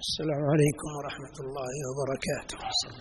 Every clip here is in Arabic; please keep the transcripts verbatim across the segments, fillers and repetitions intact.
السلام عليكم ورحمة الله وبركاته.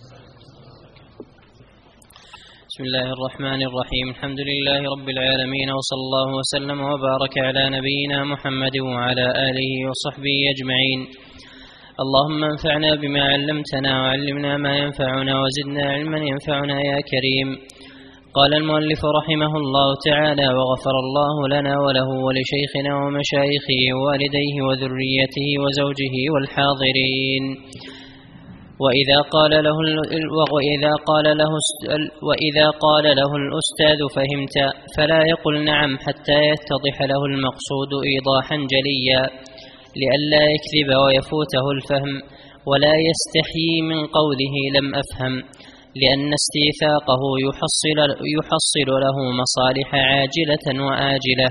بسم الله الرحمن الرحيم. الحمد لله رب العالمين، وصلى الله وسلم وبارك على نبينا محمد وعلى آله وصحبه أجمعين. اللهم انفعنا بما علمتنا وعلمنا ما ينفعنا وزدنا علما ينفعنا يا كريم. قال المؤلف رحمه الله تعالى: وغفر الله لنا وله ولشيخنا ومشايخه ووالديه وذريته وزوجه والحاضرين. وإذا قال له وإذا قال له وإذا قال له الأستاذ فهمت فلا يقل نعم حتى يتضح له المقصود إيضاحا جليا لئلا يكذب ويفوته الفهم، ولا يستحيي من قوله لم أفهم، لأن استيثاقه يحصل, يحصل له مصالح عاجلة وآجلة.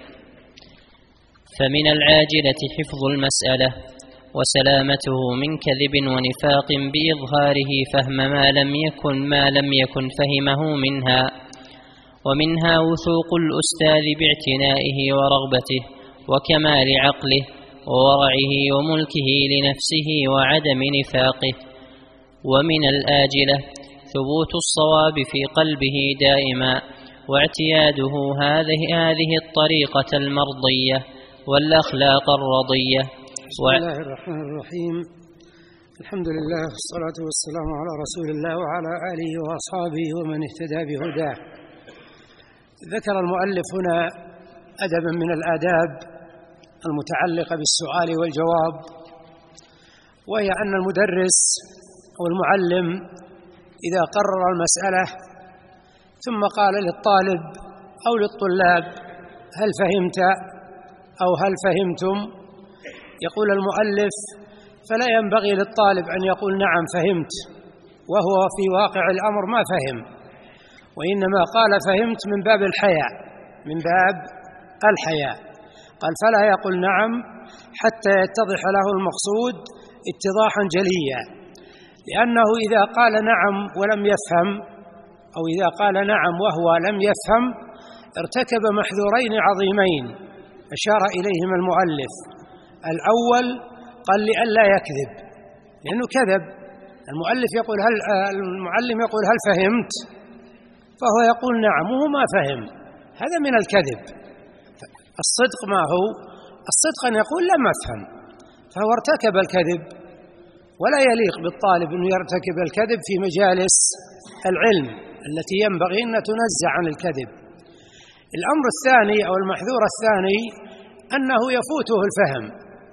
فمن العاجلة حفظ المسألة وسلامته من كذب ونفاق بإظهاره فهم ما لم يكن ما لم يكن فهمه منها. ومنها وثوق الأستاذ باعتنائه ورغبته وكمال عقله وورعه وملكه لنفسه وعدم نفاقه. ومن الآجلة ثبوت الصواب في قلبه دائما واعتياده هذه هذه الطريقة المرضية والأخلاق الرضية. بسم الله الرحمن الرحيم. الحمد لله والصلاة والسلام على رسول الله وعلى آله وأصحابه ومن اهتدى بهداه. ذكر المؤلف هنا أدبا من الآداب المتعلقة بالسؤال والجواب، وهي أن المدرس أو المعلم إذا قرر المسألة ثم قال للطالب أو للطلاب هل فهمت أو هل فهمتم، يقول المؤلف فلا ينبغي للطالب أن يقول نعم فهمت وهو في واقع الأمر ما فهم، وإنما قال فهمت من باب الحياء من باب الحياء قال فلا يقول نعم حتى يتضح له المقصود اتضاحا جليا، لأنه إذا قال نعم ولم يفهم أو إذا قال نعم وهو لم يفهم ارتكب محذورين عظيمين أشار إليهما المؤلف. الأول قال لئلا يكذب، لأنه كذب. المؤلف يقول هل المعلم يقول هل فهمت، فهو يقول نعم وهو ما فهم، هذا من الكذب. الصدق ما هو؟ الصدق أن يقول لم أفهم، فهو ارتكب الكذب، ولا يليق بالطالب أن يرتكب الكذب في مجالس العلم التي ينبغي أن تنزع عن الكذب. الأمر الثاني أو المحذور الثاني أنه يفوته الفهم،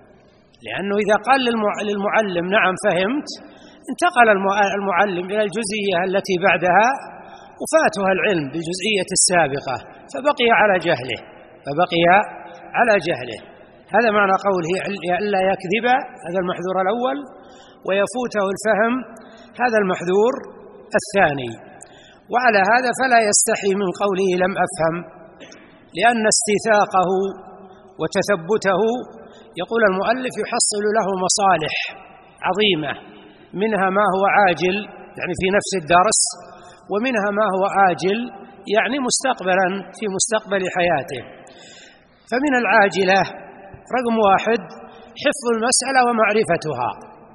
لأنه إذا قال للمعلم نعم فهمت انتقل المعلم إلى الجزئية التي بعدها وفاتها العلم بالجزئية السابقة فبقي على جهله فبقي على جهله هذا معنى قوله ألا يكذب، هذا المحذور الأول، ويفوته الفهم، هذا المحذور الثاني. وعلى هذا فلا يستحي من قوله لم أفهم، لأن استيثاقه وتثبته يقول المؤلف يحصل له مصالح عظيمة، منها ما هو عاجل يعني في نفس الدرس، ومنها ما هو آجل يعني مستقبلا في مستقبل حياته. فمن العاجلة رقم واحد حفظ المسألة ومعرفتها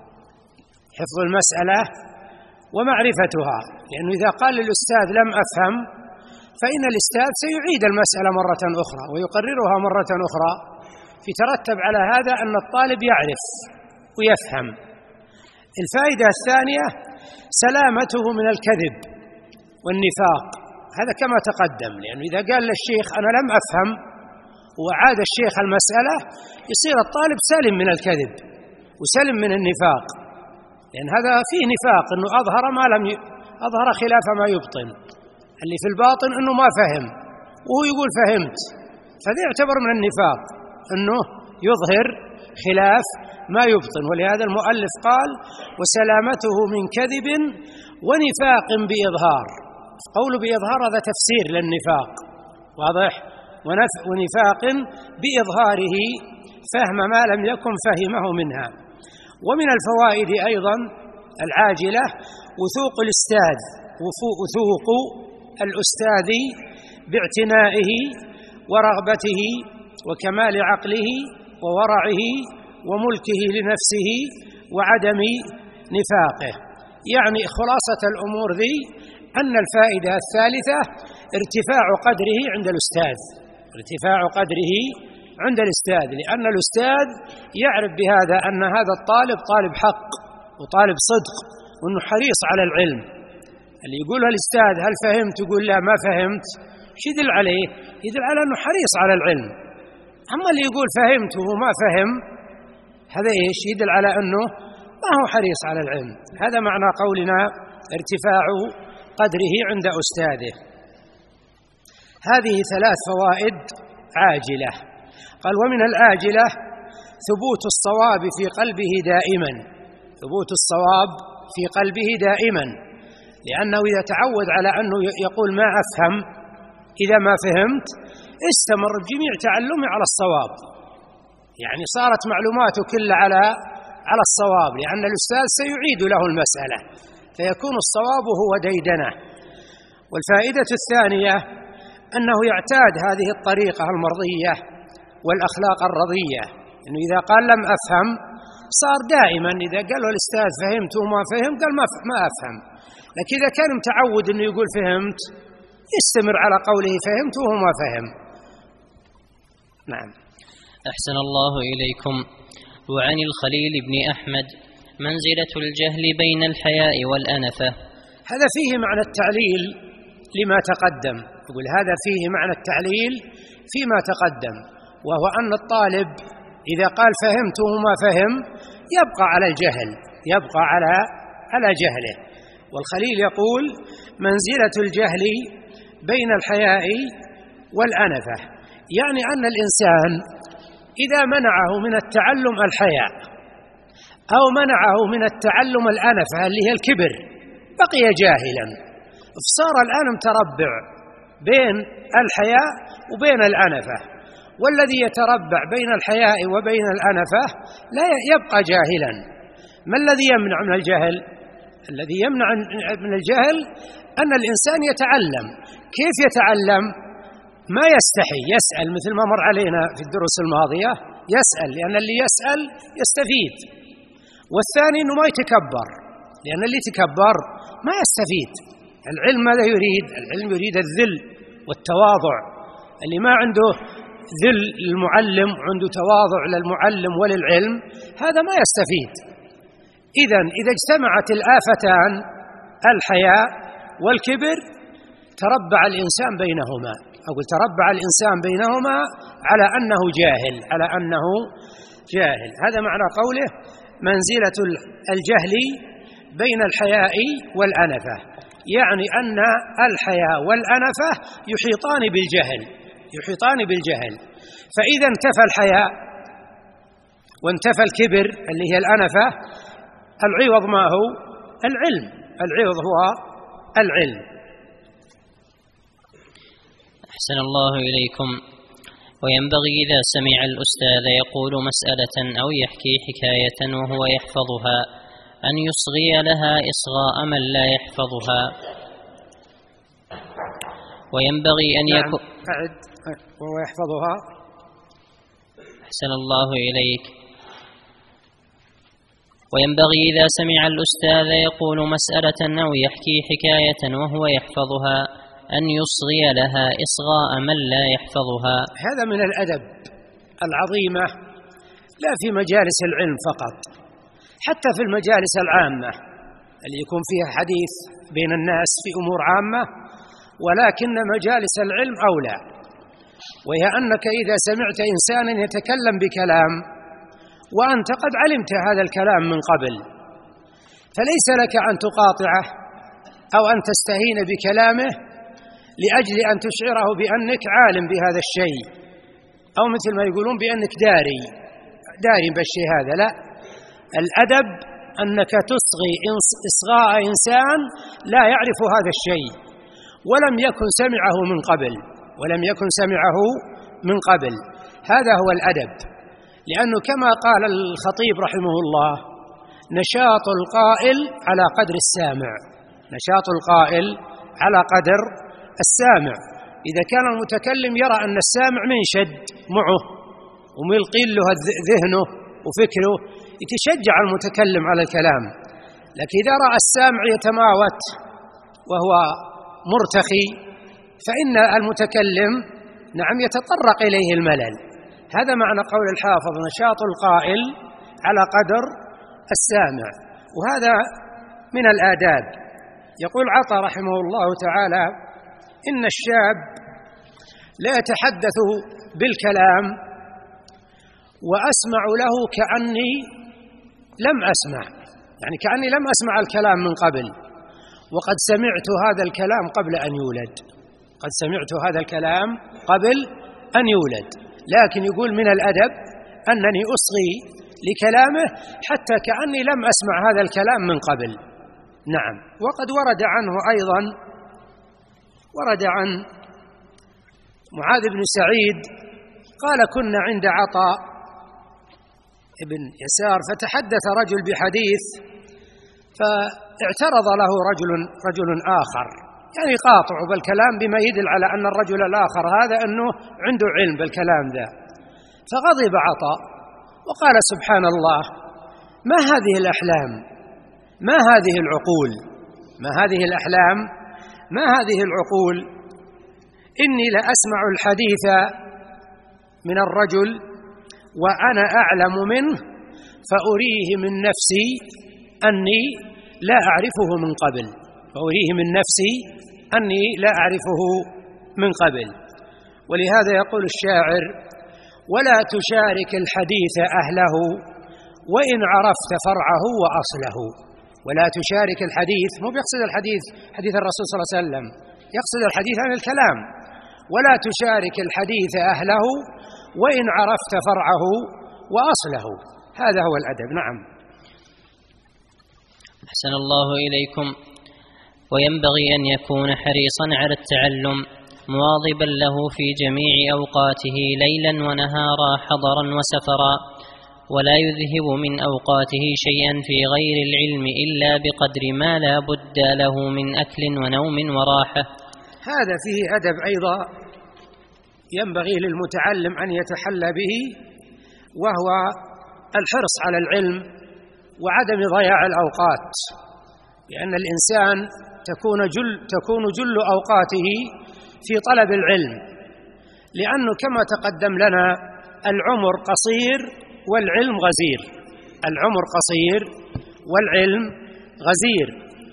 حفظ المسألة ومعرفتها لأنه إذا قال للأستاذ لم أفهم فإن الأستاذ سيعيد المسألة مرة أخرى ويقررها مرة أخرى، يترتب على هذا أن الطالب يعرف ويفهم. الفائدة الثانية سلامته من الكذب والنفاق، هذا كما تقدم، لأنه إذا قال للشيخ أنا لم أفهم وعاد الشيخ المسألة يصير الطالب سلم من الكذب وسلم من النفاق، لأن هذا فيه نفاق أنه أظهر ما لم ي... أظهر خلاف ما يبطن، اللي في الباطن أنه ما فهم وهو يقول فهمت، فهذا يعتبر من النفاق أنه يظهر خلاف ما يبطن. ولهذا المؤلف قال وسلامته من كذب ونفاق بإظهار. قوله بإظهار هذا تفسير للنفاق واضح، ونفاق بإظهاره فهم ما لم يكن فهمه منها. ومن الفوائد أيضا العاجلة وثوق الأستاذ وثوق الأستاذ باعتنائه ورغبته وكمال عقله وورعه وملكه لنفسه وعدم نفاقه. يعني خلاصة الأمور ذي أن الفائدة الثالثة ارتفاع قدره عند الأستاذ، ارتفاع قدره عند الأستاذ، لأن الأستاذ يعرف بهذا أن هذا الطالب طالب حق وطالب صدق وأنه حريص على العلم. اللي يقولها الأستاذ هل فهمت يقول لا ما فهمت، ايش يدل عليه؟ يدل على أنه حريص على العلم. أما اللي يقول فهمت وما فهم، هذا ايش؟ يدل على أنه ما هو حريص على العلم. هذا معنى قولنا ارتفاع قدره عند أستاذه. هذه ثلاث فوائد عاجلة. قال ومن الآجلة ثبوت الصواب في قلبه دائما، ثبوت الصواب في قلبه دائما، لأنه إذا تعود على أنه يقول ما أفهم إذا ما فهمت استمر بجميع تعلمه على الصواب، يعني صارت معلوماته كلها على على الصواب، لأن الأستاذ سيعيد له المسألة فيكون الصواب هو ديدنه. والفائدة الثانية أنه يعتاد هذه الطريقة المرضية والأخلاق الرضية، إنه إذا قال لم أفهم صار دائما إذا قال له الأستاذ فهمت وما فهم قال ما ما أفهم، لكن إذا كان متعود إنه يقول فهمت يستمر على قوله فهمت وهو ما فهم. نعم. أحسن الله إليكم. وعن الخليل بن أحمد منزلة الجهل بين الحياء والأنفة. هذا فيه معنى التعليل لما تقدم، يقول هذا فيه معنى التعليل فيما تقدم، وهو أن الطالب إذا قال فهمت وما فهم يبقى على الجهل، يبقى على على جهله. والخليل يقول منزلة الجهل بين الحياء والأنفة، يعني أن الإنسان إذا منعه من التعلم الحياء أو منعه من التعلم الأنفة اللي هي الكبر بقي جاهلا، فصار الآن متربع بين الحياء وبين الأنفة، والذي يتربع بين الحياء وبين الأنفة لا يبقى جاهلا. ما الذي يمنع من الجهل؟ الذي يمنع من الجهل أن الإنسان يتعلم. كيف يتعلم؟ ما يستحي، يسأل مثل ما مر علينا في الدروس الماضية، يسأل لأن اللي يسأل يستفيد. والثاني أنه ما يتكبر، لأن اللي يتكبر ما يستفيد. العلم ماذا يريد؟ العلم يريد الذل والتواضع. اللي ما عنده ذل للمعلم وعنده تواضع للمعلم وللعلم هذا ما يستفيد. إذن إذا اجتمعت الآفتان الحياء والكبر تربع الإنسان بينهما، أقول تربع الإنسان بينهما على أنه جاهل، على أنه جاهل. هذا معنى قوله منزلة الجهل بين الحياء والأنفة، يعني أن الحياء والأنفة يحيطان بالجهل، يحيطان بالجهل. فإذا انتفى الحياء وانتفى الكبر اللي هي الأنفة، العوض ما هو؟ العلم، العوض هو العلم. أحسن الله إليكم. وينبغي إذا سمع الأستاذ يقول مسألة أو يحكي حكاية وهو يحفظها أن يصغي لها إصغاء من لا يحفظها. وينبغي أن نعم. يكون أعد وهو يحفظها. أحسن الله إليك. وينبغي إذا سمع الأستاذ يقول مسألة أو يحكي حكاية وهو يحفظها أن يصغي لها إصغاء من لا يحفظها. هذا من الأدب العظيمة، لا في مجالس العلم فقط، حتى في المجالس العامة اللي يكون فيها حديث بين الناس في أمور عامة، ولكن مجالس العلم أولى. وهي أنك إذا سمعت إنسانا يتكلم بكلام وأنت قد علمت هذا الكلام من قبل، فليس لك أن تقاطعه أو أن تستهين بكلامه لأجل أن تشعره بأنك عالم بهذا الشيء، أو مثل ما يقولون بأنك داري داري بالشيء هذا. لا، الأدب أنك تصغي إصغاء إنسان لا يعرف هذا الشيء ولم يكن سمعه من قبل، ولم يكن سمعه من قبل. هذا هو الأدب، لأنه كما قال الخطيب رحمه الله نشاط القائل على قدر السامع، نشاط القائل على قدر السامع. إذا كان المتكلم يرى أن السامع منشد معه وملقي له ذهنه وفكره، يتشجع المتكلم على الكلام. لكن إذا رأى السامع يتماوت وهو مرتخي فإن المتكلم نعم يتطرق إليه الملل. هذا معنى قول الحافظ: نشاط القائل على قدر السامع. وهذا من الآداب. يقول عطا رحمه الله تعالى: إن الشاب لا يتحدث بالكلام وأسمع له كأني لم أسمع، يعني كأني لم أسمع الكلام من قبل، وقد سمعت هذا الكلام قبل أن يولد، قد سمعت هذا الكلام قبل أن يولد. لكن يقول من الأدب أنني أصغي لكلامه حتى كأني لم أسمع هذا الكلام من قبل. نعم. وقد ورد عنه أيضا، ورد عن معاذ بن سعيد قال: كنا عند عطاء ابن يسار فتحدث رجل بحديث فاعترض له رجل رجل آخر، يعني قاطع بالكلام بما يدل على أن الرجل الآخر هذا أنه عنده علم بالكلام ذا. فغضب عطاء وقال: سبحان الله، ما هذه الأحلام، ما هذه العقول، ما هذه الأحلام، ما هذه العقول، إني لأسمع الحديث من الرجل وأنا أعلم منه فأريه من نفسي أني لا أعرفه من قبل، فأريه من نفسي أني لا أعرفه من قبل. ولهذا يقول الشاعر: ولا تشارك الحديث أهله وإن عرفت فرعه وأصله. ولا تشارك الحديث، مو بيقصد الحديث حديث الرسول صلى الله عليه وسلم، يقصد الحديث عن الكلام. ولا تشارك الحديث أهله وإن عرفت فرعه وأصله. هذا هو الأدب. نعم. أحسن الله إليكم. وينبغي أن يكون حريصا على التعلم مواظبا له في جميع أوقاته ليلا ونهارا حضرا وسفرا، ولا يذهب من أوقاته شيئا في غير العلم إلا بقدر ما لا بد له من أكل ونوم وراحة. هذا فيه أدب أيضا ينبغي للمتعلم أن يتحلى به، وهو الحرص على العلم وعدم ضياع الأوقات، لأن الإنسان تكون جل, تكون جل أوقاته في طلب العلم، لأنه كما تقدم لنا العمر قصير والعلم غزير، العمر قصير والعلم غزير،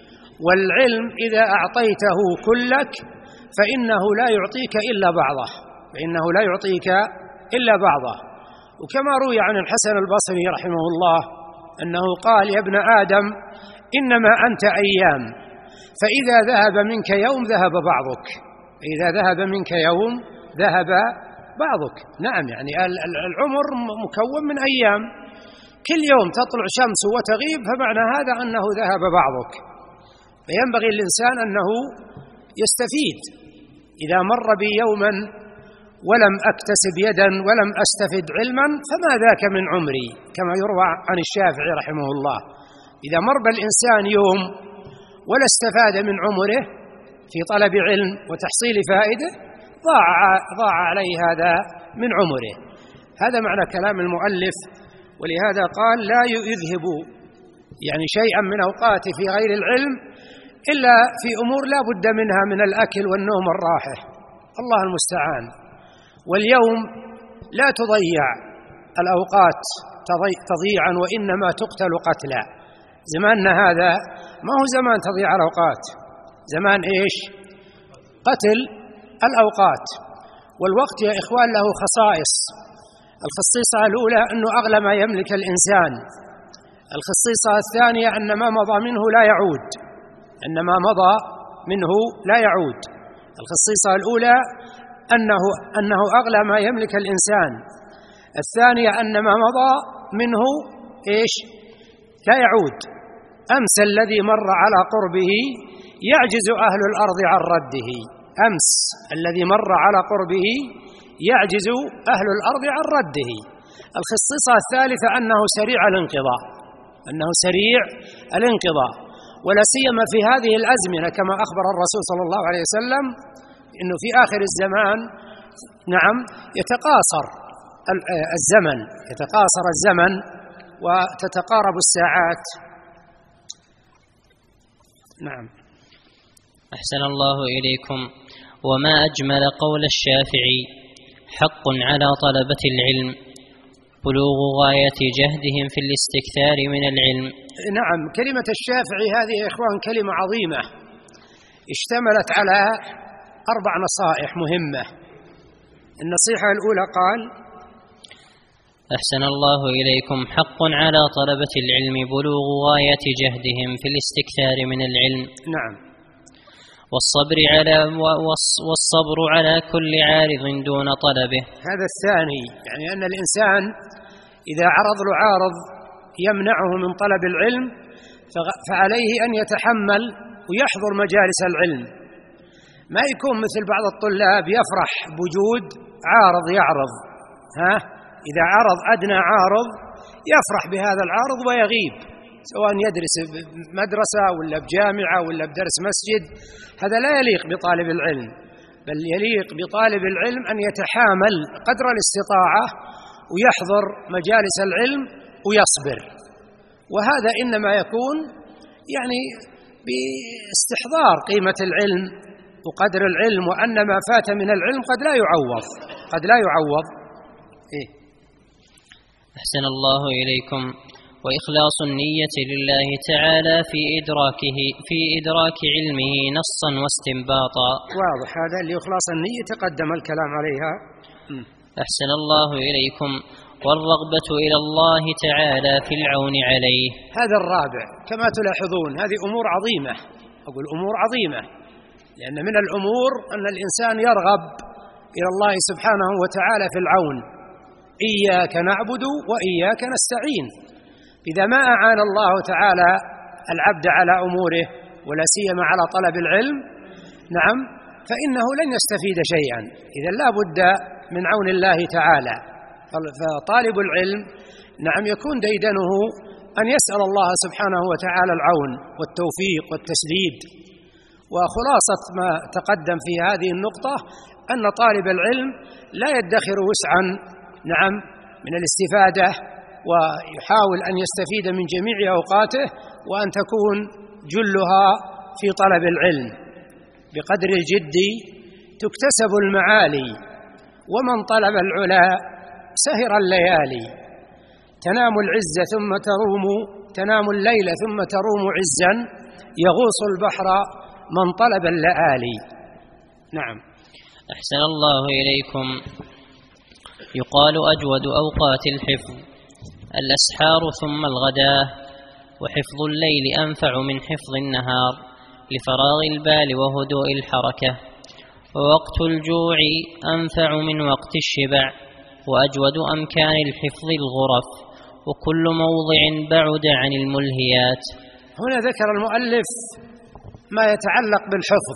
والعلم إذا أعطيته كلك فإنه لا يعطيك إلا بعضه، فإنه لا يعطيك إلا بعضه. وكما روي عن الحسن البصري رحمه الله أنه قال: يا ابن آدم إنما أنت أيام، فإذا ذهب منك يوم ذهب بعضك، فإذا ذهب منك يوم ذهب بعضك. نعم، يعني العمر مكون من أيام، كل يوم تطلع شمس وتغيب، فمعنى هذا أنه ذهب بعضك. فينبغي الإنسان أنه يستفيد. إذا مر بي يوما ولم أكتسب يدا ولم أستفد علما فما ذاك من عمري، كما يروى عن الشافعي رحمه الله: إذا مر بالإنسان يوم ولا استفاد من عمره في طلب علم وتحصيل فائدة ضاع, ضاع عليه هذا من عمره. هذا معنى كلام المؤلف. ولهذا قال: لا يذهب يعني شيئا من أوقاته في غير العلم إلا في أمور لا بد منها من الأكل والنوم والراحة. الله المستعان. واليوم لا تضيع الأوقات تضيعا، وإنما تقتل قتلا. زماننا هذا ما هو زمان تضيع الأوقات، زمان إيش؟ قتل الأوقات. والوقت يا إخوان له خصائص. الخصيصة الأولى أنه أغلى ما يملك الإنسان. الخصيصة الثانية أن ما مضى منه لا يعود، أن ما مضى منه لا يعود. الخصيصة الأولى أنه, أنه أغلى ما يملك الإنسان. الثانية أن ما مضى منه إيش؟ لا يعود. أمس الذي مر على قربه يعجز أهل الأرض عن رده. أمس الذي مر على قربه يعجز أهل الأرض عن رده. الخصيصة الثالثة أنه سريع الانقضاء، أنه سريع الانقضاء، ولا سيما في هذه الأزمنة كما أخبر الرسول صلى الله عليه وسلم إنه في آخر الزمان نعم يتقاصر الزمن، يتقاصر الزمن وتتقارب الساعات. نعم. أحسن الله إليكم. وما أجمل قول الشافعي: حق على طلبة العلم بلوغ غاية جهدهم في الاستكثار من العلم. نعم، كلمة الشافعي هذه يا إخوان كلمة عظيمة اشتملت على أربع نصائح مهمة. النصيحة الأولى قال: أحسن الله إليكم: حق على طلبة العلم بلوغ غاية جهدهم في الاستكثار من العلم. نعم. والصبر على والصبر على كل عارض دون طلبه. هذا الثاني، يعني أن الإنسان إذا عرض له عارض يمنعه من طلب العلم فعليه أن يتحمل ويحضر مجالس العلم، ما يكون مثل بعض الطلاب يفرح بوجود عارض يعرض. ها إذا عرض أدنى عارض يفرح بهذا العارض ويغيب، سواء يدرس بمدرسة ولا بجامعة ولا بدرس مسجد. هذا لا يليق بطالب العلم، بل يليق بطالب العلم أن يتحامل قدر الاستطاعة ويحضر مجالس العلم ويصبر. وهذا إنما يكون يعني باستحضار قيمة العلم وقدر العلم، وأن ما فات من العلم قد لا يعوض قد لا يعوض إيه؟ أحسن الله إليكم. وإخلاص النية لله تعالى في إدراكه في إدراك علمه نصا واستنباطا. واضح هذا اللي إخلاص النية تقدم الكلام عليها. أحسن الله إليكم. والرغبة إلى الله تعالى في العون عليه. هذا الرابع. كما تلاحظون هذه أمور عظيمة، أقول أمور عظيمة، لأن من الأمور أن الإنسان يرغب إلى الله سبحانه وتعالى في العون. إياك نعبد وإياك نستعين. إذا ما أعان الله تعالى العبد على أموره ولا سيما على طلب العلم، نعم، فإنه لن يستفيد شيئا. إذا لا بد من عون الله تعالى. فطالب العلم نعم يكون ديدنه أن يسأل الله سبحانه وتعالى العون والتوفيق والتسديد. وخلاصة ما تقدم في هذه النقطة أن طالب العلم لا يدخر وسعا نعم من الاستفادة، ويحاول أن يستفيد من جميع أوقاته، وأن تكون جلها في طلب العلم. بقدر الجد تكتسب المعالي، ومن طلب العلا سهر الليالي. تنام العزة ثم تروم تنام الليل ثم تروم عزا، يغوص البحر من طلب اللآلي. نعم. أحسن الله إليكم. يقال أجود أوقات الحفظ الأسحار ثم الغداة، وحفظ الليل أنفع من حفظ النهار لفراغ البال وهدوء الحركة، ووقت الجوع أنفع من وقت الشبع، وأجود أمكان الحفظ الغرف، وكل موضع بعد عن الملهيات. هنا ذكر المؤلف ما يتعلق بالحفظ،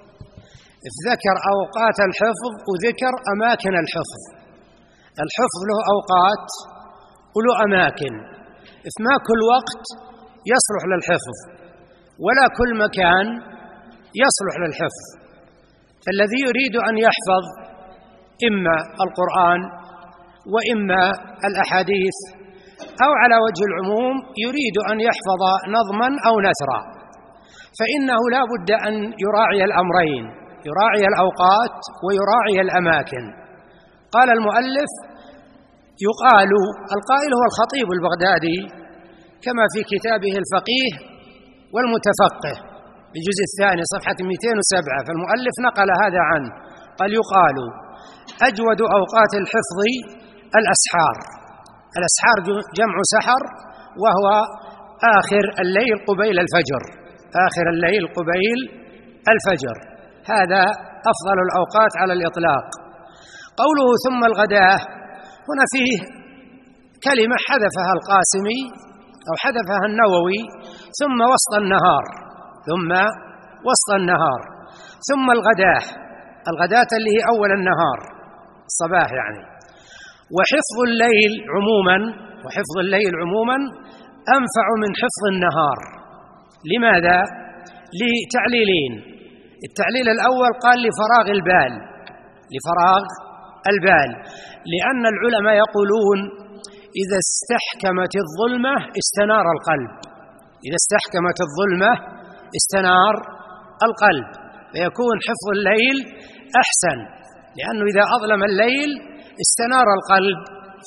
ذكر أوقات الحفظ وذكر أماكن الحفظ. الحفظ له أوقات وله أماكن، ما كل وقت يصلح للحفظ ولا كل مكان يصلح للحفظ. فالذي يريد أن يحفظ إما القرآن وإما الأحاديث، أو على وجه العموم يريد أن يحفظ نظما أو نثرا، فإنه لا بد أن يراعي الأمرين، يراعي الأوقات ويراعي الأماكن. قال المؤلف: يقال، القائل هو الخطيب البغدادي كما في كتابه الفقيه والمتفقه بالجزء الثاني صفحة مئتين وسبعة، فالمؤلف نقل هذا عنه. قال: يقال أجود أوقات الحفظ الأسحار. الأسحار جمع سحر، وهو آخر الليل قبيل الفجر، آخر الليل قبيل الفجر، هذا أفضل الأوقات على الإطلاق. قوله ثم الغداة هنا فيه كلمة حذفها القاسمي أو حذفها النووي، ثم وسط النهار، ثم وسط النهار، ثم الغداة، الغداة اللي هي أول النهار، الصباح يعني. وحفظ الليل عموما وحفظ الليل عموما أنفع من حفظ النهار. لماذا؟ لتعليلين. التعليل الأول قال لفراغ البال، لفراغ البال، لأن العلماء يقولون إذا استحكمت الظلمة استنار القلب، إذا استحكمت الظلمة استنار القلب، فيكون حفظ الليل أحسن، لأنه إذا أظلم الليل استنار القلب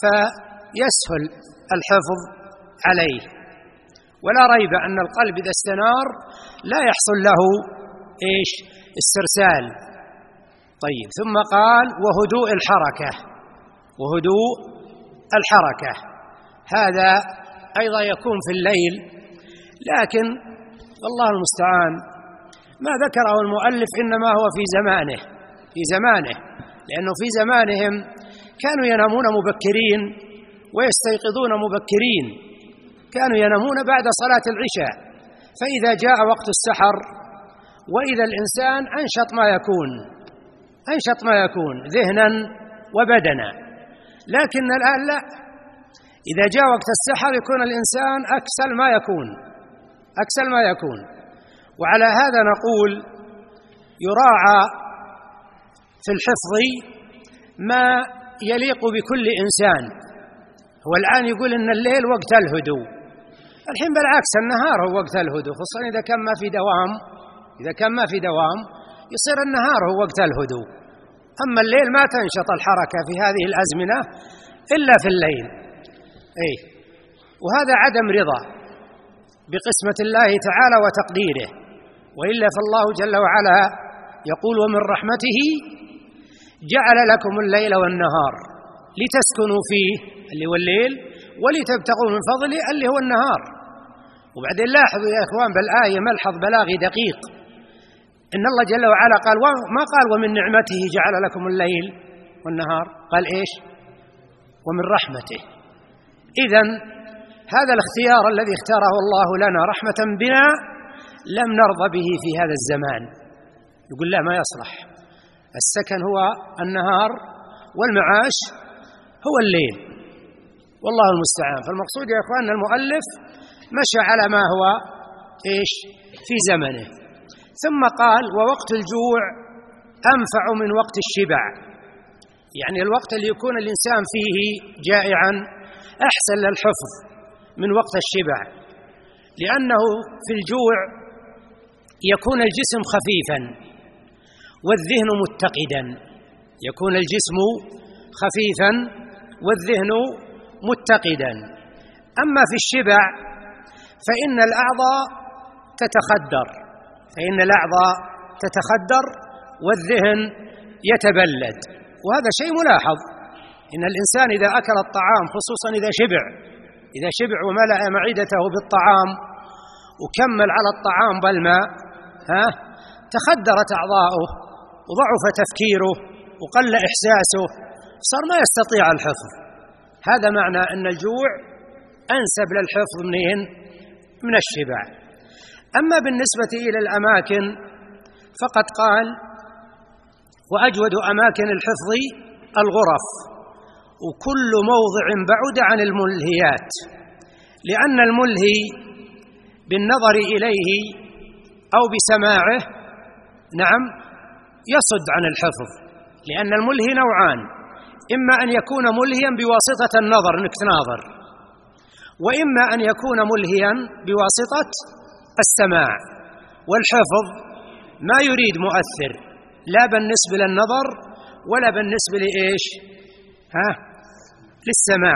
فيسهل الحفظ عليه. ولا ريب أن القلب إذا استنار لا يحصل له إيش؟ استرسال. طيب، ثم قال وهدوء الحركة، وهدوء الحركة هذا أيضا يكون في الليل، لكن والله المستعان ما ذكره المؤلف إنما هو في زمانه، في زمانه لأنه في زمانهم كانوا ينامون مبكرين ويستيقظون مبكرين، كانوا ينامون بعد صلاة العشاء، فإذا جاء وقت السحر وإذا الإنسان أنشط ما يكون، أنشط ما يكون ذهنا وبدنا. لكن الآن لا، إذا جاء وقت السحر يكون الإنسان أكسل ما يكون، أكسل ما يكون. وعلى هذا نقول يراعى في الحفظ ما يليق بكل إنسان. هو الآن يقول إن الليل وقت الهدوء، الحين بالعكس النهار هو وقت الهدوء، خصوصا إذا كان ما في دوام، إذا كان ما في دوام يصير النهار هو وقت الهدوء. أما الليل ما تنشط الحركة في هذه الأزمنة إلا في الليل. أي، وهذا عدم رضا بقسمة الله تعالى وتقديره، وإلا فالله جل وعلا يقول ومن رحمته جعل لكم الليل والنهار لتسكنوا فيه اللي هو الليل ولتبتغوا من فضله اللي هو النهار. وبعدين لاحظوا يا إخوان بالآية ملحظ بلاغي دقيق، إن الله جل وعلا قال ما قال ومن نعمته جعل لكم الليل والنهار، قال إيش؟ ومن رحمته. إذن هذا الاختيار الذي اختاره الله لنا رحمة بنا لم نرضى به في هذا الزمان، يقول لا ما يصلح، السكن هو النهار والمعاش هو الليل، والله المستعان. فالمقصود يا إخوان المؤلف مشى على ما هو إيش في زمنه. ثم قال ووقت الجوع أنفع من وقت الشبع، يعني الوقت اللي يكون الإنسان فيه جائعا أحسن للحفظ من وقت الشبع، لأنه في الجوع يكون الجسم خفيفا والذهن متقدا، يكون الجسم خفيفا والذهن متقدا. أما في الشبع فإن الأعضاء تتخدر، فإن الأعضاء تتخدر والذهن يتبلد، وهذا شيء ملاحظ. إن الإنسان إذا أكل الطعام خصوصا إذا شبع، إذا شبع وملأ معدته بالطعام وكمل على الطعام بالماء، ها تخدرت أعضاؤه وضعف تفكيره وقل إحساسه، صار ما يستطيع الحفظ. هذا معنى أن الجوع أنسب للحفظ منين؟ من الشبع. أما بالنسبة إلى الأماكن فقد قال وأجود أماكن الحفظ الغرف، وكل موضع بعد عن الملهيات، لأن الملهي بالنظر إليه أو بسماعه نعم يصد عن الحفظ، لأن الملهي نوعان، إما أن يكون ملهيا بواسطة النظر أنك تناظر، وإما أن يكون ملهيا بواسطة السماع. والحفظ ما يريد مؤثر لا بالنسبة للنظر ولا بالنسبة لإيش ها للسماع.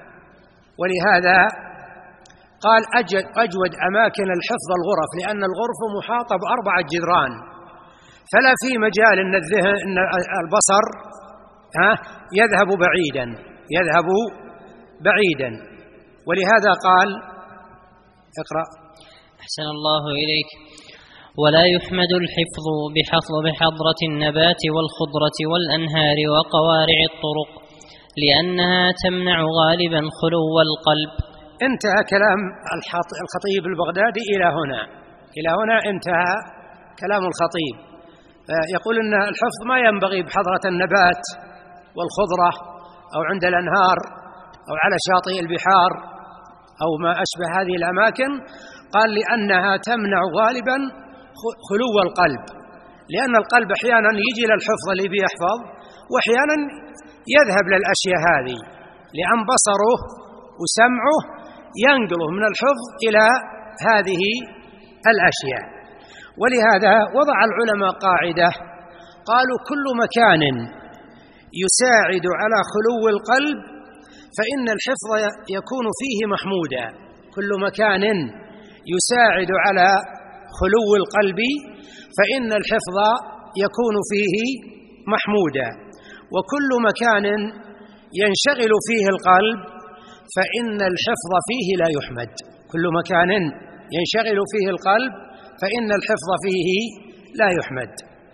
ولهذا قال أجود أماكن الحفظ الغرف، لأن الغرف محاطة بأربعة جدران، فلا في مجال أن الذهن أن البصر ها يذهب بعيدا يذهب بعيدا ولهذا قال اقرأ. أحسن الله إليك. ولا يحمد الحفظ بحضرة النبات والخضرة والأنهار وقوارع الطرق، لأنها تمنع غالبا خلو القلب. انتهى كلام الخطيب البغدادي إلى هنا، إلى هنا انتهى كلام الخطيب. يقول أن الحفظ ما ينبغي بحضرة النبات والخضرة أو عند الأنهار أو على شاطئ البحار أو ما أشبه هذه الأماكن. قال لأنها تمنع غالبا خلو القلب، لأن القلب أحيانا يجي للحفظ اللي بيحفظ، وأحيانا يذهب للأشياء هذه، لأن بصره وسمعه ينقله من الحفظ إلى هذه الأشياء. ولهذا وضع العلماء قاعدة، قالوا كل مكان يساعد على خلو القلب فإن الحفظ يكون فيه محمودا. كل مكان يساعد على خلو القلب فإن الحفظ يكون فيه محمودا، وكل مكان ينشغل فيه القلب فإن الحفظ فيه لا يحمد. كل مكان ينشغل فيه القلب فإن الحفظ فيه لا يحمد.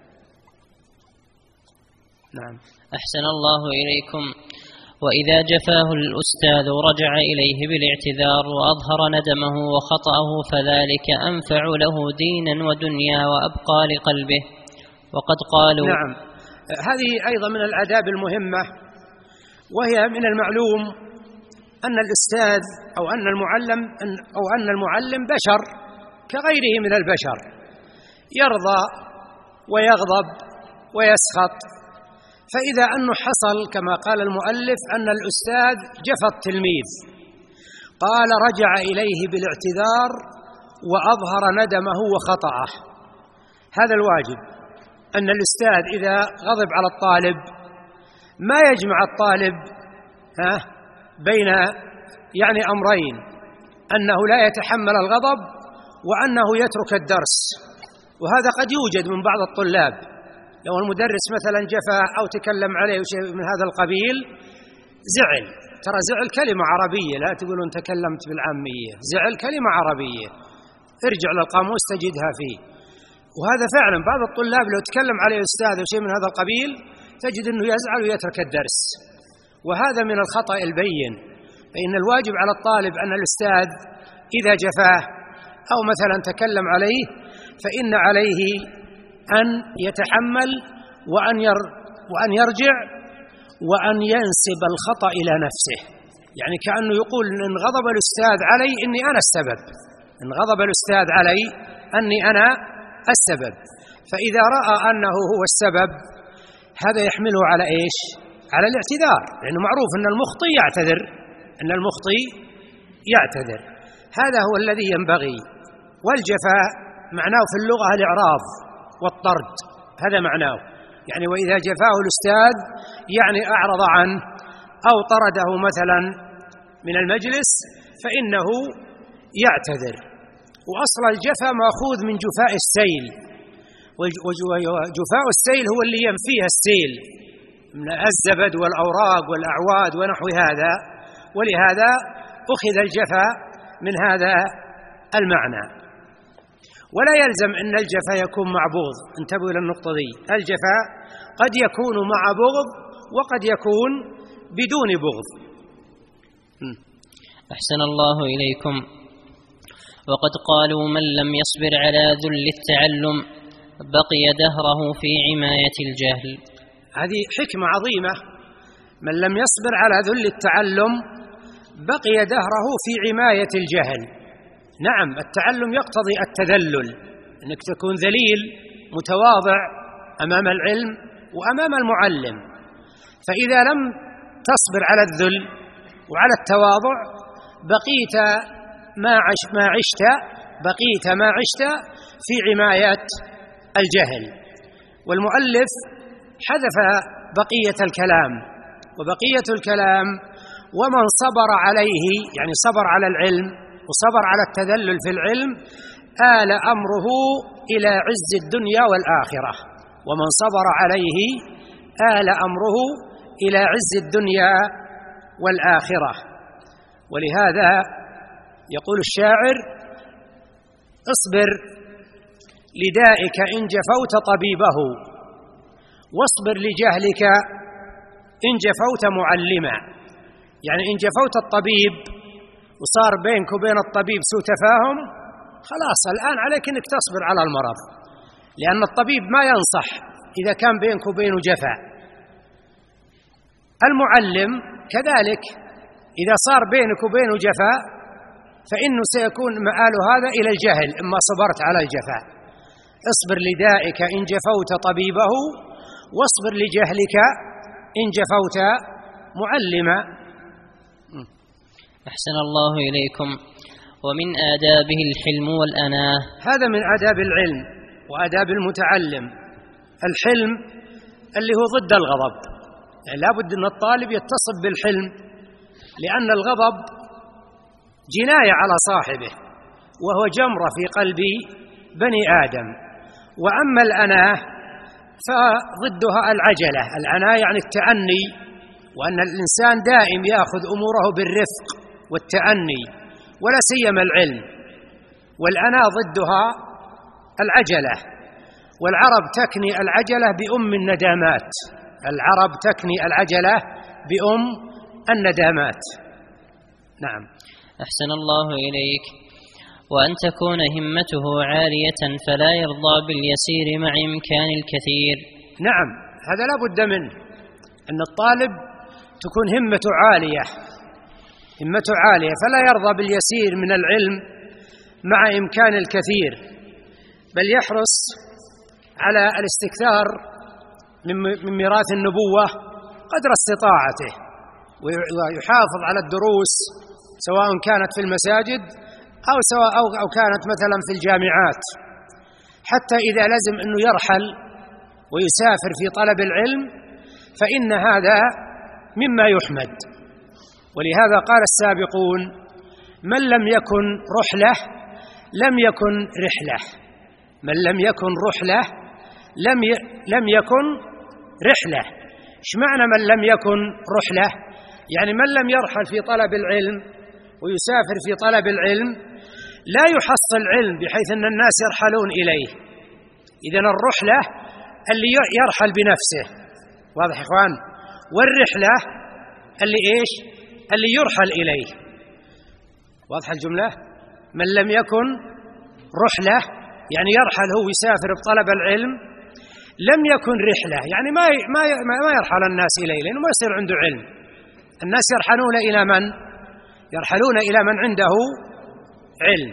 نعم. أحسن الله إليكم. وإذا جفاه الأستاذ رجع إليه بالاعتذار وأظهر ندمه وخطأه فذلك أنفع له دينا ودنيا وأبقى لقلبه. وقد قالوا نعم، هذه أيضا من الآداب المهمة، وهي من المعلوم أن الأستاذ أو أن المعلم أو أن المعلم بشر كغيره من البشر، يرضى ويغضب ويسخط. فإذا أنه حصل كما قال المؤلف أن الأستاذ جفى التلميذ، قال رجع إليه بالاعتذار وأظهر ندمه وخطأه، هذا الواجب أن الأستاذ إذا غضب على الطالب ما يجمع الطالب ها بين يعني أمرين، أنه لا يتحمل الغضب وأنه يترك الدرس. وهذا قد يوجد من بعض الطلاب، لو المدرس مثلا جفا أو تكلم عليه شيء من هذا القبيل زعل، ترى زعل كلمة عربية، لا تقولون تكلمت بالعامية، زعل كلمة عربية، ارجع للقاموس تجدها فيه. وهذا فعلا بعض الطلاب لو تكلم عليه أستاذ أو شيء من هذا القبيل تجد أنه يزعل ويترك الدرس، وهذا من الخطأ البين. فإن الواجب على الطالب أن الأستاذ إذا جفاه أو مثلا تكلم عليه فإن عليه أن يتحمل وأن وأن يرجع وأن ينسب الخطأ إلى نفسه، يعني كأنه يقول إن غضب الأستاذ علي إني أنا السبب، إن غضب الأستاذ علي أني أنا السبب. فإذا رأى أنه هو السبب هذا يحمله على إيش؟ على الاعتذار، لأنه معروف أن المخطئ يعتذر، أن المخطئ يعتذر. هذا هو الذي ينبغي. والجفاء معناه في اللغة الإعراض والطرد، هذا معناه، يعني وإذا جفاه الأستاذ يعني أعرض عنه أو طرده مثلا من المجلس فإنه يعتذر. وأصل الجفا مأخوذ من جفاء السيل، وجفاء السيل هو اللي ينفيه السيل من الزبد والأوراق والأعواد ونحو هذا، ولهذا أخذ الجفا من هذا المعنى. ولا يلزم أن الجفا يكون مع بغض، انتبهوا إلى النقطة دي، الجفا قد يكون مع بغض وقد يكون بدون بغض. أحسن الله إليكم. وقد قالوا من لم يصبر على ذل التعلم بقي دهره في عماية الجهل. هذه حكمة عظيمة، من لم يصبر على ذل التعلم بقي دهره في عماية الجهل. نعم، التعلم يقتضي التذلل، أنك تكون ذليل متواضع أمام العلم وأمام المعلم. فإذا لم تصبر على الذل وعلى التواضع بقيت ما عش ما عشت بقيت ما عشت في عماية الجهل. والمؤلف حذف بقية الكلام، وبقية الكلام ومن صبر عليه، يعني صبر على العلم وصبر على التذلل في العلم آل أمره إلى عز الدنيا والآخرة. ومن صبر عليه آل أمره إلى عز الدنيا والآخرة. ولهذا يقول الشاعر: اصبر لدائك إن جفوت طبيبه، واصبر لجهلك إن جفوت معلما. يعني إن جفوت الطبيب وصار بينك وبين الطبيب سوء تفاهم، خلاص الآن عليك أنك تصبر على المرض، لأن الطبيب ما ينصح إذا كان بينك وبينه جفا. المعلم كذلك إذا صار بينك وبينه جفا فإنه سيكون مآل هذا إلى الجهل إما صبرت على الجفا. اصبر لدائك إن جفوت طبيبه، واصبر لجهلك إن جفوت معلما. أحسن الله إليكم. ومن آدابه الحلم والأناة. هذا من آداب العلم وآداب المتعلم. الحلم اللي هو ضد الغضب، يعني لا بد أن الطالب يتصف بالحلم، لأن الغضب جناية على صاحبه وهو جمرة في قلب بني آدم. وأما الأناة فضدها العجلة. الأناة يعني التأني، وأن الإنسان دائم يأخذ أموره بالرفق والتأني، ولا سيما العلم. والأناة ضدها العجلة، والعرب تكني العجلة بأم الندامات. العرب تكني العجلة بأم الندامات. نعم. أحسن الله إليك. وأن تكون همته عالية فلا يرضى باليسير مع إمكان الكثير. نعم، هذا لا بد منه، أن الطالب تكون همته عالية، همته عالية فلا يرضى باليسير من العلم مع إمكان الكثير، بل يحرص على الاستكثار من ميراث النبوة قدر استطاعته، ويحافظ على الدروس سواء كانت في المساجد أو سواء أو كانت مثلا في الجامعات، حتى إذا لزم أنه يرحل ويسافر في طلب العلم فإن هذا مما يحمد. ولهذا قال السابقون: من لم يكن رحلة لم يكن رحلة. من لم يكن رحلة لم ي... لم يكن رحلة. ايش معنى من لم يكن رحلة؟ يعني من لم يرحل في طلب العلم ويسافر في طلب العلم لا يحصل علم بحيث أن الناس يرحلون إليه. إذن الرحلة اللي يرحل بنفسه، واضح يا إخوان؟ والرحلة اللي إيش؟ اللي يرحل إليه. واضح الجملة؟ من لم يكن رحلة يعني يرحل هو يسافر بطلب العلم، لم يكن رحلة يعني ما ما ما يرحل الناس إليه لأنه ما يصير عنده علم. الناس يرحلون إلى من؟ يرحلون إلى من عنده علم.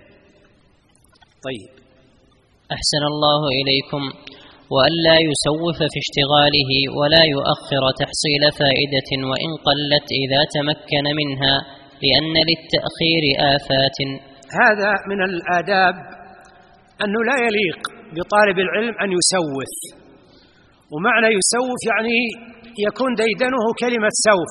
طيب. أحسن الله إليكم. وأن لا يسوف في اشتغاله ولا يؤخر تحصيل فائدة وإن قلت إذا تمكن منها، لأن للتأخير آفات. هذا من الآداب أنه لا يليق بطالب العلم أن يسوف. ومعنى يسوف يعني يكون ديدنه كلمة سوف.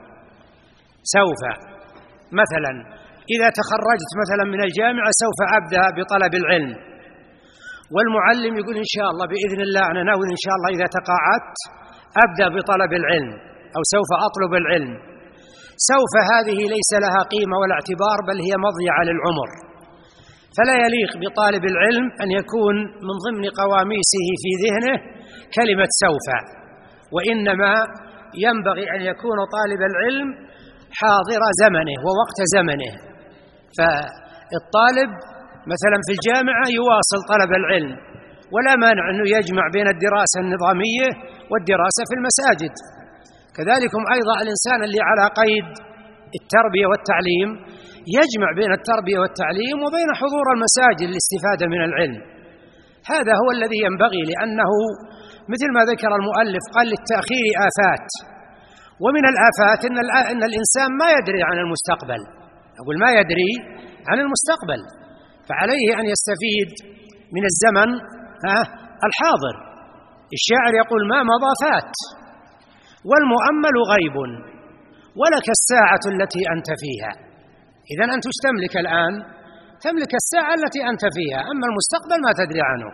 سوف مثلا إذا تخرجت مثلا من الجامعة سوف أبدأ بطلب العلم، والمعلم يقول إن شاء الله بإذن الله أنا ناوي إن شاء الله إذا تقاعدت أبدأ بطلب العلم أو سوف أطلب العلم. سوف هذه ليس لها قيمة ولا اعتبار، بل هي مضيعة للعمر. فلا يليق بطالب العلم أن يكون من ضمن قواميسه في ذهنه كلمة سوف، وإنما ينبغي أن يكون طالب العلم حاضر زمنه ووقت زمنه. فالطالب مثلا في الجامعة يواصل طلب العلم، ولا مانع أنه يجمع بين الدراسة النظامية والدراسة في المساجد. كذلكم أيضا الإنسان اللي على قيد التربية والتعليم يجمع بين التربية والتعليم وبين حضور المساجد للاستفادة من العلم. هذا هو الذي ينبغي، لأنه مثل ما ذكر المؤلف قال للتأخير آفات. ومن الآفات إن, إن الإنسان ما يدري عن المستقبل. أقول ما يدري عن المستقبل، فعليه أن يستفيد من الزمن الحاضر. الشاعر يقول: ما مضى فات والمؤمل غيب ولك الساعة التي أنت فيها. إذن أنت تملك الآن، تملك الساعة التي أنت فيها، أما المستقبل ما تدري عنه.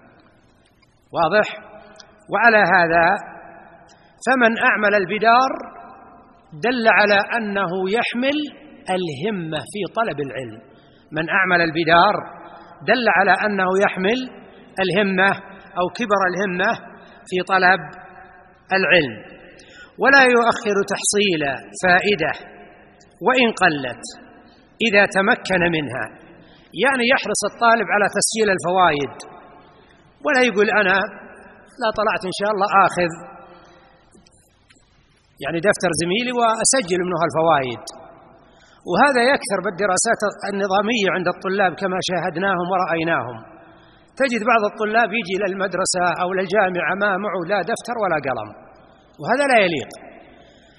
واضح؟ وعلى هذا فمن أعمل البدار دل على أنه يحمل الهمة في طلب العلم. من أعمل البدار دل على أنه يحمل الهمة أو كبر الهمة في طلب العلم. ولا يؤخر تحصيل فائدة وإن قلت إذا تمكن منها، يعني يحرص الطالب على تسجيل الفوائد، ولا يقول أنا لا طلعت إن شاء الله آخذ يعني دفتر زميلي وأسجل منه الفوائد. وهذا يكثر بالدراسات النظامية عند الطلاب كما شاهدناهم ورأيناهم. تجد بعض الطلاب يجي إلى المدرسة أو للجامعة ما معه لا دفتر ولا قلم، وهذا لا يليق.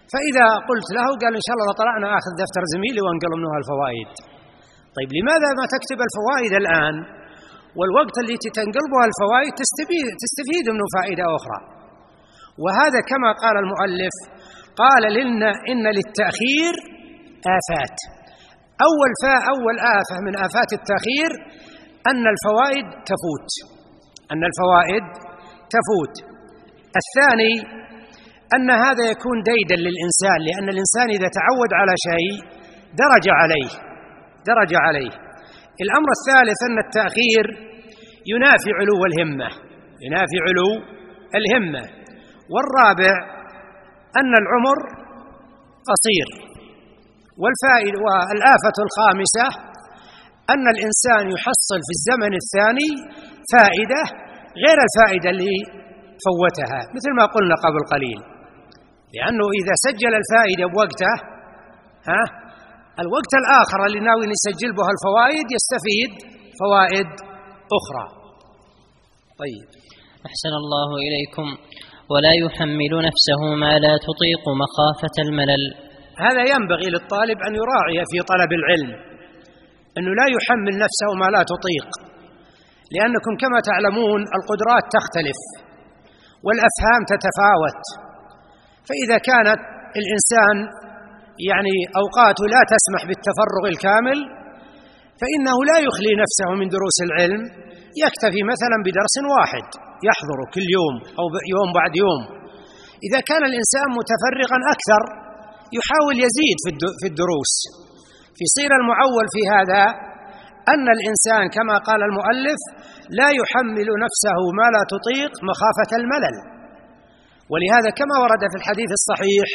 فإذا قلت له قال إن شاء الله طلعنا آخذ دفتر زميلي وانقل منها الفوائد. طيب لماذا ما تكتب الفوائد الآن، والوقت اللي تنقلبها الفوائد تستفيد, تستفيد منه فائدة أخرى؟ وهذا كما قال المؤلف، قال لنا إن للتأخير آفات. أول فاء أول آفة من آفات التأخير أن الفوائد تفوت، أن الفوائد تفوت. الثاني أن هذا يكون ديدا للإنسان، لأن الإنسان إذا تعود على شيء درج عليه درج عليه. الأمر الثالث أن التأخير ينافي علو الهمة ينافي علو الهمة. والرابع أن العمر قصير. والفائدة والآفة الخامسة أن الإنسان يحصل في الزمن الثاني فائدة غير الفائدة اللي فوتها، مثل ما قلنا قبل قليل، لأنه إذا سجل الفائدة بوقته ها الوقت الآخر اللي ناوي يسجل به الفوائد يستفيد فوائد أخرى. طيب، أحسن الله إليكم. ولا يحمل نفسه ما لا تطيق مخافة الملل. هذا ينبغي للطالب أن يراعي في طلب العلم، أنه لا يحمل نفسه ما لا تطيق، لأنكم كما تعلمون القدرات تختلف والأفهام تتفاوت. فإذا كانت الإنسان يعني أوقاته لا تسمح بالتفرغ الكامل فإنه لا يخلي نفسه من دروس العلم، يكتفي مثلا بدرس واحد يحضره كل يوم أو يوم بعد يوم. إذا كان الإنسان متفرغا أكثر يحاول يزيد في الدروس. فيصير المعول في هذا أن الإنسان كما قال المؤلف لا يحمل نفسه ما لا تطيق مخافة الملل. ولهذا كما ورد في الحديث الصحيح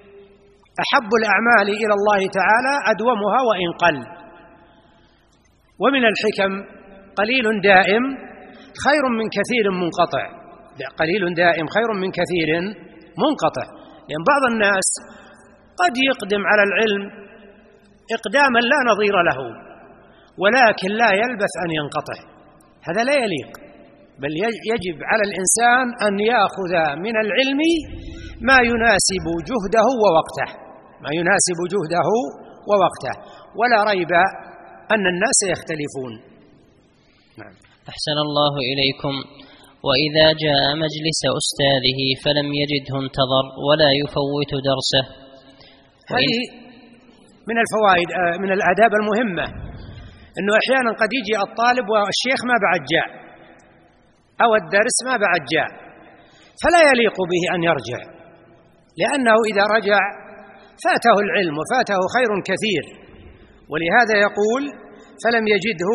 أحب الأعمال إلى الله تعالى أدومها وإن قل. ومن الحكم قليل دائم خير من كثير منقطع. قليل دائم خير من كثير منقطع، لأن بعض الناس قد يقدم على العلم إقداما لا نظير له ولكن لا يلبث أن ينقطع، هذا لا يليق. بل يجب على الإنسان أن يأخذ من العلم ما يناسب جهده ووقته ما يناسب جهده ووقته ولا ريب أن الناس يختلفون. نعم. أحسن الله إليكم. وإذا جاء مجلس أستاذه فلم يجده انتظر ولا يفوت درسه. هذه من الفوائد من الآداب المهمة، أنه أحيانا قد يجي الطالب والشيخ ما بعد جاء أو الدرس ما بعد جاء، فلا يليق به أن يرجع، لأنه إذا رجع فاته العلم وفاته خير كثير. ولهذا يقول فلم يجده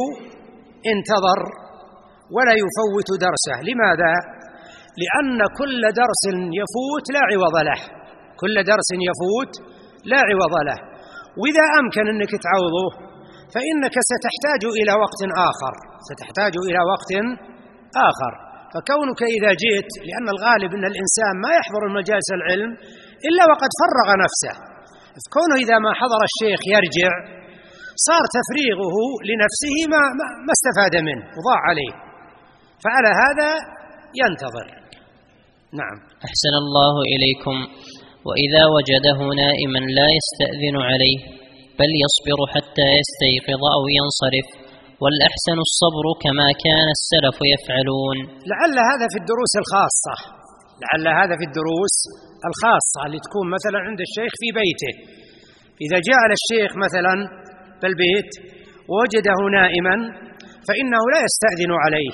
انتظر ولا يفوت درسه. لماذا؟ لأن كل درس يفوت لا عوض له كل درس يفوت لا عوض له. وإذا أمكن أنك تعوضه فإنك ستحتاج إلى وقت آخر ستحتاج إلى وقت آخر. فكونك إذا جئت، لأن الغالب أن الإنسان ما يحضر مجالس العلم إلا وقد فرغ نفسه، فكونه إذا ما حضر الشيخ يرجع صار تفريغه لنفسه ما, ما استفاد منه وضاع عليه، فعلى هذا ينتظر. نعم. أحسن الله إليكم. وإذا وجده نائما لا يستأذن عليه بل يصبر حتى يستيقظ أو ينصرف، والأحسن الصبر كما كان السلف يفعلون. لعل هذا في الدروس الخاصة لعل هذا في الدروس الخاصة اللي تكون مثلا عند الشيخ في بيته. إذا جاء للشيخ مثلا بالبيت ووجده نائما فإنه لا يستأذن عليه.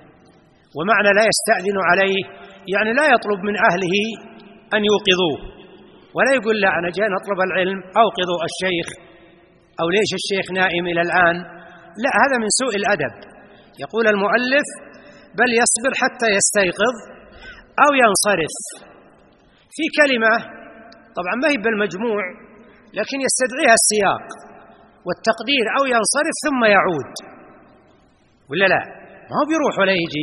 ومعنى لا يستأذن عليه يعني لا يطلب من أهله أن يوقظوه، ولا يقول لا أنا جاي نطلب العلم أوقظوا الشيخ أو ليش الشيخ نائم إلى الآن. لا، هذا من سوء الأدب. يقول المؤلف بل يصبر حتى يستيقظ أو ينصرف. في كلمة طبعا ما هي بالمجموع لكن يستدعيها السياق والتقدير، أو ينصرف ثم يعود، ولا لا؟ ما هو بيروح ولا يجي،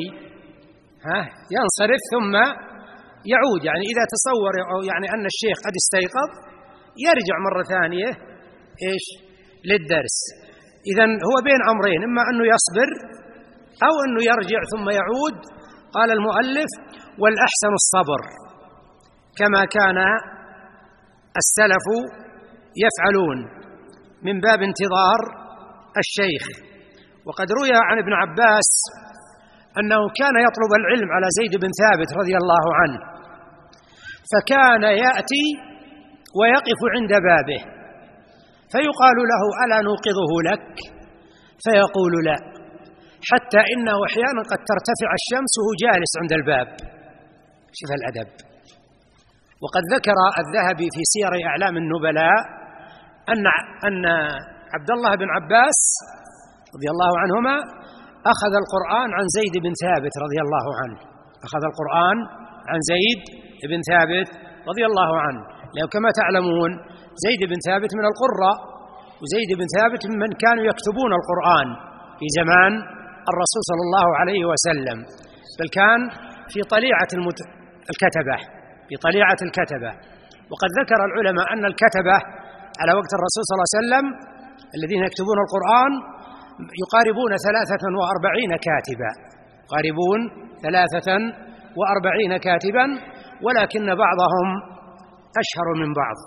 ها ينصرف ثم يعود. يعني إذا تصور أو يعني أن الشيخ قد استيقظ يرجع مرة ثانية إيش للدرس. إذن هو بين أمرين، إما أنه يصبر أو أنه يرجع ثم يعود. قال المؤلف والأحسن الصبر كما كان السلف يفعلون من باب انتظار الشيخ. وقد روي عن ابن عباس أنه كان يطلب العلم على زيد بن ثابت رضي الله عنه، فكان يأتي ويقف عند بابه فيقال له: ألا نوقظه لك؟ فيقول: لا، حتى إنه أحيانا قد ترتفع الشمس وهو جالس عند الباب. شوف الأدب. وقد ذكر الذهبي في سير أعلام النبلاء أن أن عبد الله بن عباس رضي الله عنهما أخذ القرآن عن زيد بن ثابت رضي الله عنه، أخذ القرآن عن زيد بن ثابت رضي الله عنه، لأنه كما تعلمون زيد بن ثابت من القراء، وزيد بن ثابت ممن كانوا يكتبون القرآن في زمان الرسول صلى الله عليه وسلم، بل كان في طليعة المت... الكتبة في طليعة الكتبة. وقد ذكر العلماء أن الكتبة على وقت الرسول صلى الله عليه وسلم الذين يكتبون القرآن يقاربون ثلاثة وأربعين كاتبا، يقاربون ثلاثة وأربعين كاتبا، ولكن بعضهم أشهر من بعض.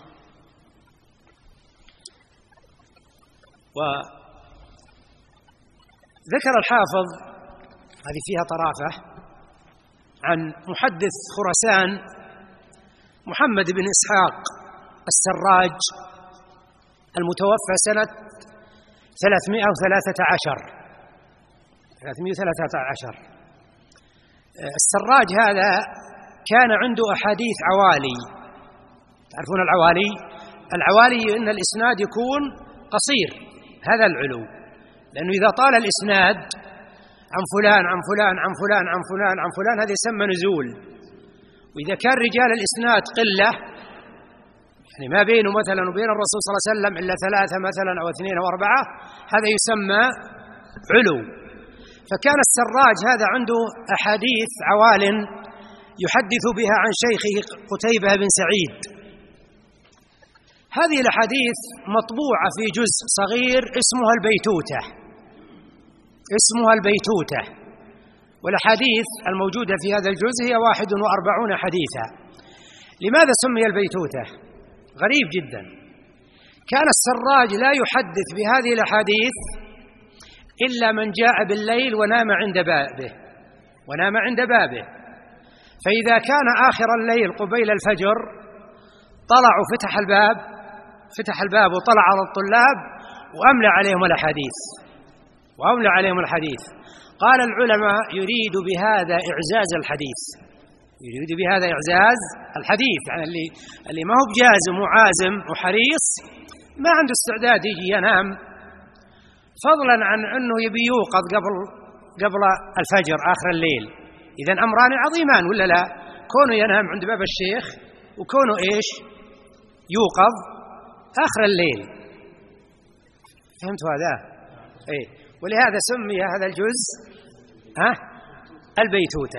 وذكر الحافظ، هذه فيها طرافة، عن محدث خراسان محمد بن إسحاق السراج المتوفى سنة ثلاثمائة وثلاثة عشر ثلاثمائة وثلاثة عشر. السراج هذا كان عنده أحاديث عوالي. تعرفون العوالي؟ العوالي إن الإسناد يكون قصير، هذا العلو، لأنه إذا طال الإسناد عن فلان عن فلان عن فلان عن فلان عن فلان هذا يسمى نزول. وإذا كان رجال الإسناد قلة، يعني ما بينه مثلا وبين الرسول صلى الله عليه وسلم إلا ثلاثة مثلا أو اثنين أو أربعة، هذا يسمى علو. فكان السراج هذا عنده أحاديث عوال يحدث بها عن شيخه قتيبة بن سعيد. هذه الأحاديث مطبوعة في جزء صغير اسمها البيتوتة، اسمها البيتوتة. والأحاديث الموجودة في هذا الجزء هي واحد وأربعون حديثا. لماذا سمي البيتوتة؟ غريب جدا. كان السراج لا يحدث بهذه الأحاديث إلا من جاء بالليل ونام عند بابه ونام عند بابه فإذا كان آخر الليل قبيل الفجر طلع وفتح الباب فتح الباب وطلع على الطلاب وأملى عليهم الأحاديث وأملى عليهم الحديث. قال العلماء: يريد بهذا إعزاز الحديث، يريد بهذا إعزاز الحديث، يعني اللي اللي ما هو بجازم وعازم وحريص ما عنده استعداد يجي ينام، فضلا عن أنه يبي يوقظ قبل قبل الفجر آخر الليل. إذن أمران عظيمان ولا لا؟ كونه ينام عند باب الشيخ، وكونه إيش؟ يوقظ آخر الليل. فهمت هذا؟ إيه. ولهذا سمي هذا الجزء ها البيتوتة.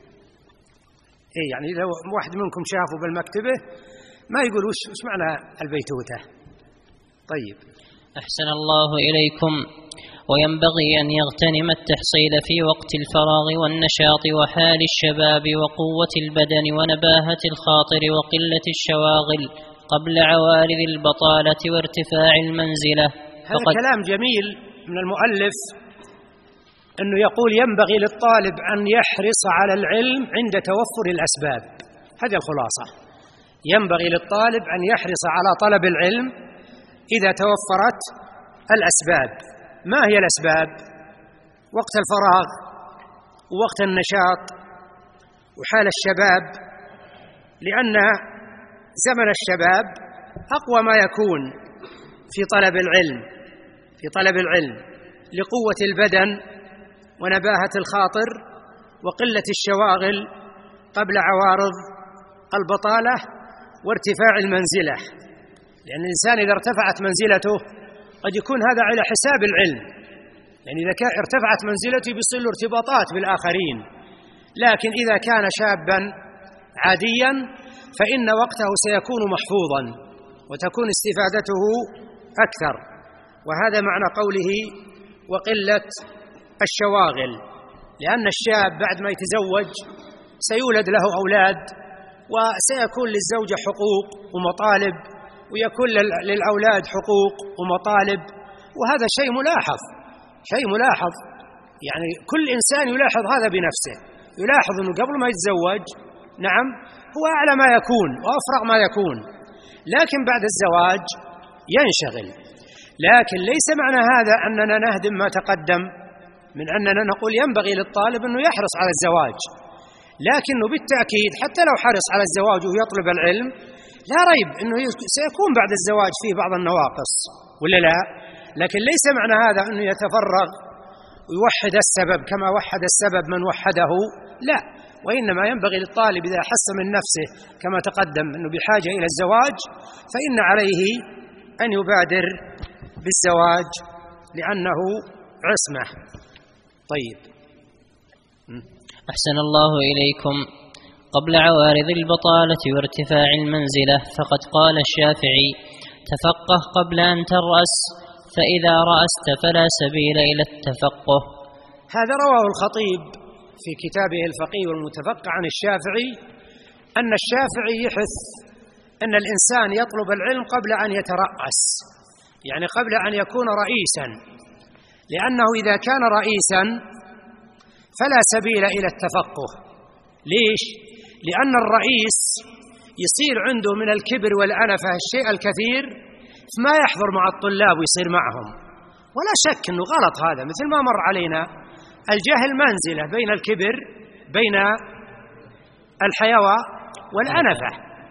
إيه، يعني إذا واحد منكم شافه بالمكتبة ما يقول وش وش معنى البيتوتة. طيب، أحسن الله إليكم. وينبغي أن يغتنم التحصيل في وقت الفراغ والنشاط وحال الشباب وقوة البدن ونباهة الخاطر وقلة الشواغل قبل عوارض البطالة وارتفاع المنزلة. هذا كلام جميل من المؤلف، أنه يقول ينبغي للطالب أن يحرص على العلم عند توفر الأسباب. هذه الخلاصة. ينبغي للطالب أن يحرص على طلب العلم إذا توفرت الأسباب. ما هي الأسباب؟ وقت الفراغ ووقت النشاط وحال الشباب، لأن زمن الشباب أقوى ما يكون في طلب العلم في طلب العلم لقوة البدن ونباهة الخاطر وقلة الشواغل قبل عوارض البطالة وارتفاع المنزلة. لأن الإنسان إذا ارتفعت منزلته قد يكون هذا على حساب العلم، يعني إذا ارتفعت منزلته بيصير له ارتباطات بالآخرين. لكن إذا كان شابا عاديا فإن وقته سيكون محفوظا وتكون استفادته أكثر. وهذا معنى قوله وقلة الشواغل، لأن الشاب بعد ما يتزوج سيولد له أولاد وسيكون للزوجة حقوق ومطالب، ويكون للأولاد حقوق ومطالب، وهذا شيء ملاحظ شيء ملاحظ يعني كل إنسان يلاحظ هذا بنفسه، يلاحظ أنه قبل ما يتزوج نعم هو أعلى ما يكون وأفرغ ما يكون، لكن بعد الزواج ينشغل. لكن ليس معنى هذا أننا نهدم ما تقدم من أننا نقول ينبغي للطالب أنه يحرص على الزواج، لكنه بالتأكيد حتى لو حرص على الزواج ويطلب العلم لا ريب أنه سيكون بعد الزواج فيه بعض النواقص ولا لا، لكن ليس معنى هذا أنه يتفرغ ويوحد السبب كما وحد السبب من وحده، لا، وإنما ينبغي للطالب إذا حس من نفسه كما تقدم أنه بحاجة إلى الزواج فإن عليه أن يبادر بالزواج لأنه عصمة. طيب، أحسن الله إليكم. قبل عوارض البطالة وارتفاع المنزلة فقد قال الشافعي: تفقه قبل أن ترأس، فإذا رأست فلا سبيل إلى التفقه. هذا رواه الخطيب في كتابه الفقيه والمتفقه عن الشافعي، أن الشافعي يحث أن الإنسان يطلب العلم قبل أن يترأس، يعني قبل أن يكون رئيسا، لأنه إذا كان رئيسا فلا سبيل إلى التفقه. ليش؟ لأن الرئيس يصير عنده من الكبر والأنفة الشيء الكثير فما يحضر مع الطلاب ويصير معهم، ولا شك أنه غلط هذا، مثل ما مر علينا الجهل منزلة بين الكبر بين الحيوى والأنفة،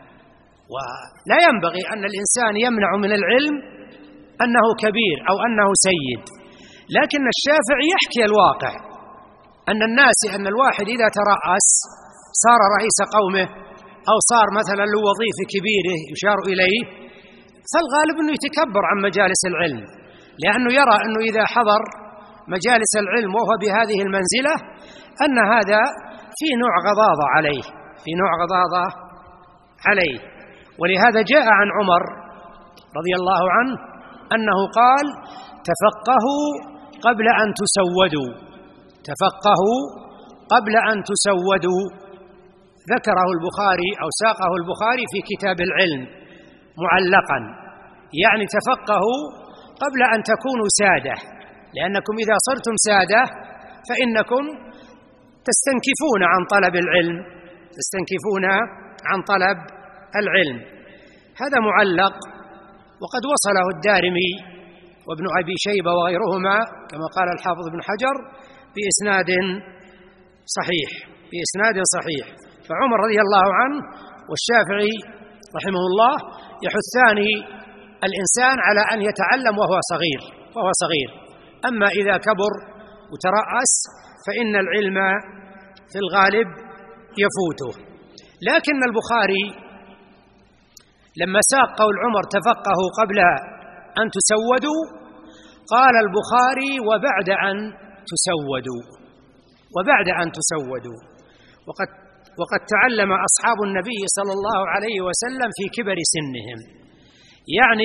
ولا ينبغي أن الإنسان يمنع من العلم أنه كبير أو أنه سيد. لكن الشافعي يحكي الواقع أن الناس أن الواحد إذا ترأس صار رئيس قومه أو صار مثلا له وظيفة كبيرة يشار إليه، فالغالب أنه يتكبر عن مجالس العلم، لأنه يرى أنه إذا حضر مجالس العلم وهو بهذه المنزلة أن هذا في نوع غضاضة عليه في نوع غضاضة عليه ولهذا جاء عن عمر رضي الله عنه أنه قال: تفقهوا قبل أن تسودوا تفقهوا قبل أن تسودوا. ذكره البخاري أو ساقه البخاري في كتاب العلم معلقا، يعني تفقهوا قبل أن تكونوا سادة، لأنكم إذا صرتم سادة فإنكم تستنكفون عن طلب العلم تستنكفون عن طلب العلم. هذا معلق، وقد وصله الدارمي وابن أبي شيبة وغيرهما كما قال الحافظ ابن حجر بإسناد صحيح بإسناد صحيح. فعمر رضي الله عنه والشافعي رحمه الله يحثان الإنسان على أن يتعلم وهو صغير وهو صغير أما إذا كبر وترأس فإن العلم في الغالب يفوته. لكن البخاري لما ساق قول عمر تفقهوا قبل أن تسودوا قال البخاري وبعد أن تسودوا وبعد أن تسودوا وقد وقد تعلم أصحاب النبي صلى الله عليه وسلم في كبر سنهم. يعني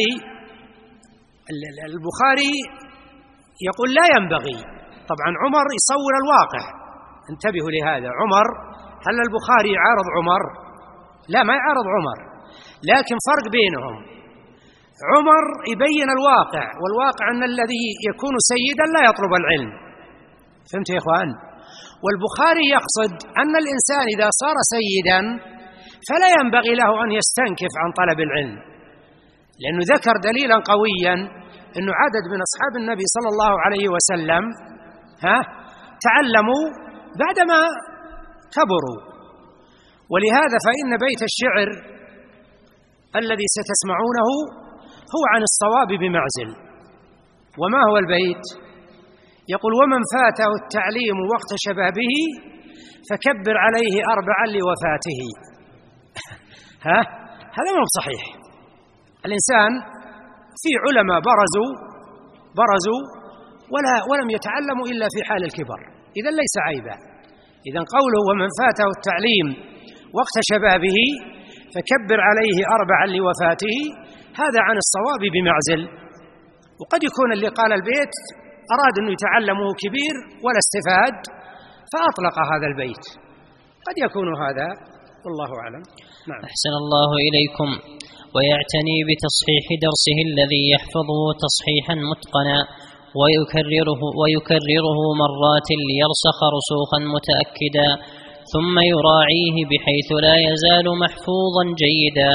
البخاري يقول لا ينبغي، طبعا عمر يصور الواقع، انتبهوا لهذا. عمر، هل البخاري يعارض عمر؟ لا، ما يعارض عمر، لكن فرق بينهم. عمر يبين الواقع، والواقع أن الذي يكون سيدا لا يطلب العلم. فهمت يا إخوان؟ والبخاري يقصد أن الإنسان إذا صار سيدا فلا ينبغي له أن يستنكف عن طلب العلم، لأنه ذكر دليلا قويا أنه عدد من أصحاب النبي صلى الله عليه وسلم ها تعلموا بعدما كبروا. ولهذا فإن بيت الشعر الذي ستسمعونه هو عن الصواب بمعزل. وما هو البيت؟ يقول: ومن فاته التعليم وقت شبابه فكبر عليه أربعا لوفاته. ها هذا مو صحيح. الإنسان في علماء برزوا برزوا ولا ولم يتعلموا إلا في حال الكبر، إذن ليس عيبا. إذن قوله ومن فاته التعليم وقت شبابه فكبر عليه أربعا لوفاته هذا عن الصواب بمعزل. وقد يكون اللي قال البيت أراد أنه يتعلمه كبير ولا استفاد فأطلق هذا البيت، قد يكون هذا والله أعلم. نعم. أحسن الله إليكم. ويعتني بتصحيح درسه الذي يحفظه تصحيحا متقنا ويكرره, ويكرره مرات ليرسخ رسوخا متأكدا، ثم يراعيه بحيث لا يزال محفوظا جيدا.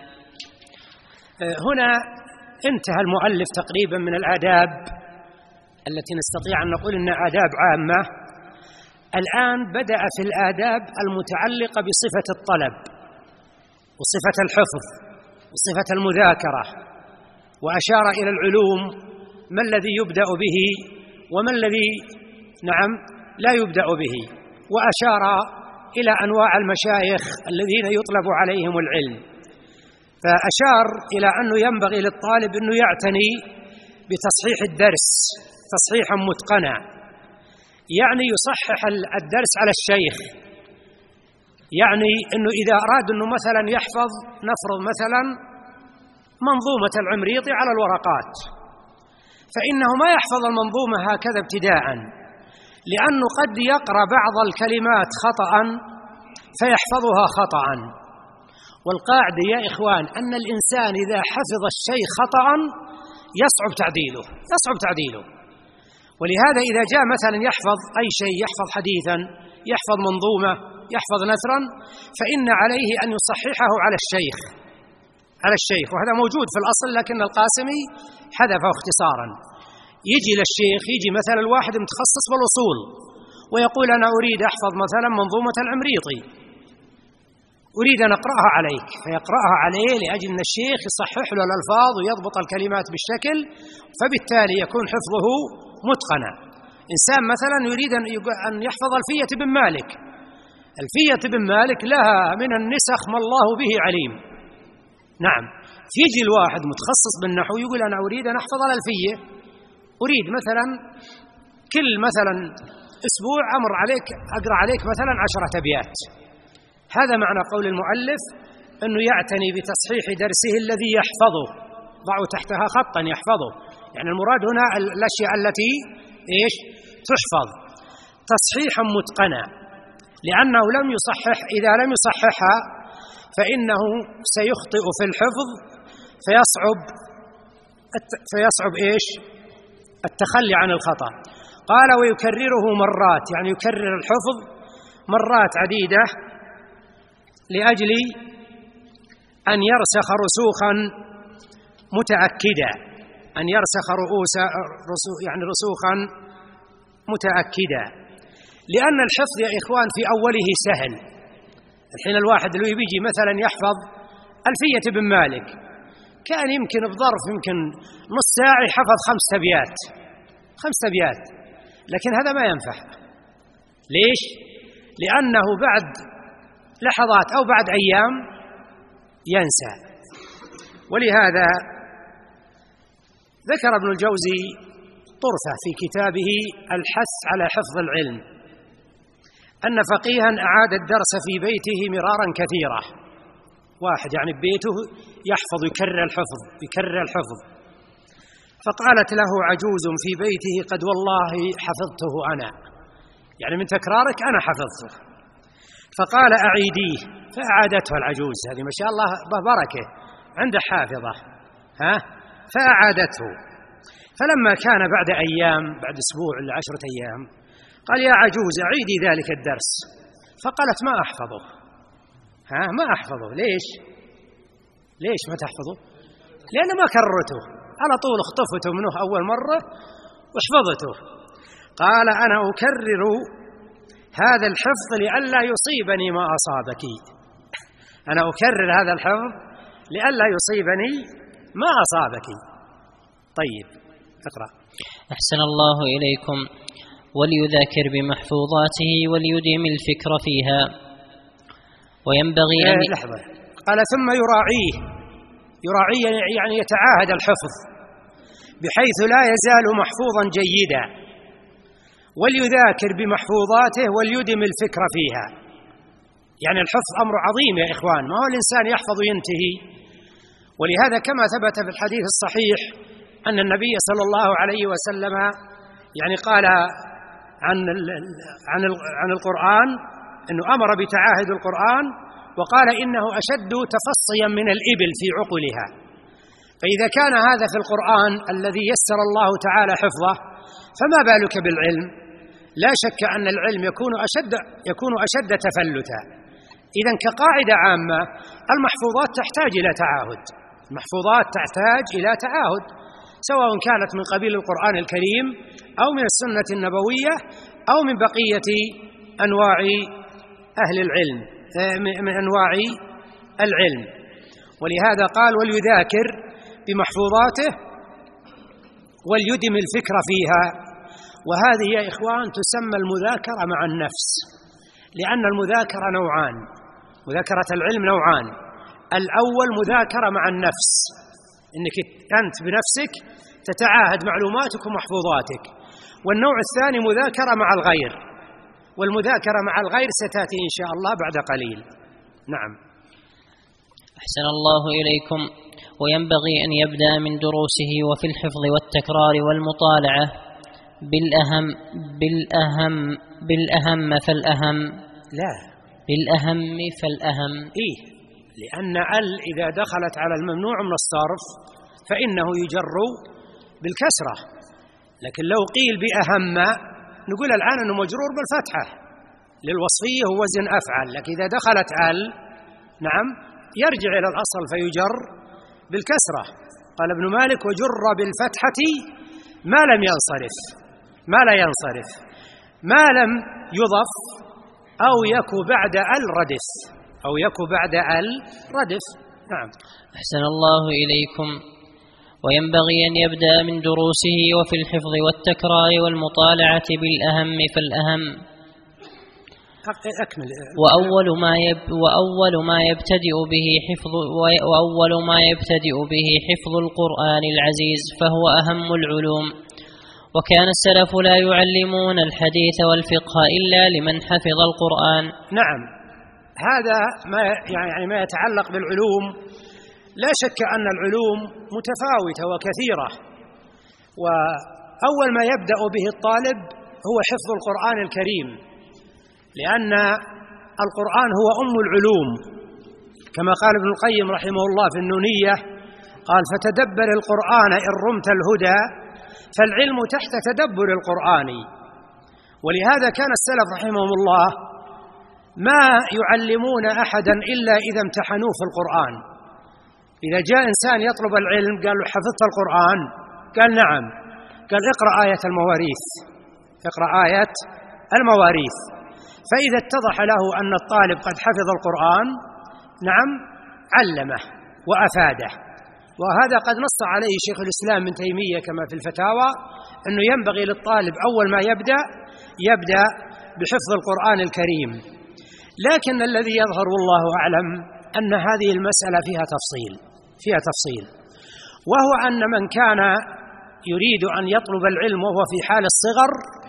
هنا انتهى المؤلف تقريبا من الآداب التي نستطيع أن نقول إنها آداب عامة. الآن بدأ في الآداب المتعلقة بصفة الطلب وصفة الحفظ وصفة المذاكرة، وأشار إلى العلوم ما الذي يبدأ به وما الذي نعم لا يبدأ به، وأشار إلى أنواع المشايخ الذين يطلب عليهم العلم. فأشار إلى أنه ينبغي للطالب أنه يعتني بتصحيح الدرس تصحيحا متقنا، يعني يصحح الدرس على الشيخ. يعني أنه إذا أراد أنه مثلا يحفظ، نفرض مثلا منظومة العمريطي على الورقات، فإنه ما يحفظ المنظومة هكذا ابتداء، لأنه قد يقرأ بعض الكلمات خطأ فيحفظها خطأ. والقاعدة يا إخوان أن الإنسان إذا حفظ الشيء خطأ يصعب تعديله يصعب تعديله ولهذا إذا جاء مثلا يحفظ أي شيء، يحفظ حديثا، يحفظ منظومة، يحفظ نثرا، فإن عليه أن يصححه على الشيخ على الشيخ وهذا موجود في الأصل، لكن القاسمي حذفه اختصارا. يجي للشيخ، يجي مثلا الواحد متخصص بالأصول ويقول أنا أريد أحفظ مثلا منظومة العمريطي، أريد أن أقرأها عليك، فيقرأها عليه لأجل أن الشيخ يصحح له الألفاظ ويضبط الكلمات بالشكل، فبالتالي يكون حفظه متقنا. إنسان مثلا يريد أن يحفظ ألفية ابن مالك، ألفية ابن مالك لها من النسخ ما الله به عليم. نعم. يجي الواحد متخصص بالنحو يقول أنا أريد أن أحفظ الألفية، أريد مثلا كل مثلا أسبوع أمر عليك أقرأ عليك مثلا عشرة أبيات. هذا معنى قول المؤلف أنه يعتني بتصحيح درسه الذي يحفظه، ضعوا تحتها خطا يحفظه، يعني المراد هنا الأشياء التي إيش تحفظ تصحيحا متقنا، لأنه لم يصحح، إذا لم يصححها فإنه سيخطئ في الحفظ فيصعب فيصعب إيش التخلي عن الخطأ. قال ويكرره مرات، يعني يكرر الحفظ مرات عديدة لأجل أن يرسخ رسوخا متأكدا، أن يرسخ رؤوس يعني رسوخا متأكدا، لأن الحفظ يا إخوان في أوله سهل. الحين الواحد لو يجي مثلا يحفظ ألفية ابن مالك، كان يمكن بظرف يمكن نص ساعة حفظ خمس أبيات خمس أبيات لكن هذا ما ينفع. ليش؟ لأنه بعد لحظات أو بعد أيام ينسى. ولهذا ذكر ابن الجوزي طرفة في كتابه الحث على حفظ العلم، أن فقيها أعاد الدرس في بيته مرارا كثيرا، واحد يعني ببيته يحفظ يكرر الحفظ يكرر الحفظ فقالت له عجوز في بيته قد والله حفظته أنا، يعني من تكرارك أنا حفظته. فقال أعيديه، فأعادته العجوز، هذه ما شاء الله بركة عنده حافظة، ها فأعادته. فلما كان بعد أيام، بعد أسبوع ولا عشرة أيام، قال يا عجوز أعيدي ذلك الدرس. فقالت ما أحفظه، ها ما أحفظه. ليش؟ ليش ما تحفظه؟ لأن ما كررته، على طول اخطفته منه أول مرة وحفظته. قال أنا أكرر هذا الحفظ لئلا يصيبني ما أصابك، أنا أكرر هذا الحفظ لئلا يصيبني ما أصابك. طيب اقرأ. أحسن الله إليكم. وليذاكر بمحفوظاته وليديم الفكر فيها، وينبغي أن إيه لحظة. قال ثم يراعيه، يراعيه يعني يتعاهد الحفظ بحيث لا يزال محفوظا جيدا. وليذاكر بمحفوظاته وليدم الفكر فيها، يعني الحفظ أمر عظيم يا إخوان، ما هو الإنسان يحفظ وينتهي. ولهذا كما ثبت في الحديث الصحيح أن النبي صلى الله عليه وسلم يعني قال عن عن عن القرآن أنه أمر بتعاهد القرآن وقال إنه أشد تفصيا من الإبل في عقلها. فإذا كان هذا في القرآن الذي يسر الله تعالى حفظه، فما بالك بالعلم؟ لا شك أن العلم يكون أشد يكون أشد تفلتا. إذن كقاعدة عامة المحفوظات تحتاج إلى تعاهد، المحفوظات تحتاج إلى تعاهد، سواء كانت من قبيل القرآن الكريم أو من السنة النبوية أو من بقية أنواع أهل العلم، من أنواع العلم. ولهذا قال وليذاكر بمحفوظاته وليدم الفكر فيها. وهذه يا إخوان تسمى المذاكرة مع النفس، لأن المذاكرة نوعان، مذاكرة العلم نوعان. الأول مذاكرة مع النفس، إنك أنت بنفسك تتعاهد معلوماتك ومحفوظاتك. والنوع الثاني مذاكرة مع الغير، والمذاكرة مع الغير ستأتي إن شاء الله بعد قليل. نعم. أحسن الله إليكم. وينبغي أن يبدأ من دروسه وفي الحفظ والتكرار والمطالعة بالأهم بالأهم بالأهم فالأهم لا بالأهم فالأهم إيه، لأن ال إذا دخلت على الممنوع من الصرف فإنه يجر بالكسرة، لكن لو قيل بأهم نقول الآن أنه مجرور بالفتحة للوصفية ووزن أفعل، لكن إذا دخلت ال نعم يرجع إلى الأصل فيجر بالكسرة. قال ابن مالك وجر بالفتحة ما لم ينصرف، ما لا ينصرف، ما لم يضف أو يكو بعد ال ردف، أو يكو بعد ال ردف. نعم. أحسن الله إليكم. وينبغي أن يبدأ من دروسه وفي الحفظ والتكرار والمطالعة بالأهم فالأهم. أكمل. وأول ما يب وأول ما يبتدئ به حفظ وأول ما يبتدئ به حفظ القرآن العزيز فهو أهم العلوم. وكان السلف لا يعلمون الحديث والفقه إلا لمن حفظ القرآن. نعم، هذا ما يعني ما يتعلق بالعلوم. لا شك أن العلوم متفاوتة وكثيرة، وأول ما يبدأ به الطالب هو حفظ القرآن الكريم، لأن القرآن هو أم العلوم، كما قال ابن القيم رحمه الله في النونية، قال فتدبر القرآن إن رمت الهدى فالعلم تحت تدبر القرآن. ولهذا كان السلف رحمهم الله ما يعلمون أحدا إلا إذا امتحنوه في القرآن. إذا جاء إنسان يطلب العلم قال له حفظت القرآن؟ قال نعم. قال اقرأ آية المواريث، اقرأ آية المواريث. فإذا اتضح له أن الطالب قد حفظ القرآن نعم علمه وأفاده. وهذا قد نص عليه شيخ الإسلام ابن تيمية كما في الفتاوى، أنه ينبغي للطالب أول ما يبدأ يبدأ بحفظ القرآن الكريم. لكن الذي يظهر والله أعلم أن هذه المسألة فيها تفصيل فيها تفصيل وهو أن من كان يريد أن يطلب العلم وهو في حال الصغر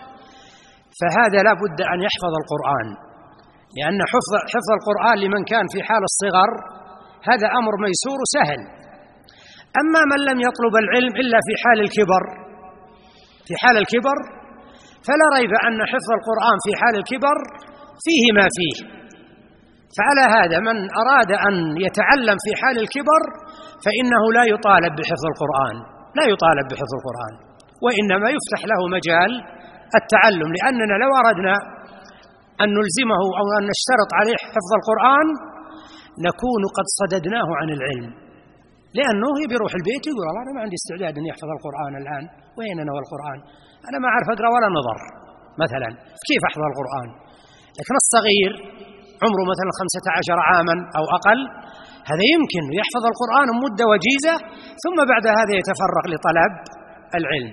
فهذا لا بد أن يحفظ القرآن، لأن حفظ, حفظ القرآن لمن كان في حال الصغر هذا أمر ميسور سهل. أما من لم يطلب العلم إلا في حال الكبر في حال الكبر فلا ريب أن حفظ القرآن في حال الكبر فيه ما فيه. فعلى هذا من أراد أن يتعلم في حال الكبر فإنه لا يطالب بحفظ القرآن لا يطالب بحفظ القرآن وإنما يفتح له مجال التعلم، لأننا لو أردنا أن نلزمه أو أن نشترط عليه حفظ القرآن نكون قد صددناه عن العلم، لأنه بيروح البيت يقول الله أنا ما عندي استعداد أن يحفظ القرآن الآن، وين أنا والقرآن، أنا ما أعرف أقرأ ولا نظر مثلا، كيف أحفظ القرآن؟ لكن الصغير عمره مثلا خمسة عشر عاما أو أقل هذا يمكن يحفظ القرآن مدة وجيزة، ثم بعد هذا يتفرغ لطلب العلم.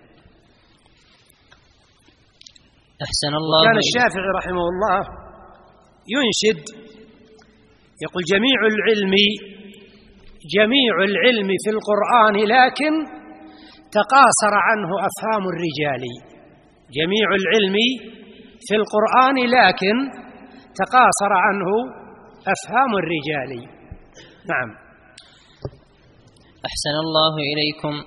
أحسن الله. كان الشافعي رحمه الله ينشد يقول جميع العلم جميع العلم في القرآن لكن تقاصر عنه أفهام الرجال. جميع العلم في القرآن لكن تقاصر عنه أفهام الرجال. نعم. أحسن الله إليكم.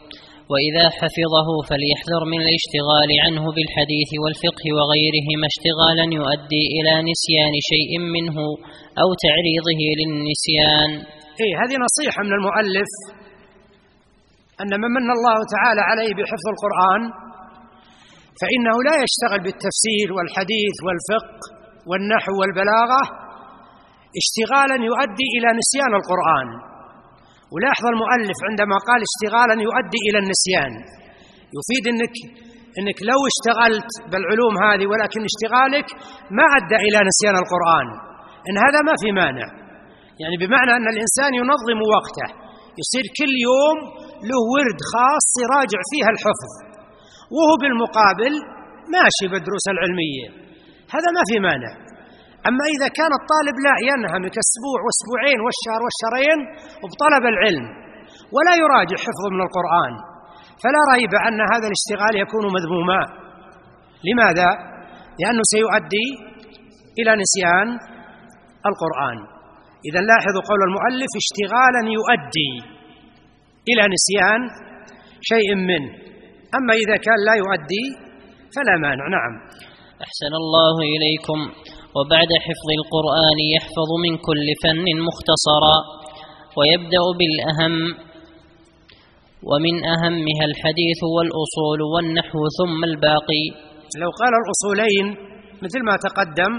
وإذا حفظه فليحذر من الاشتغال عنه بالحديث والفقه وغيرهما اشتغالا يؤدي إلى نسيان شيء منه أو تعريضه للنسيان. إيه، هذه نصيحة من المؤلف أن من من الله تعالى عليه بحفظ القرآن فإنه لا يشتغل بالتفسير والحديث والفقه والنحو والبلاغة اشتغالا يؤدي إلى نسيان القرآن. ولاحظ المؤلف عندما قال اشتغالا يؤدي إلى النسيان يفيد أنك, إنك لو اشتغلت بالعلوم هذه ولكن اشتغالك ما أدى إلى نسيان القرآن، إن هذا ما في مانع، يعني بمعنى أن الإنسان ينظم وقته، يصير كل يوم له ورد خاص يراجع فيها الحفظ، وهو بالمقابل ماشي بالدروس العلمية، هذا ما في مانع. أما إذا كان الطالب لا ينهمك أسبوع وأسبوعين والشهر والشهرين وبطلب العلم ولا يراجع حفظه من القرآن، فلا ريب أن هذا الاشتغال يكون مذموما. لماذا؟ لأنه سيؤدي إلى نسيان القرآن. إذا لاحظوا قول المؤلف اشتغالا يؤدي إلى نسيان شيء منه، أما إذا كان لا يؤدي فلا مانع. نعم. أحسن الله إليكم. وبعد حفظ القرآن يحفظ من كل فن مختصرا، ويبدأ بالأهم، ومن أهمها الحديث والأصول والنحو ثم الباقي. لو قال الأصولين مثل ما تقدم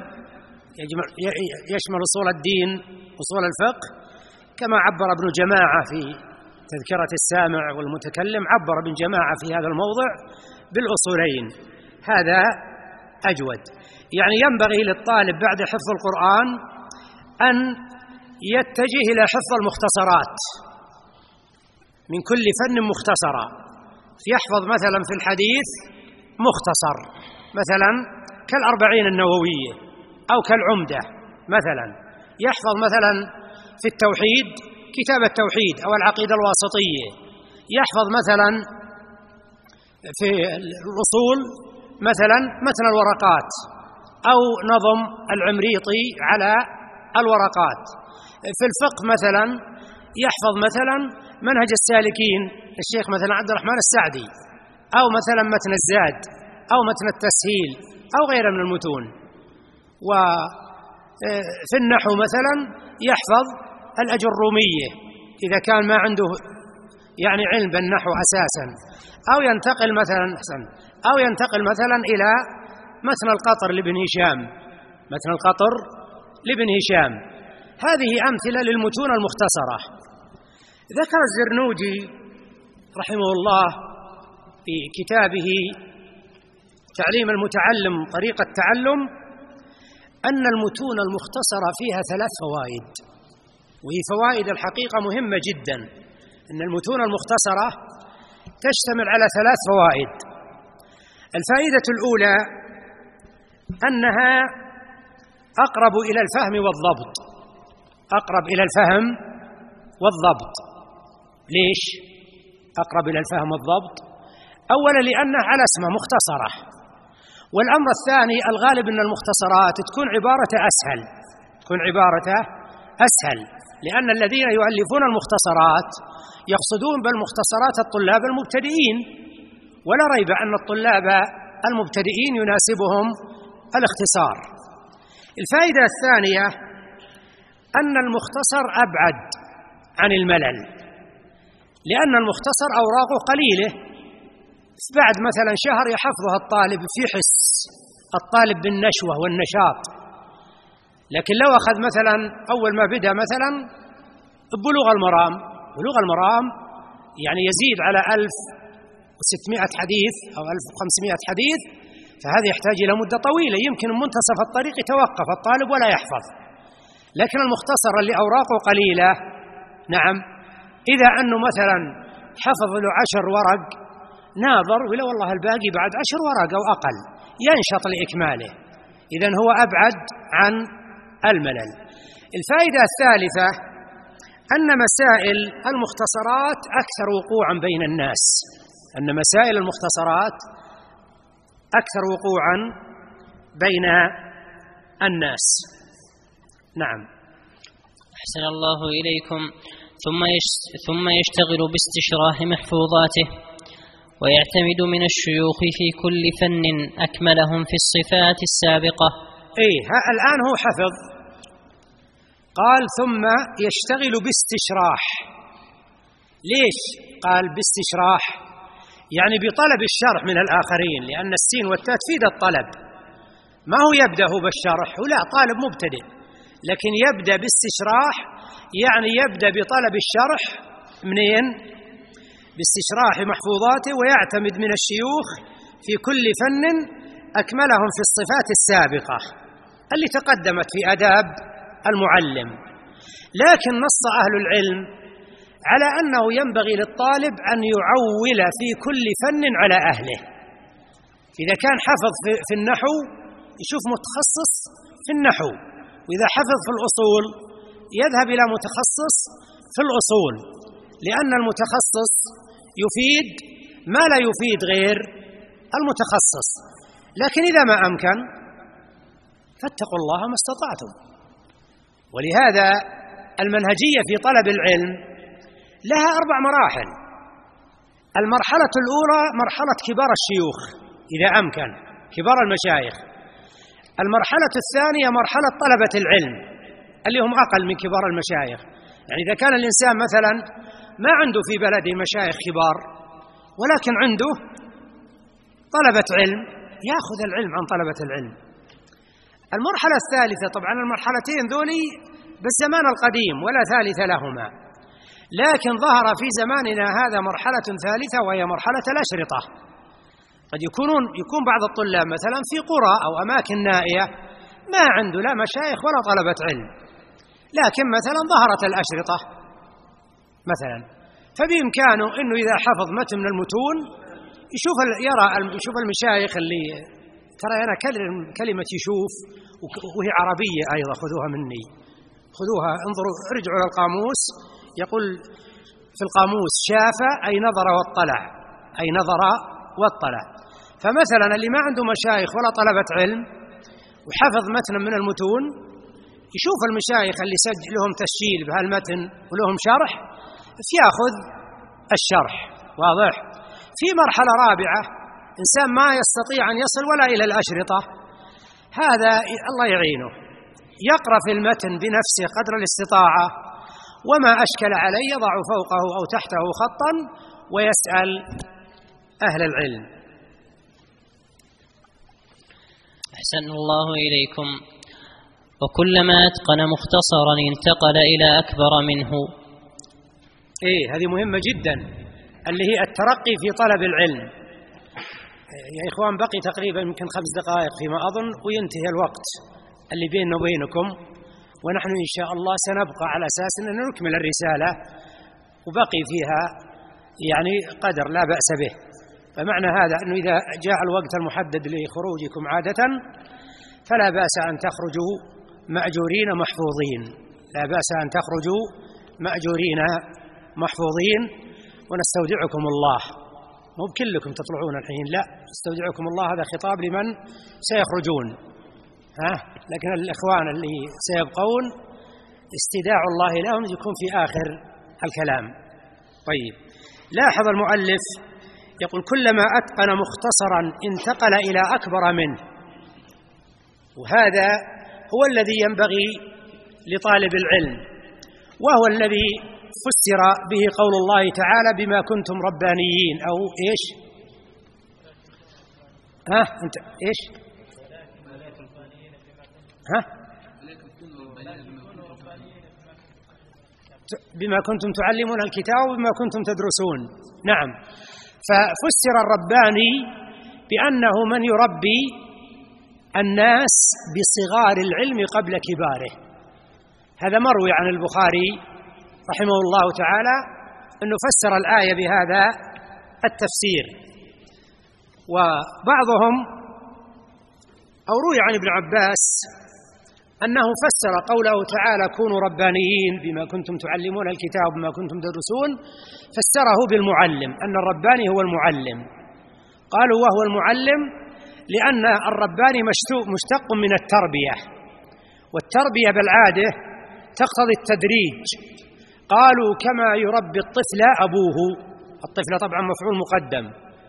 يشمل أصول الدين أصول الفقه، كما عبر ابن جماعة في تذكرة السامع والمتكلم، عبر ابن جماعة في هذا الموضع بالأصولين، هذا أجود. يعني ينبغي للطالب بعد حفظ القرآن أن يتجه إلى حفظ المختصرات من كل فن مختصرة، يحفظ مثلا في الحديث مختصر مثلا كالأربعين النووية أو كالعمدة مثلا، يحفظ مثلا في التوحيد كتاب التوحيد أو العقيدة الواسطية، يحفظ مثلا في الأصول مثلا متن الورقات أو نظم العمريطي على الورقات، في الفقه مثلا يحفظ مثلا منهج السالكين الشيخ مثلا عبد الرحمن السعدي، أو مثلا متن الزاد أو متن التسهيل أو غيره من المتون. وفي النحو مثلا يحفظ الأجرومية إذا كان ما عنده يعني علم بالنحو أساسا، أو ينتقل مثلا أو ينتقل مثلا إلى متن القطر لابن هشام، متن القطر لابن هشام. هذه أمثلة للمتون المختصرة. ذكر الزرنوجي رحمه الله في كتابه تعليم المتعلم طريقة التعلم أن المتون المختصرة فيها ثلاث فوائد، وهي فوائد الحقيقة مهمة جدا. أن المتون المختصرة تشتمل على ثلاث فوائد. الفائدة الأولى أنها أقرب إلى الفهم والضبط، أقرب إلى الفهم والضبط. ليش أقرب إلى الفهم والضبط؟ أولا لأنها على اسمها مختصرة، والأمر الثاني الغالب أن المختصرات تكون عبارة أسهل، تكون عبارة أسهل، لأن الذين يؤلفون المختصرات يقصدون بالمختصرات الطلاب المبتدئين، ولا ريب أن الطلاب المبتدئين يناسبهم الاختصار. الفائدة الثانية أن المختصر أبعد عن الملل، لأن المختصر أوراقه قليلة، بعد مثلا شهر يحفظها الطالب في حس الطالب بالنشوة والنشاط. لكن لو أخذ مثلا أول ما بدأ مثلا بلوغ المرام، بلوغ المرام يعني يزيد على ألف وستمائة حديث أو ألف وخمسمائة حديث، فهذا يحتاج إلى مدة طويلة، يمكن منتصف الطريق يتوقف الطالب ولا يحفظ. لكن المختصر اللي أوراقه قليلة، نعم، إذا أنه مثلا حفظ له عشر ورق ناظر ولا والله الباقي بعد عشر ورق أو أقل ينشط لإكماله، إذن هو أبعد عن الملل. الفائدة الثالثة أن مسائل المختصرات أكثر وقوعا بين الناس، أن مسائل المختصرات أكثر وقوعا بين الناس. نعم. أحسن الله إليكم. ثم ثم يشتغل باستشراح محفوظاته، ويعتمد من الشيوخ في كل فن أكملهم في الصفات السابقة. إيه الآن هو حفظ، قال ثم يشتغل باستشراح. ليش قال باستشراح؟ يعني بطلب الشرح من الآخرين، لأن السين والتاء تفيد الطلب، ما هو يبدأ هو بالشرح، ولا طالب مبتدئ، لكن يبدأ باستشراح، يعني يبدأ بطلب الشرح منين؟ باستشراح محفوظاته، ويعتمد من الشيوخ في كل فن أكملهم في الصفات السابقة اللي تقدمت في آداب المعلم. لكن نص أهل العلم على أنه ينبغي للطالب أن يعول في كل فن على أهله. إذا كان حفظ في النحو يشوف متخصص في النحو، وإذا حفظ في الأصول يذهب إلى متخصص في الأصول، لأن المتخصص يفيد ما لا يفيد غير المتخصص. لكن إذا ما أمكن فاتقوا الله ما استطعتم. ولهذا المنهجية في طلب العلم لها أربع مراحل. المرحلة الأولى مرحلة كبار الشيوخ إذا أمكن، كبار المشايخ. المرحلة الثانية مرحلة طلبة العلم اللي هم أقل من كبار المشايخ. يعني إذا كان الإنسان مثلا ما عنده في بلده مشايخ كبار، ولكن عنده طلبة علم، يأخذ العلم عن طلبة العلم. المرحلة الثالثة، طبعا المرحلتين ذولي بالزمان القديم ولا ثالث لهما، لكن ظهر في زماننا هذا مرحلة ثالثة، وهي مرحلة الأشرطة. قد يكونون يكون بعض الطلاب مثلا في قرى أو أماكن نائية ما عنده لا مشايخ ولا طلبة علم، لكن مثلا ظهرت الأشرطة مثلا، فبإمكانه أنه إذا حفظ متن من المتون يشوف يرى يشوف المشايخ اللي ترى أنا كلمة يشوف وهي عربية أيضا، خذوها مني، خذوها انظروا ارجعوا إلى القاموس، يقول في القاموس شاف أي نظر واطلع، أي نظر واطلع. فمثلا اللي ما عنده مشايخ ولا طلبة علم وحفظ متن من المتون يشوف المشايخ اللي سجل لهم تسجيل بهالمتن ولهم شرح يأخذ الشرح. واضح؟ في مرحلة رابعة إنسان ما يستطيع أن يصل ولا إلى الأشرطة، هذا الله يعينه يقرأ في المتن بنفسه قدر الاستطاعة، وما أشكل عليه يضع فوقه أو تحته خطا ويسأل أهل العلم. أحسن الله إليكم. وكلما أتقن مختصرا انتقل إلى أكبر منه. إيه هذه مهمة جدا، اللي هي الترقي في طلب العلم. يا إخوان بقي تقريبا يمكن خمس دقائق فيما أظن وينتهي الوقت اللي بيننا وبينكم، ونحن إن شاء الله سنبقى على أساس أن نكمل الرسالة وبقي فيها يعني قدر لا بأس به. فمعنى هذا أنه إذا جاء الوقت المحدد لخروجكم عادة فلا بأس أن تخرجوا مأجورين محفوظين، لا بأس أن تخرجوا مأجورين محفوظين. ونستودعكم الله، مو بكلكم تطلعون الحين، لا، استودعكم الله هذا خطاب لمن سيخرجون، ها، لكن الإخوان اللي سيبقون استداع الله لهم يكون في آخر الكلام. طيب، لاحظ المؤلف يقول كلما أتقن مختصرا انتقل إلى أكبر منه، وهذا هو الذي ينبغي لطالب العلم، وهو الذي فسر به قول الله تعالى بما كنتم ربانيين، أو إيش؟ ها أنت إيش؟ ها؟ بما كنتم تعلمون الكتاب وبما كنتم تدرسون. نعم، ففسر الرباني بأنه من يربي الناس بصغار العلم قبل كباره. هذا مروي عن البخاري رحمه الله تعالى أنه فسر الآية بهذا التفسير. وبعضهم أو روي عن ابن عباس أنه فسر قوله تعالى كونوا ربانيين بما كنتم تعلمون الكتاب بما كنتم تدرسون، فسره بالمعلم، أن الرباني هو المعلم. قالوا وهو المعلم لأن الرباني مشتق من التربية، والتربية بالعادة تقتضي التدريج. قالوا كما يربي الطفل أبوه، الطفل طبعا مفعول مقدم،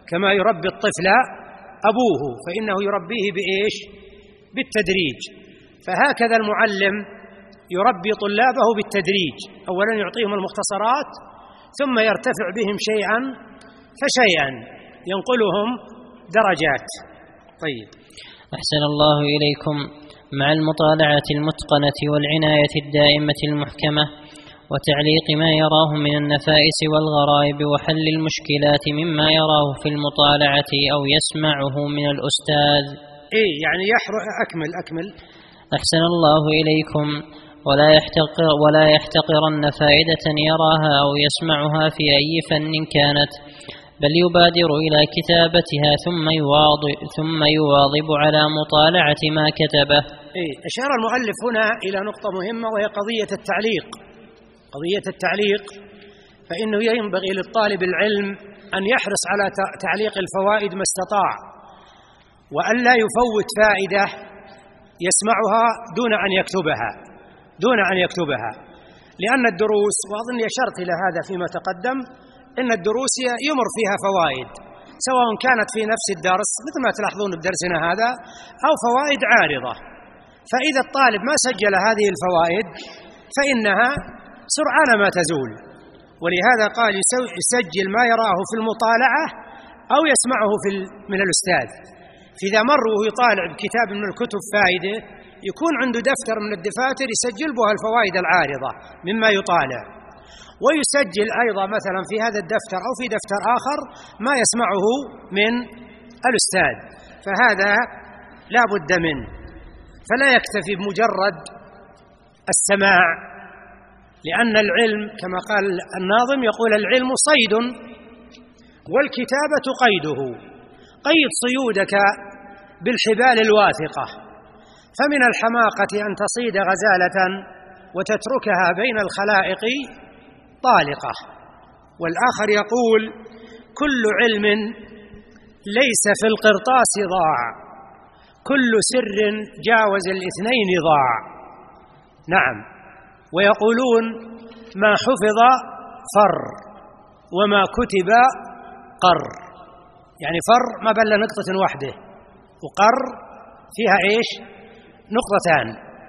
كما يربي الطفل أبوه، فإنه يربيه بإيش؟ بالتدريج. فهكذا المعلم يربي طلابه بالتدريج، أولا يعطيهم المختصرات ثم يرتفع بهم شيئا فشيئا، ينقلهم درجات. طيب. أحسن الله إليكم. مع المطالعة المتقنة والعناية الدائمة المحكمة وتعليق ما يراه من النفائس والغرائب وحل المشكلات مما يراه في المطالعة أو يسمعه من الأستاذ. إيه يعني يحرق. أكمل أكمل. أحسن الله إليكم. ولا يحتقر ولا يحتقرن فائدة يراها أو يسمعها في أي فن كانت، بل يبادر إلى كتابتها ثم يواظب, ثم يواظب على مطالعة ما كتبه. إيه أشار المؤلف هنا إلى نقطة مهمة، وهي قضية التعليق. قضية التعليق، فإنه ينبغي للطالب العلم أن يحرص على تعليق الفوائد ما استطاع، وأن لا يفوت فائدة يسمعها دون أن يكتبها دون أن يكتبها لأن الدروس، وأظن أشرت إلى هذا فيما تقدم، إن الدروس يمر فيها فوائد، سواء كانت في نفس الدرس مثل ما تلاحظون بدرسنا هذا، أو فوائد عارضة. فإذا الطالب ما سجل هذه الفوائد فإنها سرعان ما تزول، ولهذا قال يسجل ما يراه في المطالعة أو يسمعه في من الأستاذ. فإذا مر وهو يطالع بكتاب من الكتب فائدة، يكون عنده دفتر من الدفاتر يسجل بها الفوائد العارضة مما يطالع، ويسجل أيضا مثلا في هذا الدفتر أو في دفتر آخر ما يسمعه من الأستاذ. فهذا لا بد منه، فلا يكتفي بمجرد السماع، لأن العلم كما قال الناظم يقول العلم صيد والكتابة قيده، قيد صيودك بالحبال الواثقة، فمن الحماقة أن تصيد غزالة وتتركها بين الخلائق طالقة. والآخر يقول كل علم ليس في القرطاس ضاع، كل سر جاوز الاثنين ضاع. نعم. ويقولون ما حفظ فر وما كتب قر، يعني فر ما بل نقطة واحدة، وقر فيها إيش؟ نقطتان.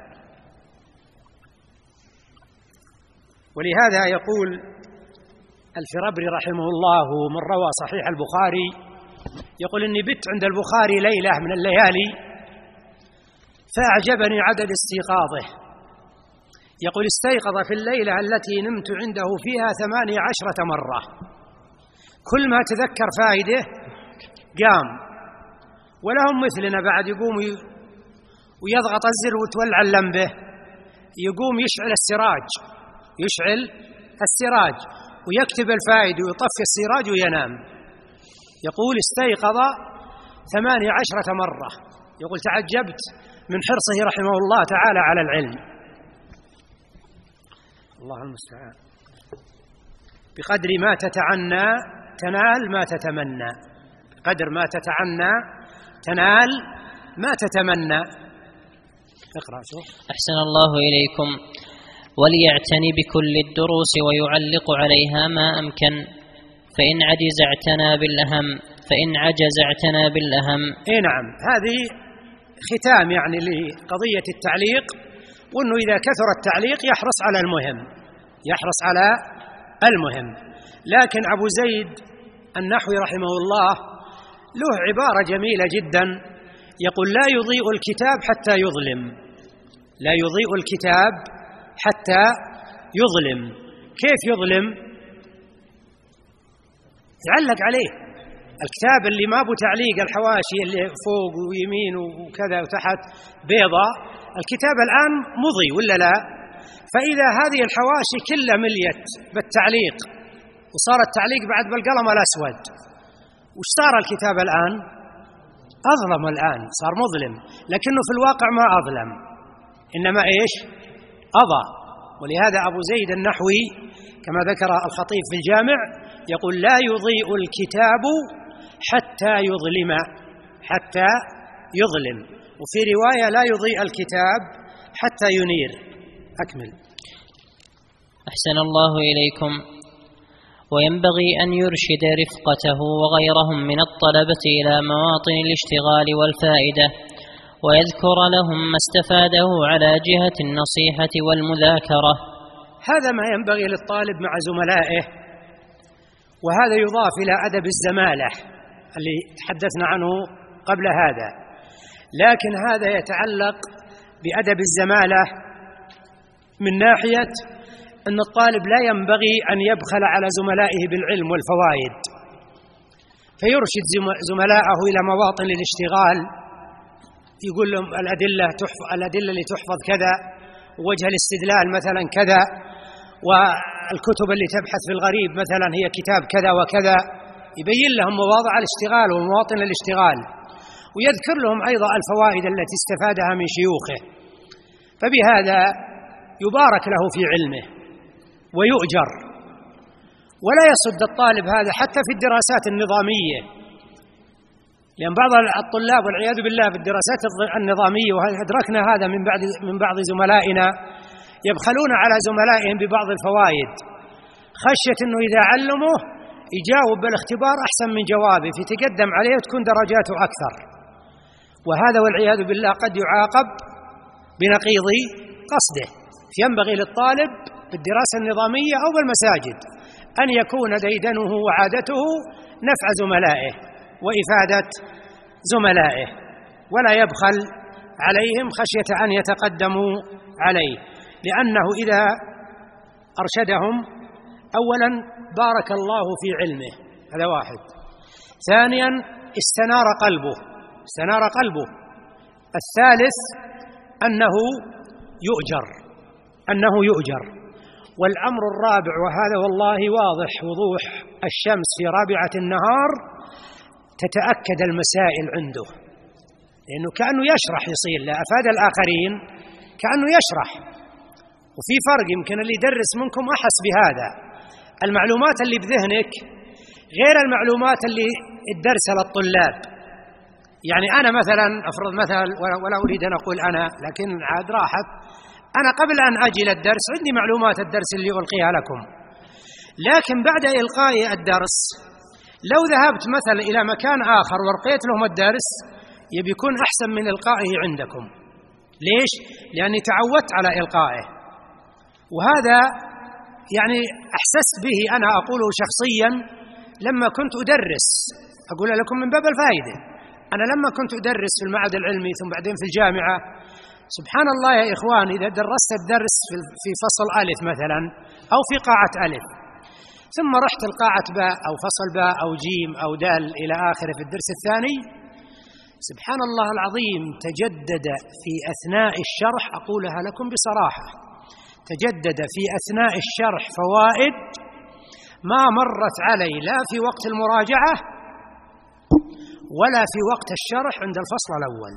ولهذا يقول الفرابري رحمه الله من روى صحيح البخاري، يقول إني بت عند البخاري ليلة من الليالي فأعجبني عدد استيقاظه، يقول استيقظ في الليلة التي نمت عنده فيها ثمانية عشرة مرة، كل ما تذكر فائدة قام. ولهم مثلنا بعد يقوم ويضغط الزر وتولع اللمبة، يقوم يشعل السراج يشعل السراج ويكتب الفائدة ويطفي السراج وينام. يقول استيقظ ثمانية عشرة مرة. يقول تعجبت من حرصه رحمه الله تعالى على العلم. الله المستعان. بقدر ما تتعنى تنال ما تتمنى، بقدر ما تتعنى تنال ما تتمنى. اقرأ شوف. أحسن الله إليكم. وليعتني بكل الدروس ويعلق عليها ما أمكن، فإن عجز اعتنى بالأهم فإن عجز اعتنى بالأهم. إيه نعم، هذه ختام يعني لقضية التعليق، وأنه إذا كثر التعليق يحرص على المهم يحرص على المهم. لكن أبو زيد النحوي رحمه الله له عبارة جميلة جدا، يقول لا يضيء الكتاب حتى يظلم، لا يضيء الكتاب حتى يظلم. كيف يظلم؟ يعلق عليه الكتاب اللي ما بو تعليق، الحواشي اللي فوق ويمين وكذا وتحت بيضة، الكتاب الآن مضي ولا لا؟ فإذا هذه الحواشي كلها مليت بالتعليق وصار التعليق بعد بالقلم الأسود، وش صار الكتاب الآن؟ أظلم الآن، صار مظلم، لكنه في الواقع ما أظلم، إنما إيش؟ أضى. ولهذا أبو زيد النحوي كما ذكر الخطيب في الجامع يقول لا يضيء الكتاب حتى يظلم حتى يظلم، وفي رواية لا يضيء الكتاب حتى ينير. أكمل. أحسن الله إليكم. وينبغي أن يرشد رفقته وغيرهم من الطلبة إلى مواطن الاشتغال والفائدة، ويذكر لهم ما استفاده على جهة النصيحة والمذاكرة. هذا ما ينبغي للطالب مع زملائه، وهذا يضاف إلى أدب الزمالة اللي تحدثنا عنه قبل هذا، لكن هذا يتعلق بأدب الزمالة من ناحية أن الطالب لا ينبغي أن يبخل على زملائه بالعلم والفوائد، فيرشد زملائه إلى مواطن الاشتغال، يقول لهم الأدلة تحفظ، الأدلة اللي تحفظ كذا، ووجه الاستدلال مثلا كذا، والكتب اللي تبحث في الغريب مثلا هي كتاب كذا وكذا، يبين لهم مواضع الاشتغال ومواطن الاشتغال، ويذكر لهم أيضا الفوائد التي استفادها من شيوخه، فبهذا يبارك له في علمه ويؤجر. ولا يصد الطالب هذا حتى في الدراسات النظامية، لأن بعض الطلاب والعياذ بالله في الدراسات النظامية، وأدركنا هذا من بعض من بعض زملائنا، يبخلون على زملائهم ببعض الفوائد خشية أنه إذا علموه يجاوب بالاختبار أحسن من جوابه فتقدم عليه وتكون درجاته أكثر، وهذا والعياذ بالله قد يعاقب بنقيض قصده. فينبغي للطالب بالدراسة النظامية أو بالمساجد أن يكون ديدنه وعادته نفع زملائه وإفادة زملائه، ولا يبخل عليهم خشية أن يتقدموا عليه، لأنه إذا أرشدهم أولا بارك الله في علمه، هذا واحد. ثانيا استنار قلبه استنار قلبه الثالث أنه يؤجر أنه يؤجر والأمر الرابع، وهذا والله واضح وضوح الشمس في رابعة النهار، تتأكد المسائل عنده، لأنه كأنه يشرح، يصير لا أفاد الآخرين كأنه يشرح. وفي فرق، يمكن اللي يدرس منكم أحس بهذا، المعلومات اللي بذهنك غير المعلومات اللي الدرس للطلاب. يعني أنا مثلا أفرض مثل، ولا أريد أن أقول أنا، لكن عاد راحت، أنا قبل أن أجي للدرس عندي معلومات الدرس اللي ألقيها لكم، لكن بعد إلقاء الدرس لو ذهبت مثلا إلى مكان آخر ولقيت لهم الدرس يبيكون أحسن من إلقائه عندكم. ليش؟ لأني تعودت على إلقائه، وهذا يعني أحسست به أنا أقوله شخصيا لما كنت أدرس، أقول لكم من باب الفائدة. أنا لما كنت أدرس في المعهد العلمي ثم بعدين في الجامعة، سبحان الله يا إخوان، إذا درست الدرس في فصل ألف مثلا أو في قاعة ألف، ثم رحت القاعة باء أو فصل باء أو جيم أو دال إلى آخره في الدرس الثاني، سبحان الله العظيم تجدد في أثناء الشرح، أقولها لكم بصراحة، تجدد في أثناء الشرح فوائد ما مرت علي لا في وقت المراجعة ولا في وقت الشرح عند الفصل الأول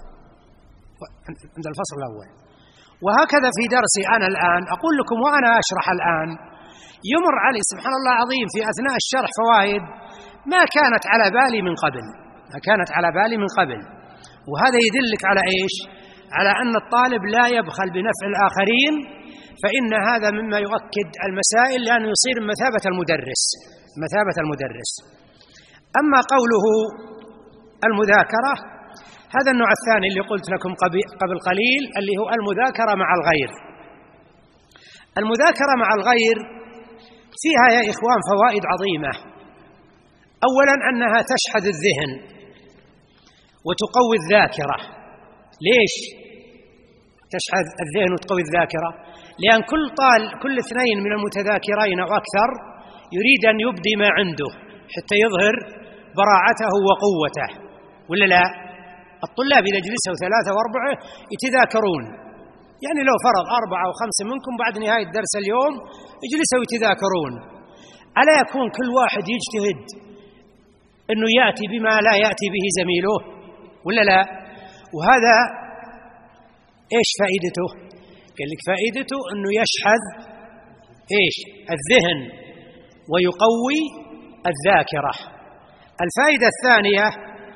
عند الفصل الأول وهكذا في درسي أنا الآن، أقول لكم وأنا أشرح الآن يمر علي سبحان الله العظيم في أثناء الشرح فوائد ما كانت على بالي من قبل ما كانت على بالي من قبل وهذا يدلك على إيش؟ على أن الطالب لا يبخل بنفع الآخرين، فإن هذا مما يؤكد المسائل، لأنه يصير مثابة المدرس مثابة المدرس. أما قوله المذاكرة، هذا النوع الثاني اللي قلت لكم قبل قليل، اللي هو المذاكرة مع الغير. المذاكرة مع الغير فيها يا إخوان فوائد عظيمة. أولا أنها تشحذ الذهن وتقوي الذاكرة. ليش تشحذ الذهن وتقوي الذاكرة؟ لأن كل طال كل اثنين من المتذاكرين أو أكثر يريد أن يبدي ما عنده حتى يظهر براعته وقوته، ولا لا؟ الطلاب إذا جلسوا ثلاثة وأربعة يتذاكرون، يعني لو فرض أربعة أو خمسة منكم بعد نهاية درس اليوم يجلسوا يتذاكرون، ألا يكون كل واحد يجتهد أنه يأتي بما لا يأتي به زميله، ولا لا؟ وهذا إيش فائدته؟ قال لك فائدته أنه يشحذ إيش؟ الذهن ويقوي الذاكرة. الفائدة الثانية،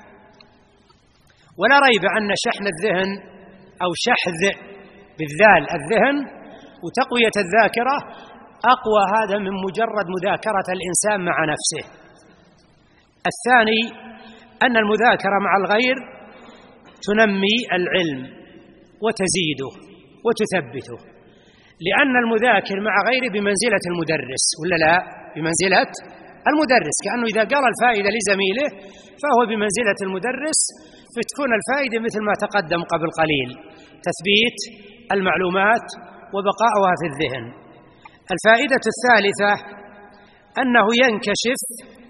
ولا ريب أن شحن الذهن أو شحذ بالذال الذهن وتقوية الذاكرة أقوى هذا من مجرد مذاكرة الإنسان مع نفسه. الثاني أن المذاكرة مع الغير تنمي العلم وتزيده وتثبته، لأن المذاكر مع غيره بمنزلة المدرس، ولا لا؟ بمنزلة المدرس، كأنه إذا قال الفائدة لزميله فهو بمنزلة المدرس، فتكون الفائدة مثل ما تقدم قبل قليل، تثبيت المعلومات وبقاؤها في الذهن. الفائدة الثالثة أنه ينكشف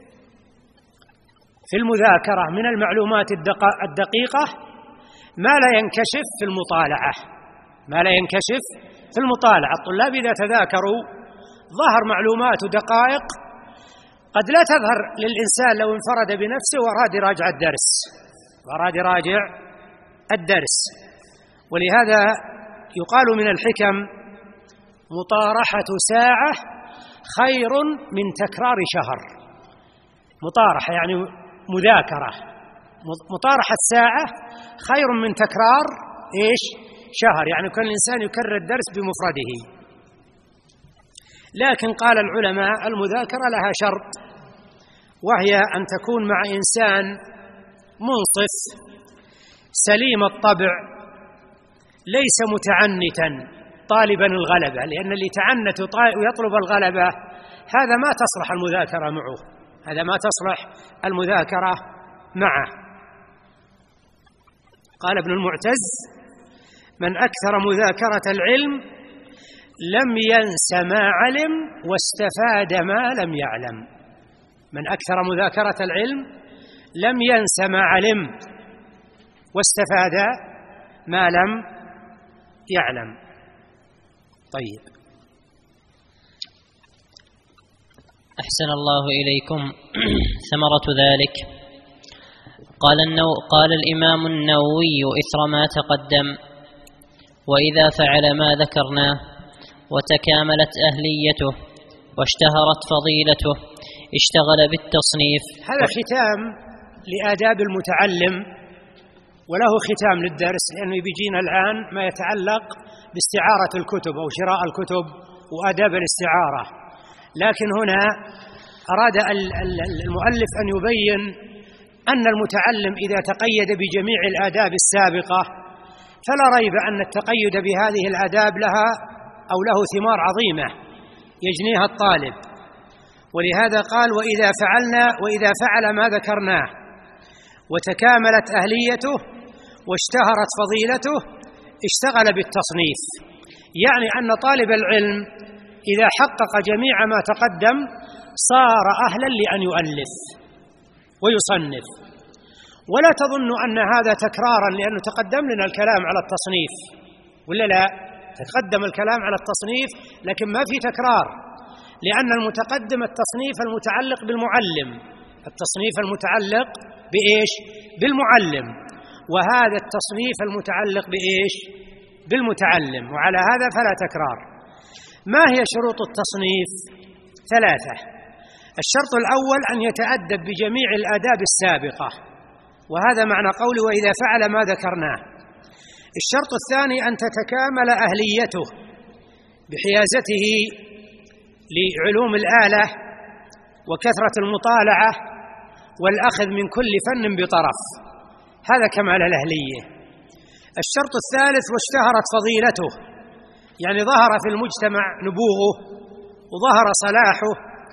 في المذاكرة من المعلومات الدقيقة ما لا ينكشف في المطالعة، ما لا ينكشف في المطالعة. الطلاب إذا تذاكروا ظهر معلومات ودقائق قد لا تظهر للإنسان لو انفرد بنفسه وأراد يراجع الدرس وأراد يراجع الدرس. ولهذا يقال من الحكم: مطارحة ساعة خير من تكرار شهر. مطارحة يعني مذاكرة، مطارحة ساعة خير من تكرار إيش؟ شهر، يعني كل إنسان يكرر الدرس بمفرده. لكن قال العلماء المذاكرة لها شرط، وهي أن تكون مع إنسان منصف سليم الطبع ليس متعنتا طالبا الغلبة، لأن اللي يتعنت ويطلب الغلبة هذا ما تصلح المذاكرة معه، هذا ما تصلح المذاكرة معه. قال ابن المعتز: من أكثر مذاكرة العلم لم ينس ما علم واستفاد ما لم يعلم. من أكثر مذاكرة العلم لم ينس ما علم واستفاد ما لم يعلم. طيب، أحسن الله إليكم. ثمرة ذلك قال, النو قال الإمام النووي إثر ما تقدم: وإذا فعل ما ذكرناه وتكاملت أهليته واشتهرت فضيلته اشتغل بالتصنيف. هذا ختام لآداب المتعلم وله ختام للدرس، لأنه بيجينا الآن ما يتعلق باستعارة الكتب أو شراء الكتب وآداب الاستعارة. لكن هنا أراد المؤلف أن يبين أن المتعلم إذا تقيد بجميع الآداب السابقة فلا ريب أن التقيد بهذه الآداب لها أو له ثمار عظيمة يجنيها الطالب. ولهذا قال: وإذا فعلنا وإذا فعل ما ذكرناه وتكاملت أهليته واشتهرت فضيلته اشتغل بالتصنيف. يعني أن طالب العلم إذا حقق جميع ما تقدم صار أهلا لأن يؤلف ويصنف. ولا تظن أن هذا تكرارا، لأنه تقدم لنا الكلام على التصنيف، ولا لا؟ تقدم الكلام على التصنيف لكن ما في تكرار، لأن المتقدم التصنيف المتعلق بالمعلم، التصنيف المتعلق بإيش؟ بالمعلم، وهذا التصنيف المتعلق بإيش؟ بالمتعلم، وعلى هذا فلا تكرار. ما هي شروط التصنيف؟ ثلاثة. الشرط الأول أن يتأدب بجميع الآداب السابقة، وهذا معنى قوله: وإذا فعل ما ذكرناه. الشرط الثاني أن تتكامل أهليته بحيازته لعلوم الآلة وكثرة المطالعة والأخذ من كل فن بطرف، هذا كمال الأهلية. الشرط الثالث: واشتهرت فضيلته، يعني ظهر في المجتمع نبوغه وظهر صلاحه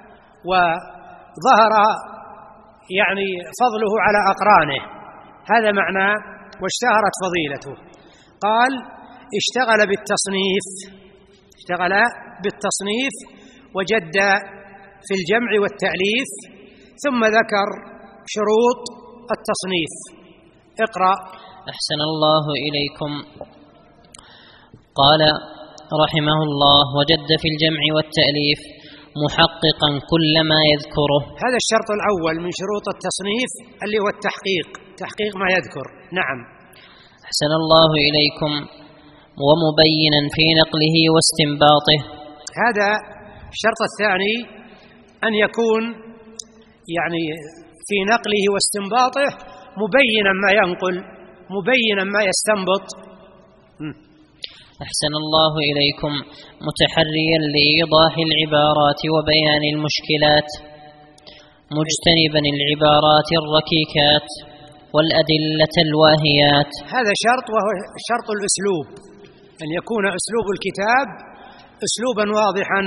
وظهر يعني فضله على أقرانه، هذا معنى واشتهرت فضيلته. قال: اشتغل بالتصنيف، اشتغل بالتصنيف وجد في الجمع والتأليف، ثم ذكر شروط التصنيف. اقرأ. أحسن الله إليكم. قال رحمه الله: وجد في الجمع والتأليف محققا كل ما يذكره. هذا الشرط الأول من شروط التصنيف اللي هو التحقيق، تحقيق ما يذكر. نعم. أحسن الله إليكم. ومبينا في نقله واستنباطه. هذا الشرط الثاني أن يكون يعني في نقله واستنباطه مبينا ما ينقل، مبينا ما يستنبط. أحسن الله إليكم. متحريا لإيضاح العبارات وبيان المشكلات، مجتنبا العبارات الركيكات والأدلة الواهيات. هذا شرط، وهو شرط الأسلوب، أن يكون أسلوب الكتاب أسلوبا واضحا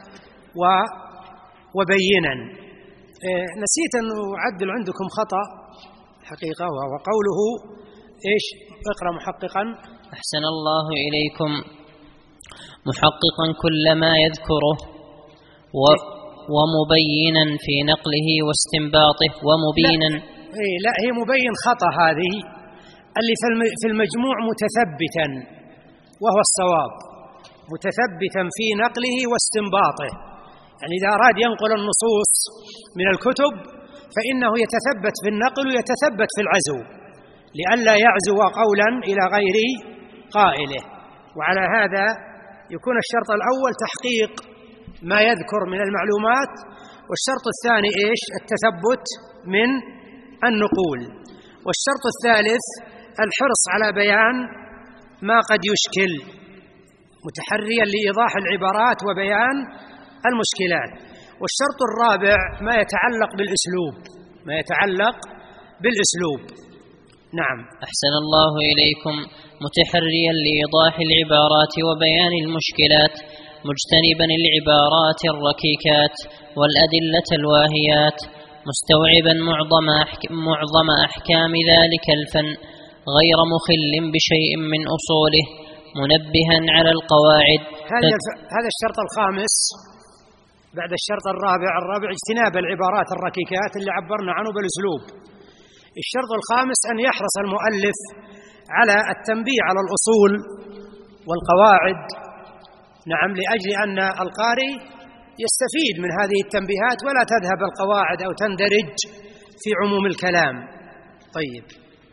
وبينا. نسيت أن أعدل عندكم خطأ حقيقة، وهو قوله إيش؟ اقرأ محققا. أحسن الله إليكم. محققا كل ما يذكره و ومبينا في نقله واستنباطه ومبينا. لا, إيه لا هي مبين خطأ، هذه اللي في المجموع متثبتا، وهو الصواب، متثبتا في نقله واستنباطه. يعني إذا أراد ينقل النصوص من الكتب فإنه يتثبت في النقل ويتثبت في العزو، لئلا يعزو قولا إلى غير قائله. وعلى هذا يكون الشرط الأول تحقيق ما يذكر من المعلومات، والشرط الثاني إيش؟ التثبت من النقول. والشرط الثالث الحرص على بيان ما قد يشكل، متحريا لإيضاح العبارات وبيان المشكلات. والشرط الرابع ما يتعلق بالأسلوب، ما يتعلق بالأسلوب. نعم. أحسن الله إليكم. متحريا لإيضاح العبارات وبيان المشكلات، مجتنبا العبارات الركيكات والأدلة الواهيات، مستوعبا معظم معظم أحكام ذلك الفن، غير مخل بشيء من أصوله، منبها على القواعد. هذا الشرط الخامس بعد الشرط الرابع. الرابع اجتناب العبارات الركيكات اللي عبرنا عنه بالأسلوب. الشرط الخامس أن يحرص المؤلف على التنبيه على الأصول والقواعد، نعم، لأجل أن القارئ يستفيد من هذه التنبيهات ولا تذهب القواعد أو تندرج في عموم الكلام. طيب.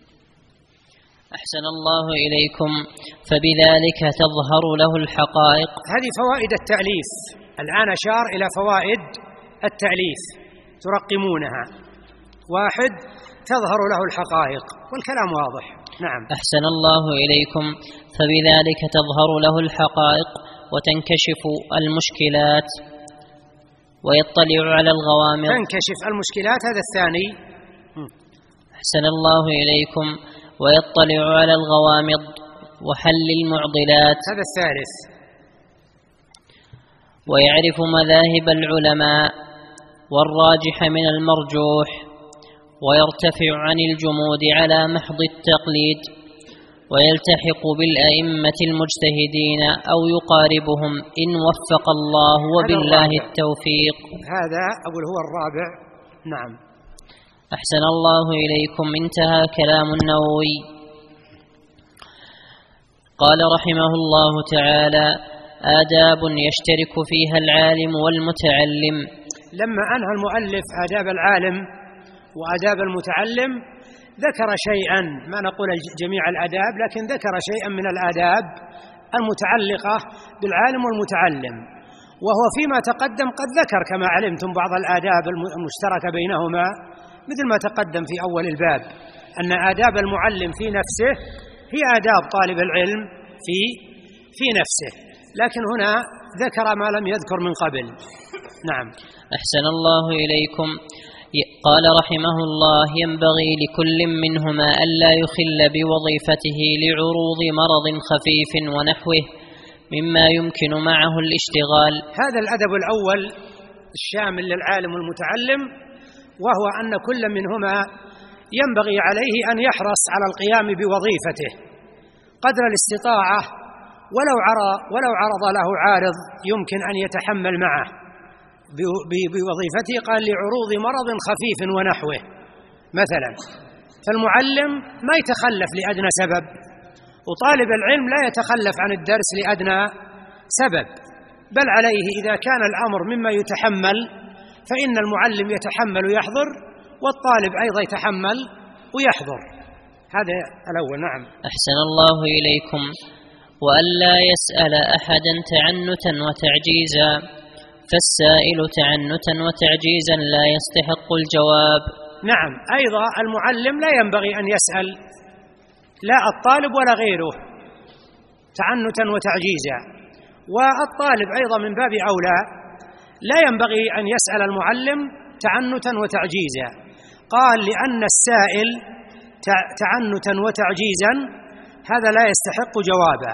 أحسن الله إليكم. فبذلك تظهر له الحقائق. هذه فوائد التأليف. الآن أشار إلى فوائد التأليف ترقمونها. واحد، تظهر له الحقائق، والكلام واضح. نعم. أحسن الله إليكم. فبذلك تظهر له الحقائق وتنكشف المشكلات ويطلع على الغوامض. تنكشف المشكلات، هذا الثاني. أحسن الله إليكم. ويطلع على الغوامض وحل المعضلات، هذا الثالث. ويعرف مذاهب العلماء والراجح من المرجوح، ويرتفع عن الجمود على محض التقليد، ويلتحق بالأئمة المجتهدين أو يقاربهم إن وفق الله، وبالله التوفيق. هذا أقول هو الرابع. نعم. أحسن الله إليكم. انتهى كلام النووي. قال رحمه الله تعالى: آداب يشترك فيها العالم والمتعلم. لما أنهى المؤلف آداب العالم وآداب المتعلم ذكر شيئا، ما نقول جميع الآداب، لكن ذكر شيئا من الآداب المتعلقة بالعالم والمتعلم، وهو فيما تقدم قد ذكر كما علمتم بعض الآداب المشتركة بينهما، مثل ما تقدم في أول الباب أن آداب المعلم في نفسه هي آداب طالب العلم في في نفسه، لكن هنا ذكر ما لم يذكر من قبل. نعم. أحسن الله إليكم. قال رحمه الله: ينبغي لكل منهما ألا يخل بوظيفته لعروض مرض خفيف ونحوه مما يمكن معه الاشتغال. هذا الأدب الأول الشامل للعالم والمتعلم، وهو أن كل منهما ينبغي عليه أن يحرص على القيام بوظيفته قدر الاستطاعة، ولو عرض, ولو عرض له عارض يمكن أن يتحمل معه بوظيفته. قال: لعروض مرض خفيف ونحوه. مثلا فالمعلم ما يتخلف لأدنى سبب، وطالب العلم لا يتخلف عن الدرس لأدنى سبب، بل عليه إذا كان الأمر مما يتحمل فإن المعلم يتحمل ويحضر، والطالب أيضا يتحمل ويحضر. هذا الأول. نعم. أحسن الله إليكم. وألا يسأل أحدا تعنتا وتعجيزا، فالسائل تعنتا وتعجيزا لا يستحق الجواب. نعم. أيضا المعلم لا ينبغي أن يسأل لا الطالب ولا غيره تعنتا وتعجيزا. والطالب أيضا من باب أولى لا ينبغي أن يسأل المعلم تعنتا وتعجيزا. قال لأن السائل تعنتا وتعجيزا هذا لا يستحق جوابا.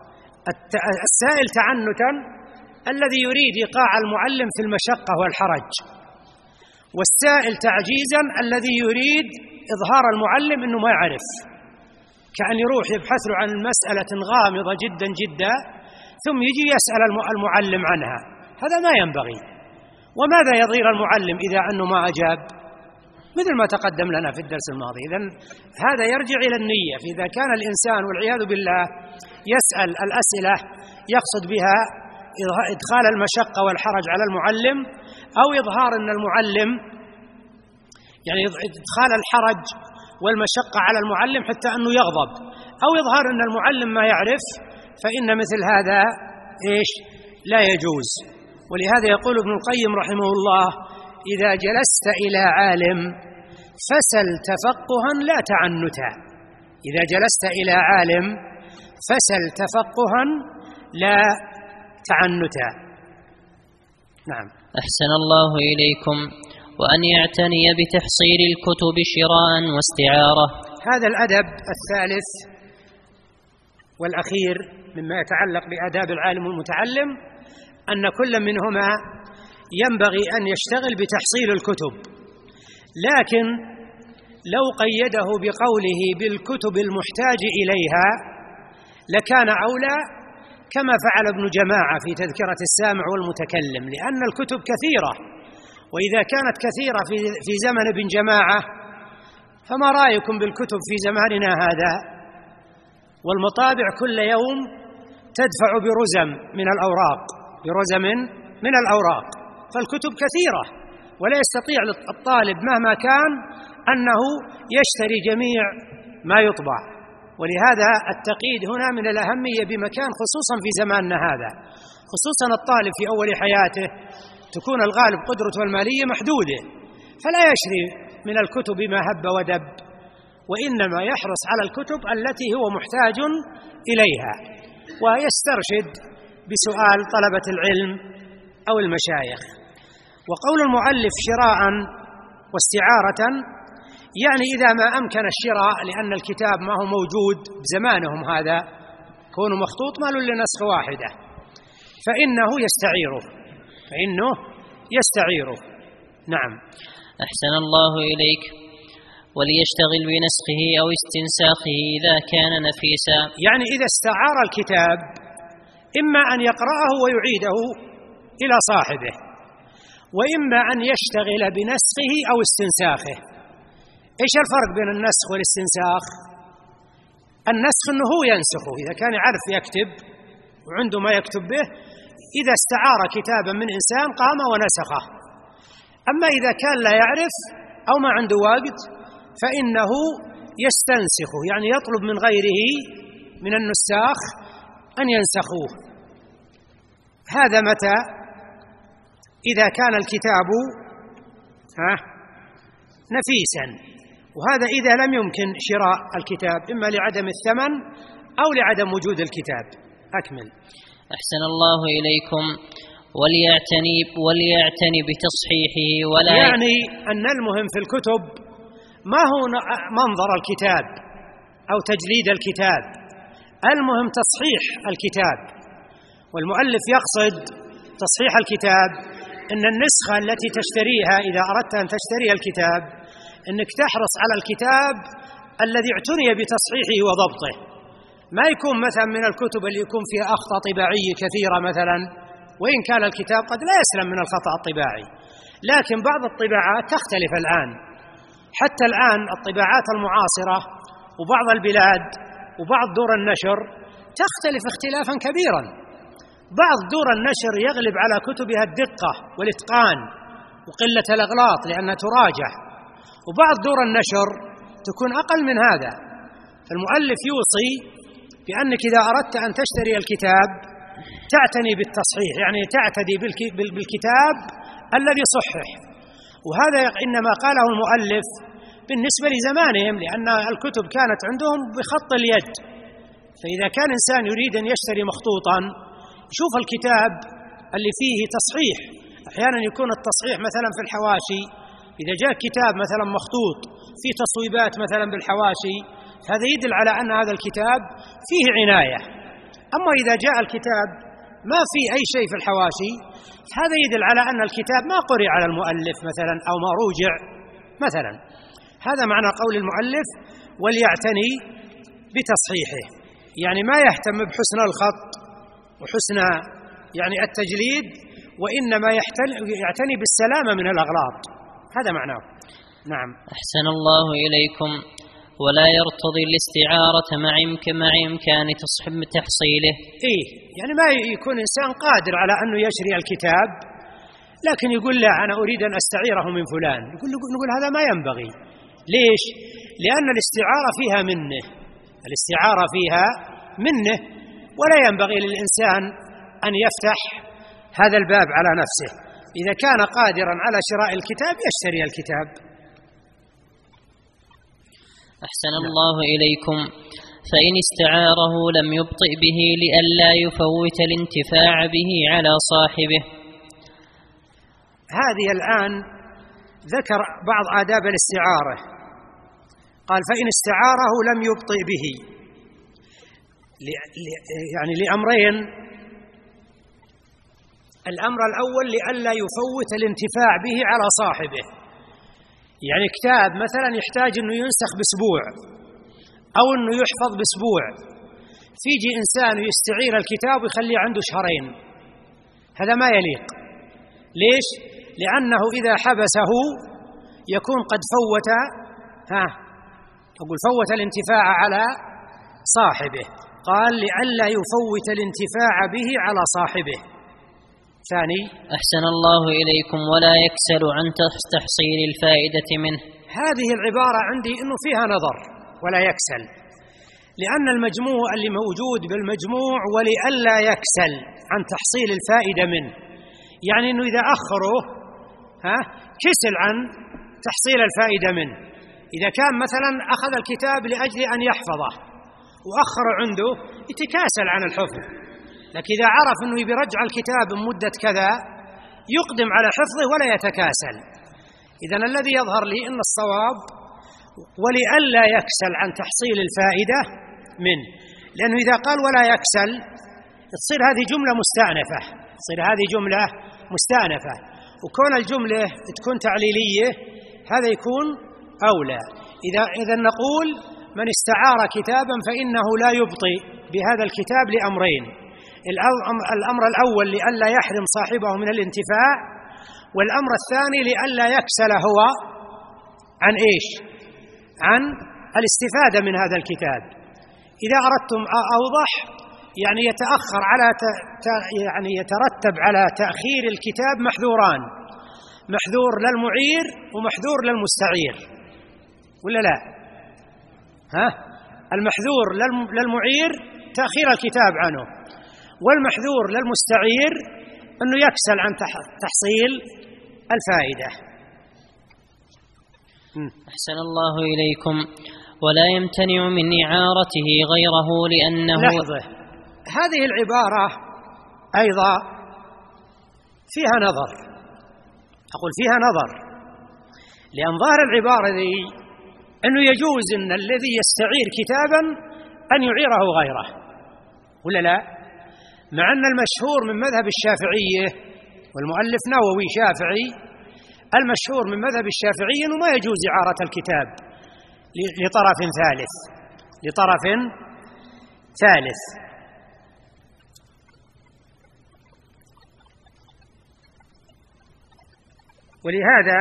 السائل تعنتا الذي يريد إيقاع المعلم في المشقة والحرج، والسائل تعجيزا الذي يريد إظهار المعلم أنه ما يعرف، كأن يروح يبحث له عن مسألة غامضة جدا جدا ثم يجي يسأل المعلم عنها، هذا ما ينبغي. وماذا يضير المعلم إذا أنه ما أجاب؟ مثل ما تقدم لنا في الدرس الماضي. إذن هذا يرجع إلى النية. فإذا كان الإنسان والعياذ بالله يسأل الأسئلة يقصد بها إدخال المشقة والحرج على المعلم، أو إظهار أن المعلم يعني إدخال الحرج والمشقة على المعلم حتى أنه يغضب، أو إظهار أن المعلم ما يعرف، فإن مثل هذا إيش لا يجوز. ولهذا يقول ابن القيم رحمه الله: إذا جلست إلى عالم فسل تفقها لا تعنتا. إذا جلست إلى عالم فسل تفقها لا تعنتا. نعم. أحسن الله إليكم. وأن يعتني بتحصيل الكتب شراء واستعارة. هذا الأدب الثالث والأخير مما يتعلق بآداب العالم والمتعلم أن كل منهما ينبغي أن يشتغل بتحصيل الكتب، لكن لو قيده بقوله بالكتب المحتاج إليها لكان أولى، كما فعل ابن جماعة في تذكرة السامع والمتكلم، لأن الكتب كثيرة، وإذا كانت كثيرة في في زمن ابن جماعة فما رأيكم بالكتب في زماننا هذا؟ والمطابع كل يوم تدفع برزم من الأوراق، برزم من الأوراق، فالكتب كثيرة ولا يستطيع الطالب مهما كان أنه يشتري جميع ما يطبع. ولهذا التقييد هنا من الأهمية بمكان، خصوصا في زماننا هذا، خصوصا الطالب في أول حياته تكون الغالب قدرته المالية محدودة، فلا يشتري من الكتب ما هب ودب، وإنما يحرص على الكتب التي هو محتاج إليها، ويسترشد بسؤال طلبة العلم أو المشايخ. وقول المؤلف شراء واستعارة يعني إذا ما أمكن الشراء، لأن الكتاب ما هو موجود بزمانهم هذا، كونه مخطوط ما له إلا نسخة واحدة، فإنه يستعيره فإنه يستعيره نعم. أحسن الله إليك. وليشتغل بنسخه أو استنساخه إذا كان نفيسا. يعني إذا استعار الكتاب إما أن يقرأه ويعيده إلى صاحبه، وإما أن يشتغل بنسخه أو استنساخه. إيش الفرق بين النسخ والاستنساخ؟ النسخ أنه هو ينسخه إذا كان يعرف يكتب وعنده ما يكتب به، إذا استعار كتابا من إنسان قام ونسخه. أما إذا كان لا يعرف أو ما عنده وقت فإنه يستنسخه، يعني يطلب من غيره من النساخ أن ينسخوه. هذا متى؟ إذا كان الكتاب ها نفيسا، وهذا إذا لم يمكن شراء الكتاب إما لعدم الثمن أو لعدم وجود الكتاب. أكمل. أحسن الله إليكم. وليعتني وليعتني بتصحيحه ولا يعني أن المهم في الكتب ما هو منظر الكتاب أو تجليد الكتاب، المهم تصحيح الكتاب. والمؤلف يقصد تصحيح الكتاب أن النسخة التي تشتريها إذا أردت أن تشتري الكتاب أنك تحرص على الكتاب الذي اعتني بتصحيحه وضبطه، ما يكون مثلا من الكتب اللي يكون فيها أخطاء طباعية كثيرة مثلا، وإن كان الكتاب قد لا يسلم من الخطأ الطباعي، لكن بعض الطباعات تختلف الآن. حتى الآن الطباعات المعاصرة وبعض البلاد وبعض دور النشر تختلف اختلافا كبيرا. بعض دور النشر يغلب على كتبها الدقة والإتقان وقلة الأغلاط لأنها تراجع، وبعض دور النشر تكون أقل من هذا. فالمؤلف يوصي بأنك إذا أردت أن تشتري الكتاب تعتني بالتصحيح، يعني تعتدي بالكتاب الذي صحح. وهذا إنما قاله المؤلف بالنسبة لزمانهم، لأن الكتب كانت عندهم بخط اليد، فإذا كان إنسان يريد أن يشتري مخطوطا يشوف الكتاب اللي فيه تصحيح. أحيانا يكون التصحيح مثلا في الحواشي، إذا جاء كتاب مثلا مخطوط فيه تصويبات مثلا بالحواشي هذا يدل على أن هذا الكتاب فيه عناية. أما إذا جاء الكتاب ما فيه أي شيء في الحواشي هذا يدل على أن الكتاب ما قرئ على المؤلف مثلا أو ما روجع مثلا. هذا معنى قول المؤلف وليعتني بتصحيحه، يعني ما يهتم بحسن الخط وحسن يعني التجليد، وإنما يعتني بالسلامة من الأغلاط. هذا معناه. نعم. أحسن الله إليكم. ولا يرتضي الاستعارة مع مع إمكان تحصيله. إيه، يعني ما يكون إنسان قادر على أنه يشري الكتاب لكن يقول لا أنا أريد أن أستعيره من فلان، يقول نقول هذا ما ينبغي. ليش؟ لأن الاستعارة فيها منه، الاستعارة فيها منه، ولا ينبغي للإنسان أن يفتح هذا الباب على نفسه. إذا كان قادرا على شراء الكتاب يشتري الكتاب. أحسن الله إليكم. فإن استعاره لم يبطئ به لئلا يفوت الانتفاع به على صاحبه. هذه الآن ذكر بعض آداب الاستعارة، قال فإن استعاره لم يبطئ به، يعني لأمرين. الأمر الأول لئلا يفوت الانتفاع به على صاحبه، يعني كتاب مثلا يحتاج أنه ينسخ بأسبوع أو أنه يحفظ بأسبوع، فيجي إنسان يستعير الكتاب ويخليه عنده شهرين، هذا ما يليق. ليش؟ لأنه إذا حبسه يكون قد فوت ها أقول فوت الانتفاع على صاحبه. قال لئلا يفوت الانتفاع به على صاحبه. ثاني. أحسن الله إليكم. ولا يكسل عن تحصيل الفائدة منه. هذه العبارة عندي إنه فيها نظر، ولا يكسل، لأن المجموع اللي موجود بالمجموع ولئلا يكسل عن تحصيل الفائدة منه، يعني إنه إذا أخره ها كسل عن تحصيل الفائدة منه. إذا كان مثلا أخذ الكتاب لأجل أن يحفظه وأخر عنده يتكاسل عن الحفظ، لكن إذا عرف أنه يرجع الكتاب مدة كذا يقدم على حفظه ولا يتكاسل. إذن الذي يظهر لي أن الصواب ولئلا يكسل عن تحصيل الفائدة منه، لأنه إذا قال ولا يكسل تصير هذه جملة مستأنفة، تصير هذه جملة مستأنفة، وكون الجملة تكون تعليلية هذا يكون أولى. إذا إذا نقول من استعار كتابا فإنه لا يبطئ بهذا الكتاب لأمرين: الأمر الأول لئلا يحرم صاحبه من الانتفاع، والأمر الثاني لئلا يكسل هو عن إيش؟ عن الاستفادة من هذا الكتاب. إذا أردتم أوضح، يعني يتأخر على ت... يعني يترتب على تأخير الكتاب محذوران: محذور للمعير ومحذور للمستعير، ولا لا؟ ها؟ المحذور للمعير تأخير الكتاب عنه، والمحذور للمستعير أنه يكسل عن تحصيل الفائدة. أحسن الله إليكم. ولا يمتنع من إعارته غيره لأنه لحظة، هذه العبارة أيضا فيها نظر، أقول فيها نظر، لأن ظاهر العبارة ذي أنه يجوز أن الذي يستعير كتابا أن يعيره غيره، ولا لا؟ مع أن المشهور من مذهب الشافعية، والمؤلف نووي شافعي، المشهور من مذهب الشافعي أنه ما يجوز إعارة الكتاب لطرف ثالث لطرف ثالث ولهذا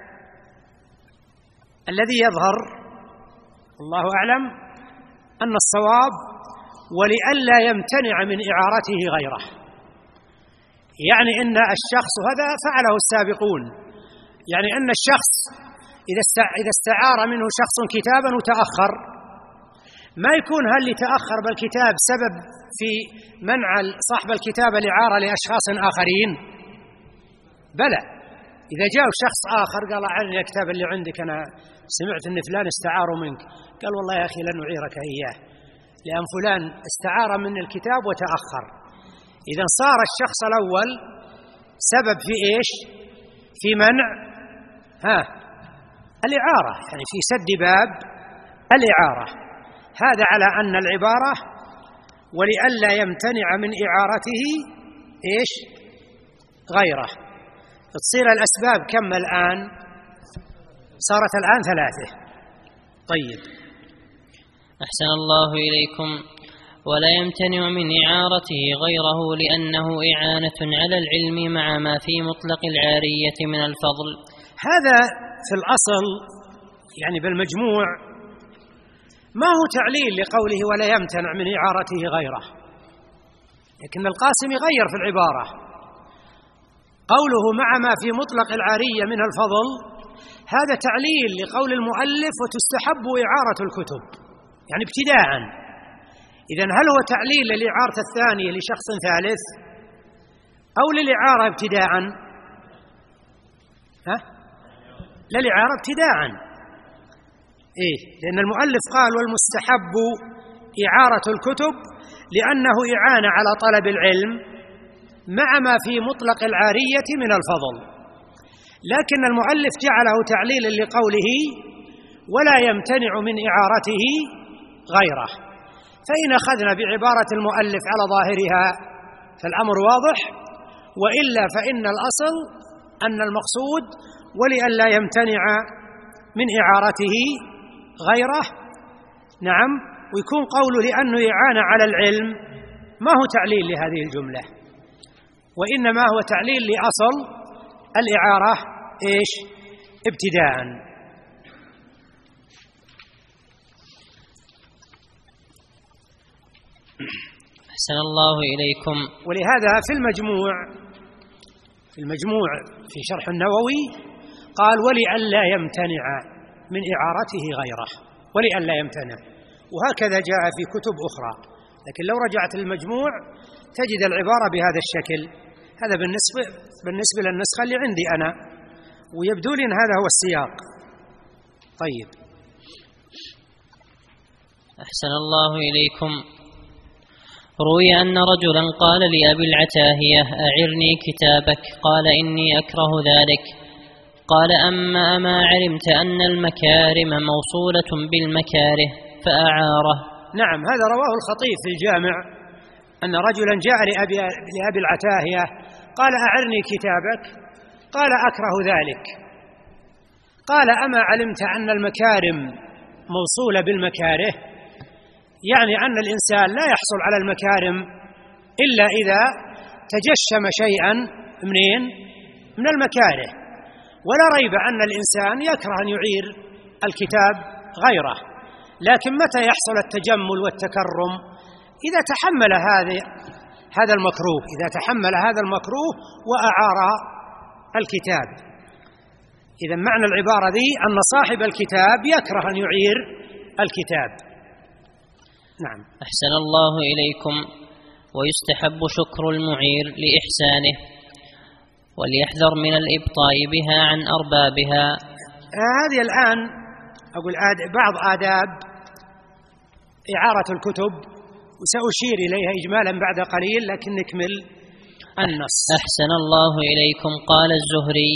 الذي يظهر الله أعلم أن الصواب ولئلا يمتنع من إعارته غيره، يعني أن الشخص هذا فعله السابقون، يعني أن الشخص إذا استعار منه شخص كتابا وتأخر، ما يكون هل يتأخر بالكتاب سبب في منع صاحب الكتاب الإعارة لأشخاص آخرين؟ بلى، إذا جاء شخص آخر قال أعرني الكتاب اللي عندك، أنا سمعت أن فلان استعاره منك، قال والله يا أخي لن أعيرك إياه، لأن فلان استعار من الكتاب وتأخر. إذن صار الشخص الأول سبب في إيش؟ في منع ها الإعارة، يعني في سد باب الإعارة. هذا على أن العبارة ولئلا يمتنع من إعارته إيش؟ غيره. تصير الأسباب كم الآن؟ صارت الآن ثلاثة. طيب، أحسن الله إليكم. ولا يمتنع من إعارته غيره لأنه إعانة على العلم مع ما في مطلق العارية من الفضل. هذا في الأصل يعني بالمجموع ما هو تعليل لقوله ولا يمتنع من إعارته غيره، لكن القاسم يغير في العبارة. قوله مع ما في مطلق العارية من الفضل هذا تعليل لقول المؤلف وتستحب إعارة الكتب، يعني ابتداءً. إذن هل هو تعليل للإعارة الثانية لشخص ثالث أو للإعارة ابتداءً؟ ها؟ للإعارة ابتداءً. إيه؟ لأن المؤلف قال والمستحب إعارة الكتب لأنه إعانة على طلب العلم مع ما في مطلق العارية من الفضل، لكن المؤلف جعله تعليلا لقوله ولا يمتنع من إعارته غيره. فإن أخذنا بعبارة المؤلف على ظاهرها فالأمر واضح، وإلا فإن الأصل أن المقصود ولئلا يمتنع من إعارته غيره. نعم، ويكون قوله لأنه إعانة على العلم ما هو تعليل لهذه الجملة، وإنما هو تعليل لأصل الإعارة إيش؟ ابتداءً. أحسن الله إليكم. ولهذا في المجموع في المجموع في شرح النووي قال ولئلا يمتنع من إعارته غيره، ولئلا يمتنع، وهكذا جاء في كتب أخرى. لكن لو رجعت للمجموع تجد العبارة بهذا الشكل. هذا بالنسبة بالنسبة للنسخة اللي عندي أنا، ويبدو لي أن هذا هو السياق. طيب، أحسن الله إليكم. روي أن رجلا قال لأبي العتاهية أعرني كتابك، قال إني أكره ذلك. قال أما أما علمت أن المكارم موصولة بالمكاره فأعاره. نعم، هذا رواه الخطيب في الجامع أن رجلا جاء لأبي, لأبي العتاهية قال أعرني كتابك، قال أكره ذلك. قال أما علمت أن المكارم موصولة بالمكاره، يعني أن الإنسان لا يحصل على المكارم إلا إذا تجشم شيئا منين؟ من المكاره. ولا ريب أن الإنسان يكره أن يعير الكتاب غيره، لكن متى يحصل التجمل والتكرم؟ إذا تحمل هذا هذا المكروه، إذا تحمل هذا المكروه وأعار الكتاب. إذا معنى العبارة ذي أن صاحب الكتاب يكره أن يعير الكتاب. نعم. أحسن الله إليكم. ويستحب شكر المعير لإحسانه، وليحذر من الإبطاء بها عن أربابها. هذه الآن أقول بعض آداب إعارة الكتب، وسأشير إليها إجمالا بعد قليل، لكن نكمل النص. أحسن الله إليكم. قال الزهري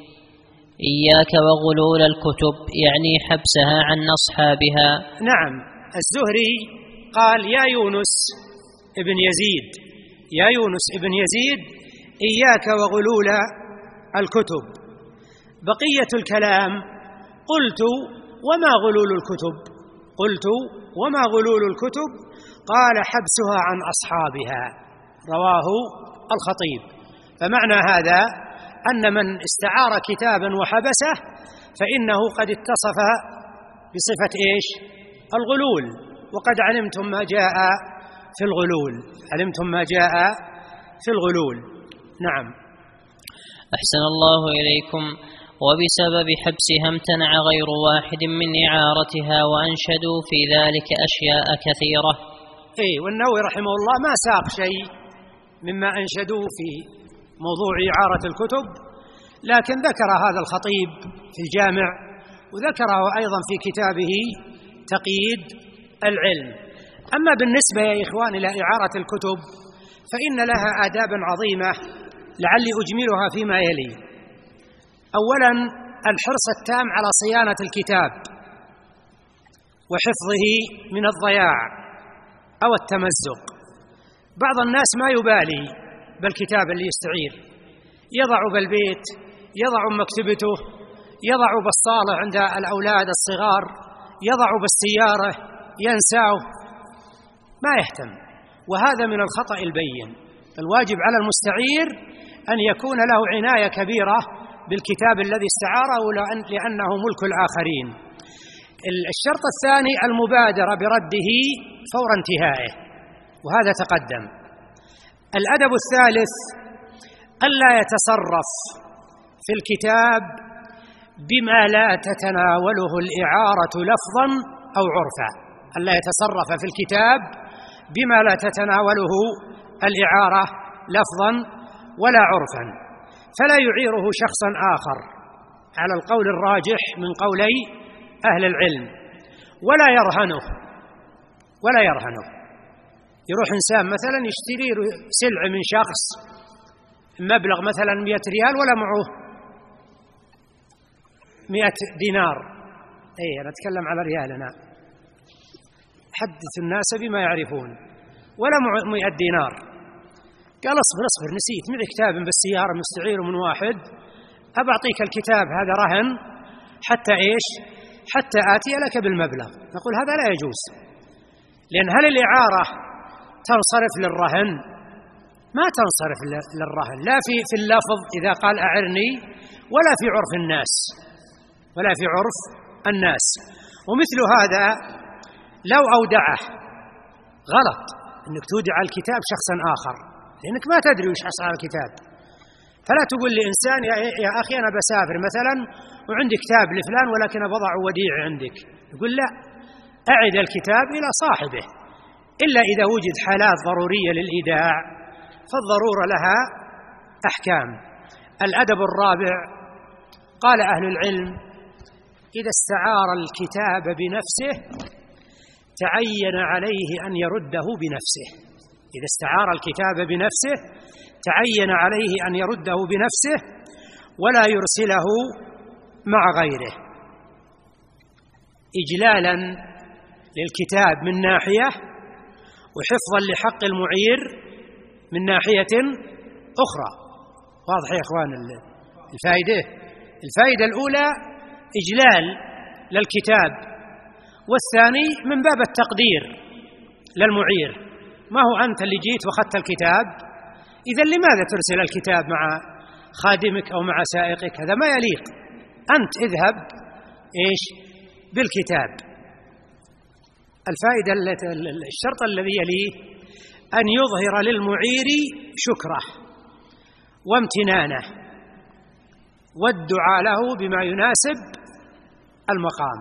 إياك وغلول الكتب، يعني حبسها عن أصحابها. نعم، الزهري قال يا يونس ابن يزيد، يا يونس ابن يزيد إياك وغلول الكتب. بقية الكلام قلت وما غلول الكتب؟ قلت وما غلول الكتب؟ قال حبسها عن أصحابها. رواه الخطيب. فمعنى هذا أن من استعار كتابا وحبسه فإنه قد اتصف بصفة إيش؟ الغلول. وقد علمتم ما جاء في الغلول، علمتم ما جاء في الغلول. نعم. أحسن الله إليكم. وبسبب حبسها امتنع غير واحد من إعارتها، وأنشدوا في ذلك أشياء كثيرة. إيه، والنووي رحمه الله ما ساق شيء مما أنشدوا في موضوع إعارة الكتب، لكن ذكر هذا الخطيب في الجامع، وذكره أيضا في كتابه تقييد العلم. أما بالنسبة يا إخوان إلى إعارة الكتب فإن لها آدابا عظيمة لعلي أجملها فيما يلي. أولا الحرص التام على صيانة الكتاب وحفظه من الضياع أو التمزق. بعض الناس ما يبالي بالكتاب اللي يستعير، يضع بالبيت، يضع مكتبته، يضع بالصالة عند الأولاد الصغار، يضع بالسيارة، ينساه، ما يهتم، وهذا من الخطأ البين. الواجب على المستعير أن يكون له عناية كبيرة بالكتاب الذي استعاره لأنه ملك الآخرين. الشرط الثاني المبادرة برده فور انتهائه، وهذا تقدم. الأدب الثالث ألا يتصرف في الكتاب بما لا تتناوله الإعارة لفظا أو عرفا، ألا يتصرف في الكتاب بما لا تتناوله الإعارة لفظا ولا عرفا، فلا يعيره شخصا آخر على القول الراجح من قولي أهل العلم، ولا يرهنه ولا يرهنه يروح إنسان مثلا يشتري سلع من شخص مبلغ مثلا مئة ريال ولا معه مئة دينار، أي أنا أتكلم على ريال، أنا حدث الناس بما يعرفون، ولا معه مئة دينار، قال اصبر اصبر نسيت معي كتاب بالسيارة مستعير من واحد، أبعطيك الكتاب هذا رهن حتى إيش؟ حتى آتي لك بالمبلغ. نقول هذا لا يجوز، لأن هل الإعارة تنصرف للرهن؟ ما تنصرف للرهن، لا في في اللفظ إذا قال أعرني، ولا في عرف الناس ولا في عرف الناس. ومثل هذا لو أودعه غلط أنك تودع الكتاب شخصا آخر، لأنك ما تدري وش حصل على الكتاب. فلا تقول لإنسان يا, يا أخي أنا بسافر مثلا وعندي كتاب لفلان ولكن بضع وديع عندك، يقول لا، أعد الكتاب إلى صاحبه، إلا إذا وجد حالات ضرورية للإيداع فالضرورة لها أحكام. الأدب الرابع قال أهل العلم إذا استعار الكتاب بنفسه تعين عليه أن يرده بنفسه، إذا استعار الكتاب بنفسه تعين عليه أن يرده بنفسه ولا يرسله مع غيره، إجلالا للكتاب من ناحية وحفظا لحق المعير من ناحية أخرى. واضح يا إخوان الفائدة؟ الفائدة الأولى إجلال للكتاب، والثاني من باب التقدير للمعير. ما هو أنت اللي جيت وأخذت الكتاب، إذا لماذا ترسل الكتاب مع خادمك أو مع سائقك؟ هذا ما يليق، أنت اذهب إيش بالكتاب. الفائدة الشرط الذي يليه أن يظهر للمعير شكره وامتنانه والدعاء له بما يناسب المقام.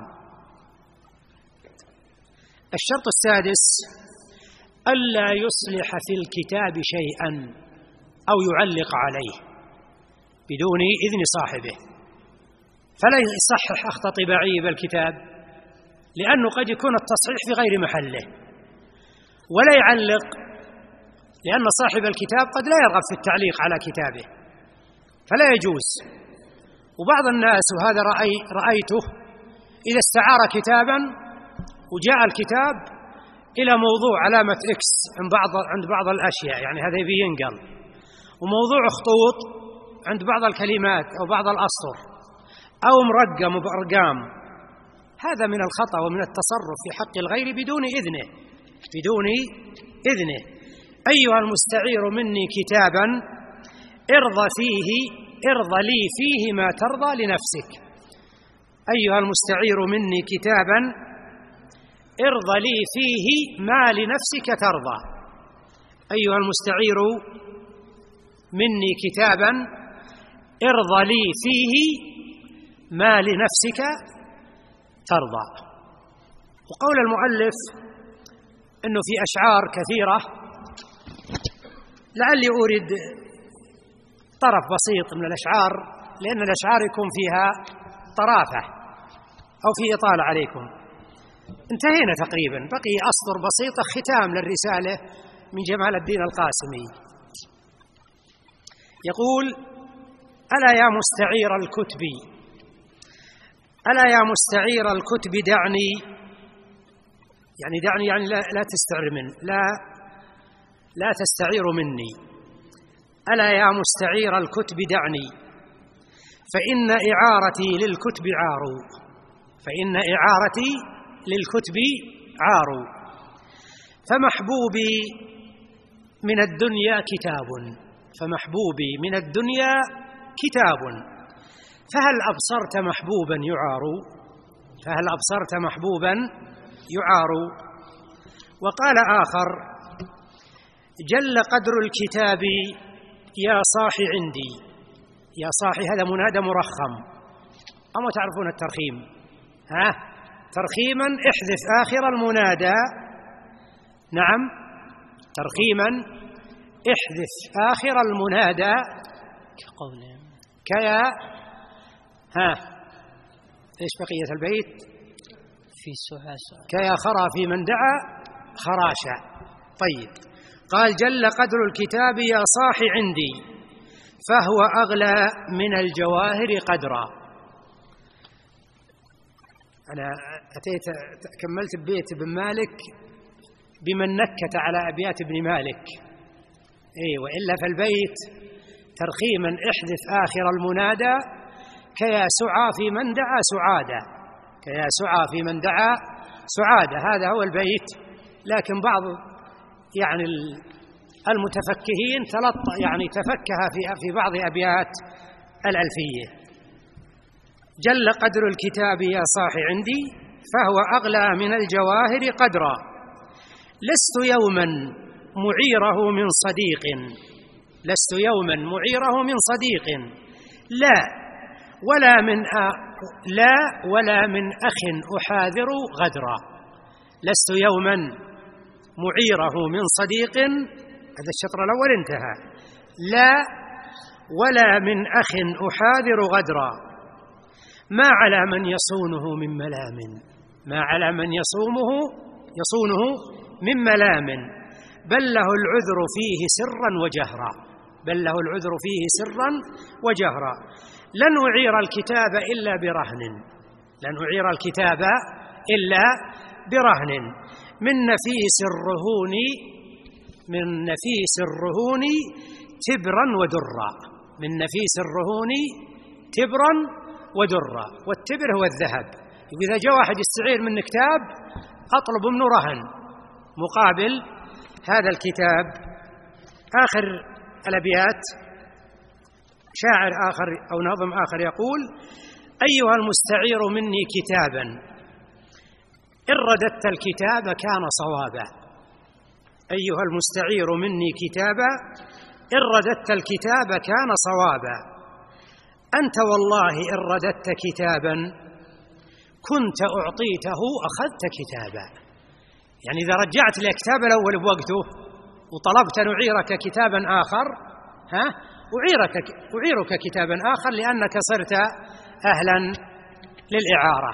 الشرط السادس ألا يصلح في الكتاب شيئا أو يعلق عليه بدون إذن صاحبه، فلا يصحح أخطاء طباعية بالكتاب لأنه قد يكون التصحيح في غير محله، ولا يعلق لأن صاحب الكتاب قد لا يرغب في التعليق على كتابه فلا يجوز. وبعض الناس وهذا رأي رأيته إذا استعار كتابا وجاء الكتاب إلى موضوع علامة إكس عند بعض عند بعض الأشياء، يعني هذا يبي ينقل، وموضوع خطوط عند بعض الكلمات أو بعض الأسطر، أو مرقم بأرقام، هذا من الخطأ ومن التصرف في حق الغير بدون إذنه بدون إذنه. أيها المستعير مني كتابا ارضى فيه ارضى لي فيه ما ترضى لنفسك. أيها المستعير مني كتابا ارضى لي فيه ما لنفسك ترضى. أيها المستعير مني كتابا ارضى لي فيه ما لنفسك ترضى. وقول المؤلف أنه في أشعار كثيرة، لعلي أريد طرف بسيط من الأشعار لأن الأشعار يكون فيها طرافة أو في إطالة عليكم. انتهينا تقريبا، بقي أسطر بسيطة ختام للرسالة من جمال الدين القاسمي. يقول: ألا يا مستعير الكتب، ألا يا مستعير الكتب دعني، يعني دعني يعني لا, لا تستعر من لا لا تستعير مني. ألا يا مستعير الكتب دعني، فإن إعارتي للكتب عار، فإن إعارتي للكتب عار، فمحبوبي من الدنيا كتاب، فمحبوبي من الدنيا كتاب، فهل أبصرت محبوبا يعار، فهل أبصرت محبوبا يعار. وقال آخر: جل قدر الكتاب يا صاحي عندي، يا صاحي هذا منادى مرخم، أما تعرفون الترخيم؟ ها ترخيما احذف آخر المنادى، نعم ترخيما احذف آخر المنادى كقوله كيا ها ايش بقية البيت؟ في سعاسة كيا خرى في من دعا خراشا. طيب، قال: جل قدر الكتاب يا صاحي عندي، فهو أغلى من الجواهر قدرا. أنا أتيت كملت ببيت ابن مالك بمن نكت على أبيات ابن مالك، إيه وإلا في البيت ترخيما احذف آخر المنادى كيا سعى في من دعا سعادة، كيا سعى في من دعا سعادة، هذا هو البيت. لكن بعض يعني المتفكهين تلط يعني تفكه في في بعض أبيات الألفية. جل قدر الكتاب يا صاحي عندي، فهو أغلى من الجواهر قدرا، لست يوما معيره من صديق، لست يوما معيره من صديق، لا ولا من أ... لا ولا من أخ أحاذر غدرا. لست يوما معيره من صديق، هذا الشطر الأول انتهى. لا ولا من أخ أحاذر غدرا، ما على من يصونه من ملام، ما على من يصومه يصونه من ملام، بل له العذر فيه سرا وجهرا، بل له العذر فيه سرا وجهرا. لن أعير الكتاب إلا برهن، لن أعير الكتاب إلا برهن، من نفيس الرهون، من نفيس الرهون تبرا ودرا، من نفيس الرهون تبرا ودرا. والتبر هو الذهب. إذا جاء واحد يستعير من كتاب أطلب منه رهن مقابل هذا الكتاب. آخر الأبيات شاعر آخر أو ناظم آخر يقول: أيها المستعير مني كتابا، إن رددت الكتاب كان صوابا، أيها المستعير مني كتابا، إن رددت الكتاب كان صوابا، أنت والله إن رددت كتابا كنت أعطيته أخذت كتابا. يعني إذا رجعت الكتاب الأول بوقته وطلبت أن أعيرك كتابا آخر، ها أعيرك, أعيرك كتابا آخر لأنك صرت أهلا للإعارة.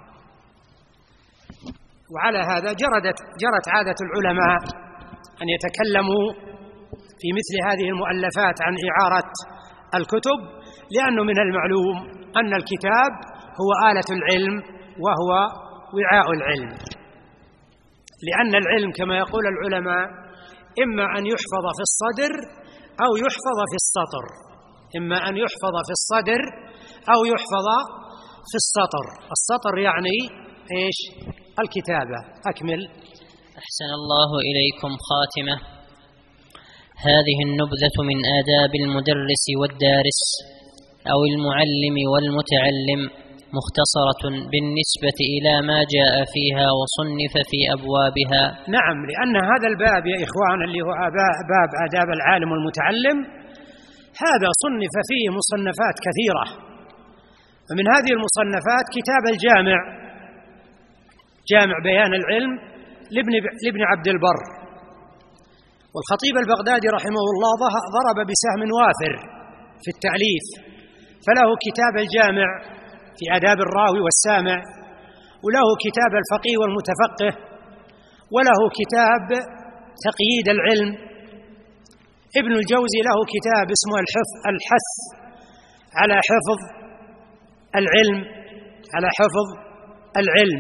وعلى هذا جردت جرت عادة العلماء أن يتكلموا في مثل هذه المؤلفات عن إعارة الكتب، لأنه من المعلوم أن الكتاب هو آلة العلم وهو وعاء العلم، لأن العلم كما يقول العلماء إما أن يحفظ في الصدر أو يحفظ في السطر، إما أن يحفظ في الصدر أو يحفظ في السطر. السطر يعني إيش؟ الكتابة. أكمل. أحسن الله إليكم. خاتمة. هذه النبذة من آداب المدرس والدارس أو المعلم والمتعلم مختصرة بالنسبة إلى ما جاء فيها وصنف في أبوابها. نعم، لأن هذا الباب يا إخوان اللي هو باب آداب العالم والمتعلم، هذا صنف فيه مصنفات كثيرة، ومن هذه المصنفات كتاب الجامع، جامع بيان العلم لابن, لابن عبد البر. والخطيب البغدادي رحمه الله ضرب بسهم وافر في التأليف، فله كتاب الجامع في آداب الراوي والسامع، وله كتاب الفقيه والمتفقه، وله كتاب تقييد العلم. ابن الجوزي له كتاب اسمه الحث على حفظ العلم على حفظ العلم.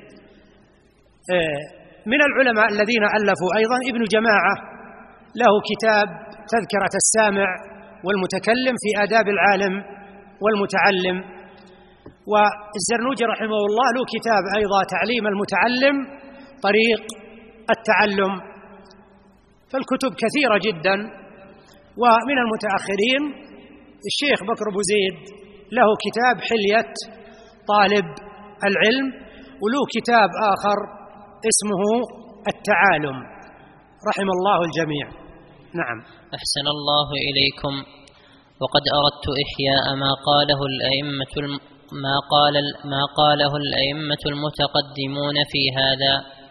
من العلماء الذين ألفوا أيضا ابن جماعة له كتاب تذكرة السامع والمتكلم في آداب العالم والمتعلم. والزرنوجي رحمه الله له كتاب أيضا تعليم المتعلم طريق التعلم. فالكتب كثيرة جدا. ومن المتأخرين الشيخ بكر أبو زيد له كتاب حلية طالب العلم، وله كتاب آخر اسمه التعالم، رحم الله الجميع. نعم. أحسن الله إليكم. وقد أردت إحياء ما قاله الأئمة ما قال ما قاله الأئمة المتقدمون في هذا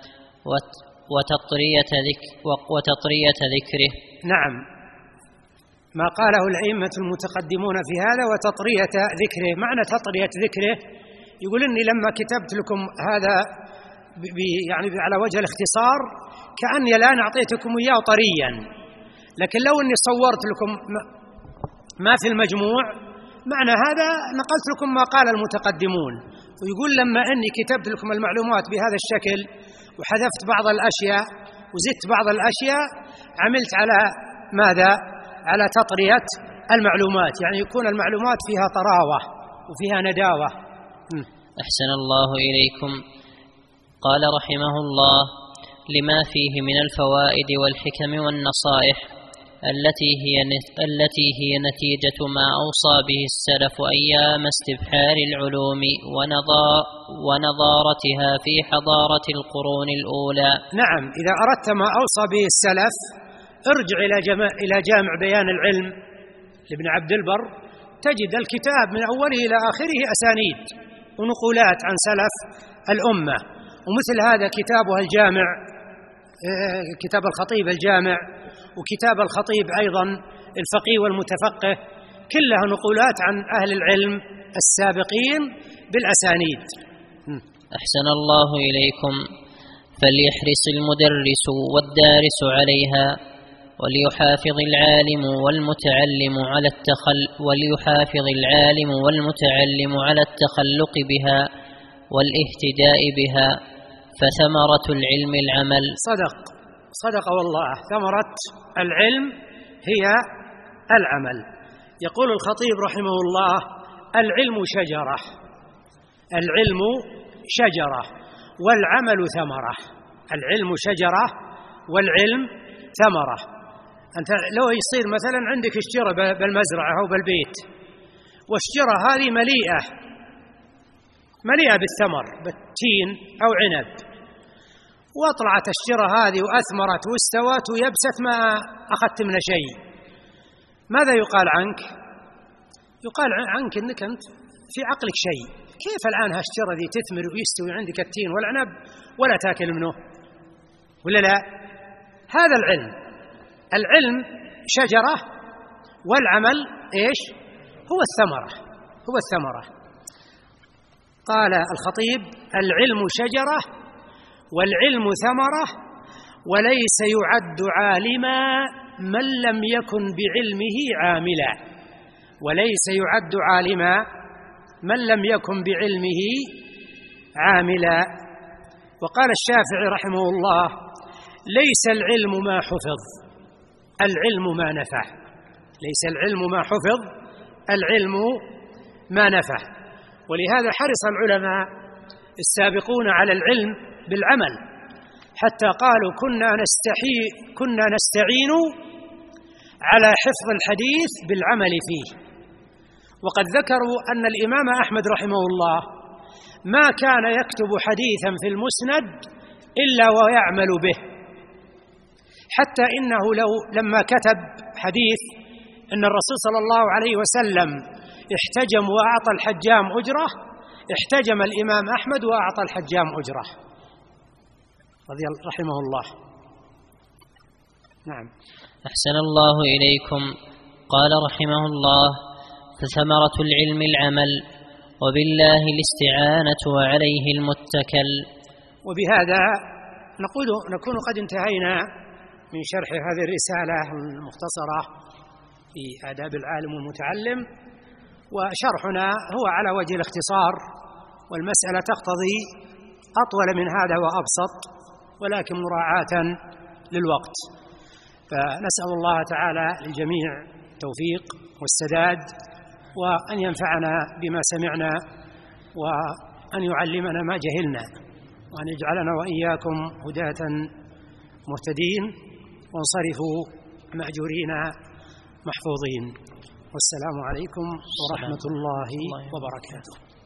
وتطرية ذكر وتطرية ذكره. نعم، ما قاله الأئمة المتقدمون في هذا وتطرية ذكره. معنى تطرية ذكره يقول إني لما كتبت لكم هذا يعني على وجه الاختصار كأني الآن أعطيتكم إياه طريا، لكن لو أني صورت لكم ما في المجموع معنى هذا نقلت لكم ما قال المتقدمون. ويقول لما أني كتبت لكم المعلومات بهذا الشكل وحذفت بعض الأشياء وزدت بعض الأشياء عملت على ماذا؟ على تطرية المعلومات، يعني يكون المعلومات فيها طراوة وفيها نداوة. أحسن الله إليكم. قال رحمه الله: لما فيه من الفوائد والحكم والنصائح التي هي التي هي نتيجة ما أوصى به السلف أيام استبحار العلوم ونضارتها في حضارة القرون الأولى. نعم، إذا أردت ما أوصى به السلف ارجع إلى جامع إلى جامع بيان العلم لابن عبد البر، تجد الكتاب من أوله إلى آخره أسانيد ونقولات عن سلف الأمة. ومثل هذا كتابها الجامع، كتاب الخطيب الجامع، وكتاب الخطيب أيضا الفقيه والمتفقه، كلها نقولات عن أهل العلم السابقين بالأسانيد. أحسن الله إليكم. فليحرص المدرس والدارس عليها، وليحافظ العالم والمتعلم على التخل وليحافظ العالم والمتعلم على التخلق بها والاهتداء بها، فثمرة العلم العمل. صدق صدق والله، ثمرة العلم هي العمل. يقول الخطيب رحمه الله: العلم شجرة العلم شجرة والعمل ثمرة. العلم شجرة والعلم ثمرة. أنت لو يصير مثلا عندك شجرة بالمزرعة أو بالبيت، والشجرة هذه مليئة مليئة بالثمر، بالتين أو عنب، وأطلعت الشجرة هذه وأثمرت واستوت ويبست ما أخذت منها شيء، ماذا يقال عنك؟ يقال عنك أنك أنت في عقلك شيء. كيف الآن هالشجرة ذي تثمر ويستوي عندك التين والعنب ولا تأكل منه؟ ولا لا؟ هذا العلم. العلم شجرة والعمل إيش؟ هو الثمرة هو الثمرة. قال الخطيب: العلم شجرة والعلم ثمرة، وليس يعد عالما من لم يكن بعلمه عاملا. وليس يعد عالما من لم يكن بعلمه عاملا. وقال الشافعي رحمه الله: ليس العلم ما حفظ، العلم ما نفع. ليس العلم ما حفظ، العلم ما نفع. ولهذا حرص العلماء السابقون على العلم بالعمل، حتى قالوا: كنا نستحي كنا نستعين على حفظ الحديث بالعمل فيه. وقد ذكروا أن الإمام أحمد رحمه الله ما كان يكتب حديثا في المسند إلا ويعمل به، حتى إنه لو لما كتب حديث أن الرسول صلى الله عليه وسلم احتجم وأعطى الحجام أجرة، احتجم الإمام أحمد وأعطى الحجام أجرة رضي الله رحمه الله. نعم. أحسن الله إليكم. قال رحمه الله: فثمرة العلم العمل، وبالله الاستعانة وعليه المتكل. وبهذا نقول نكون قد انتهينا من شرح هذه الرسالة المختصرة في آداب العالم والمتعلم، وشرحنا هو على وجه الاختصار، والمسألة تقتضي أطول من هذا وأبسط، ولكن مراعاة للوقت. فنسأل الله تعالى للجميع التوفيق والسداد، وأن ينفعنا بما سمعنا، وأن يعلمنا ما جهلنا، وأن يجعلنا وإياكم هداة مهتدين، وانصرفوا مأجورين محفوظين. والسلام عليكم ورحمة الله وبركاته.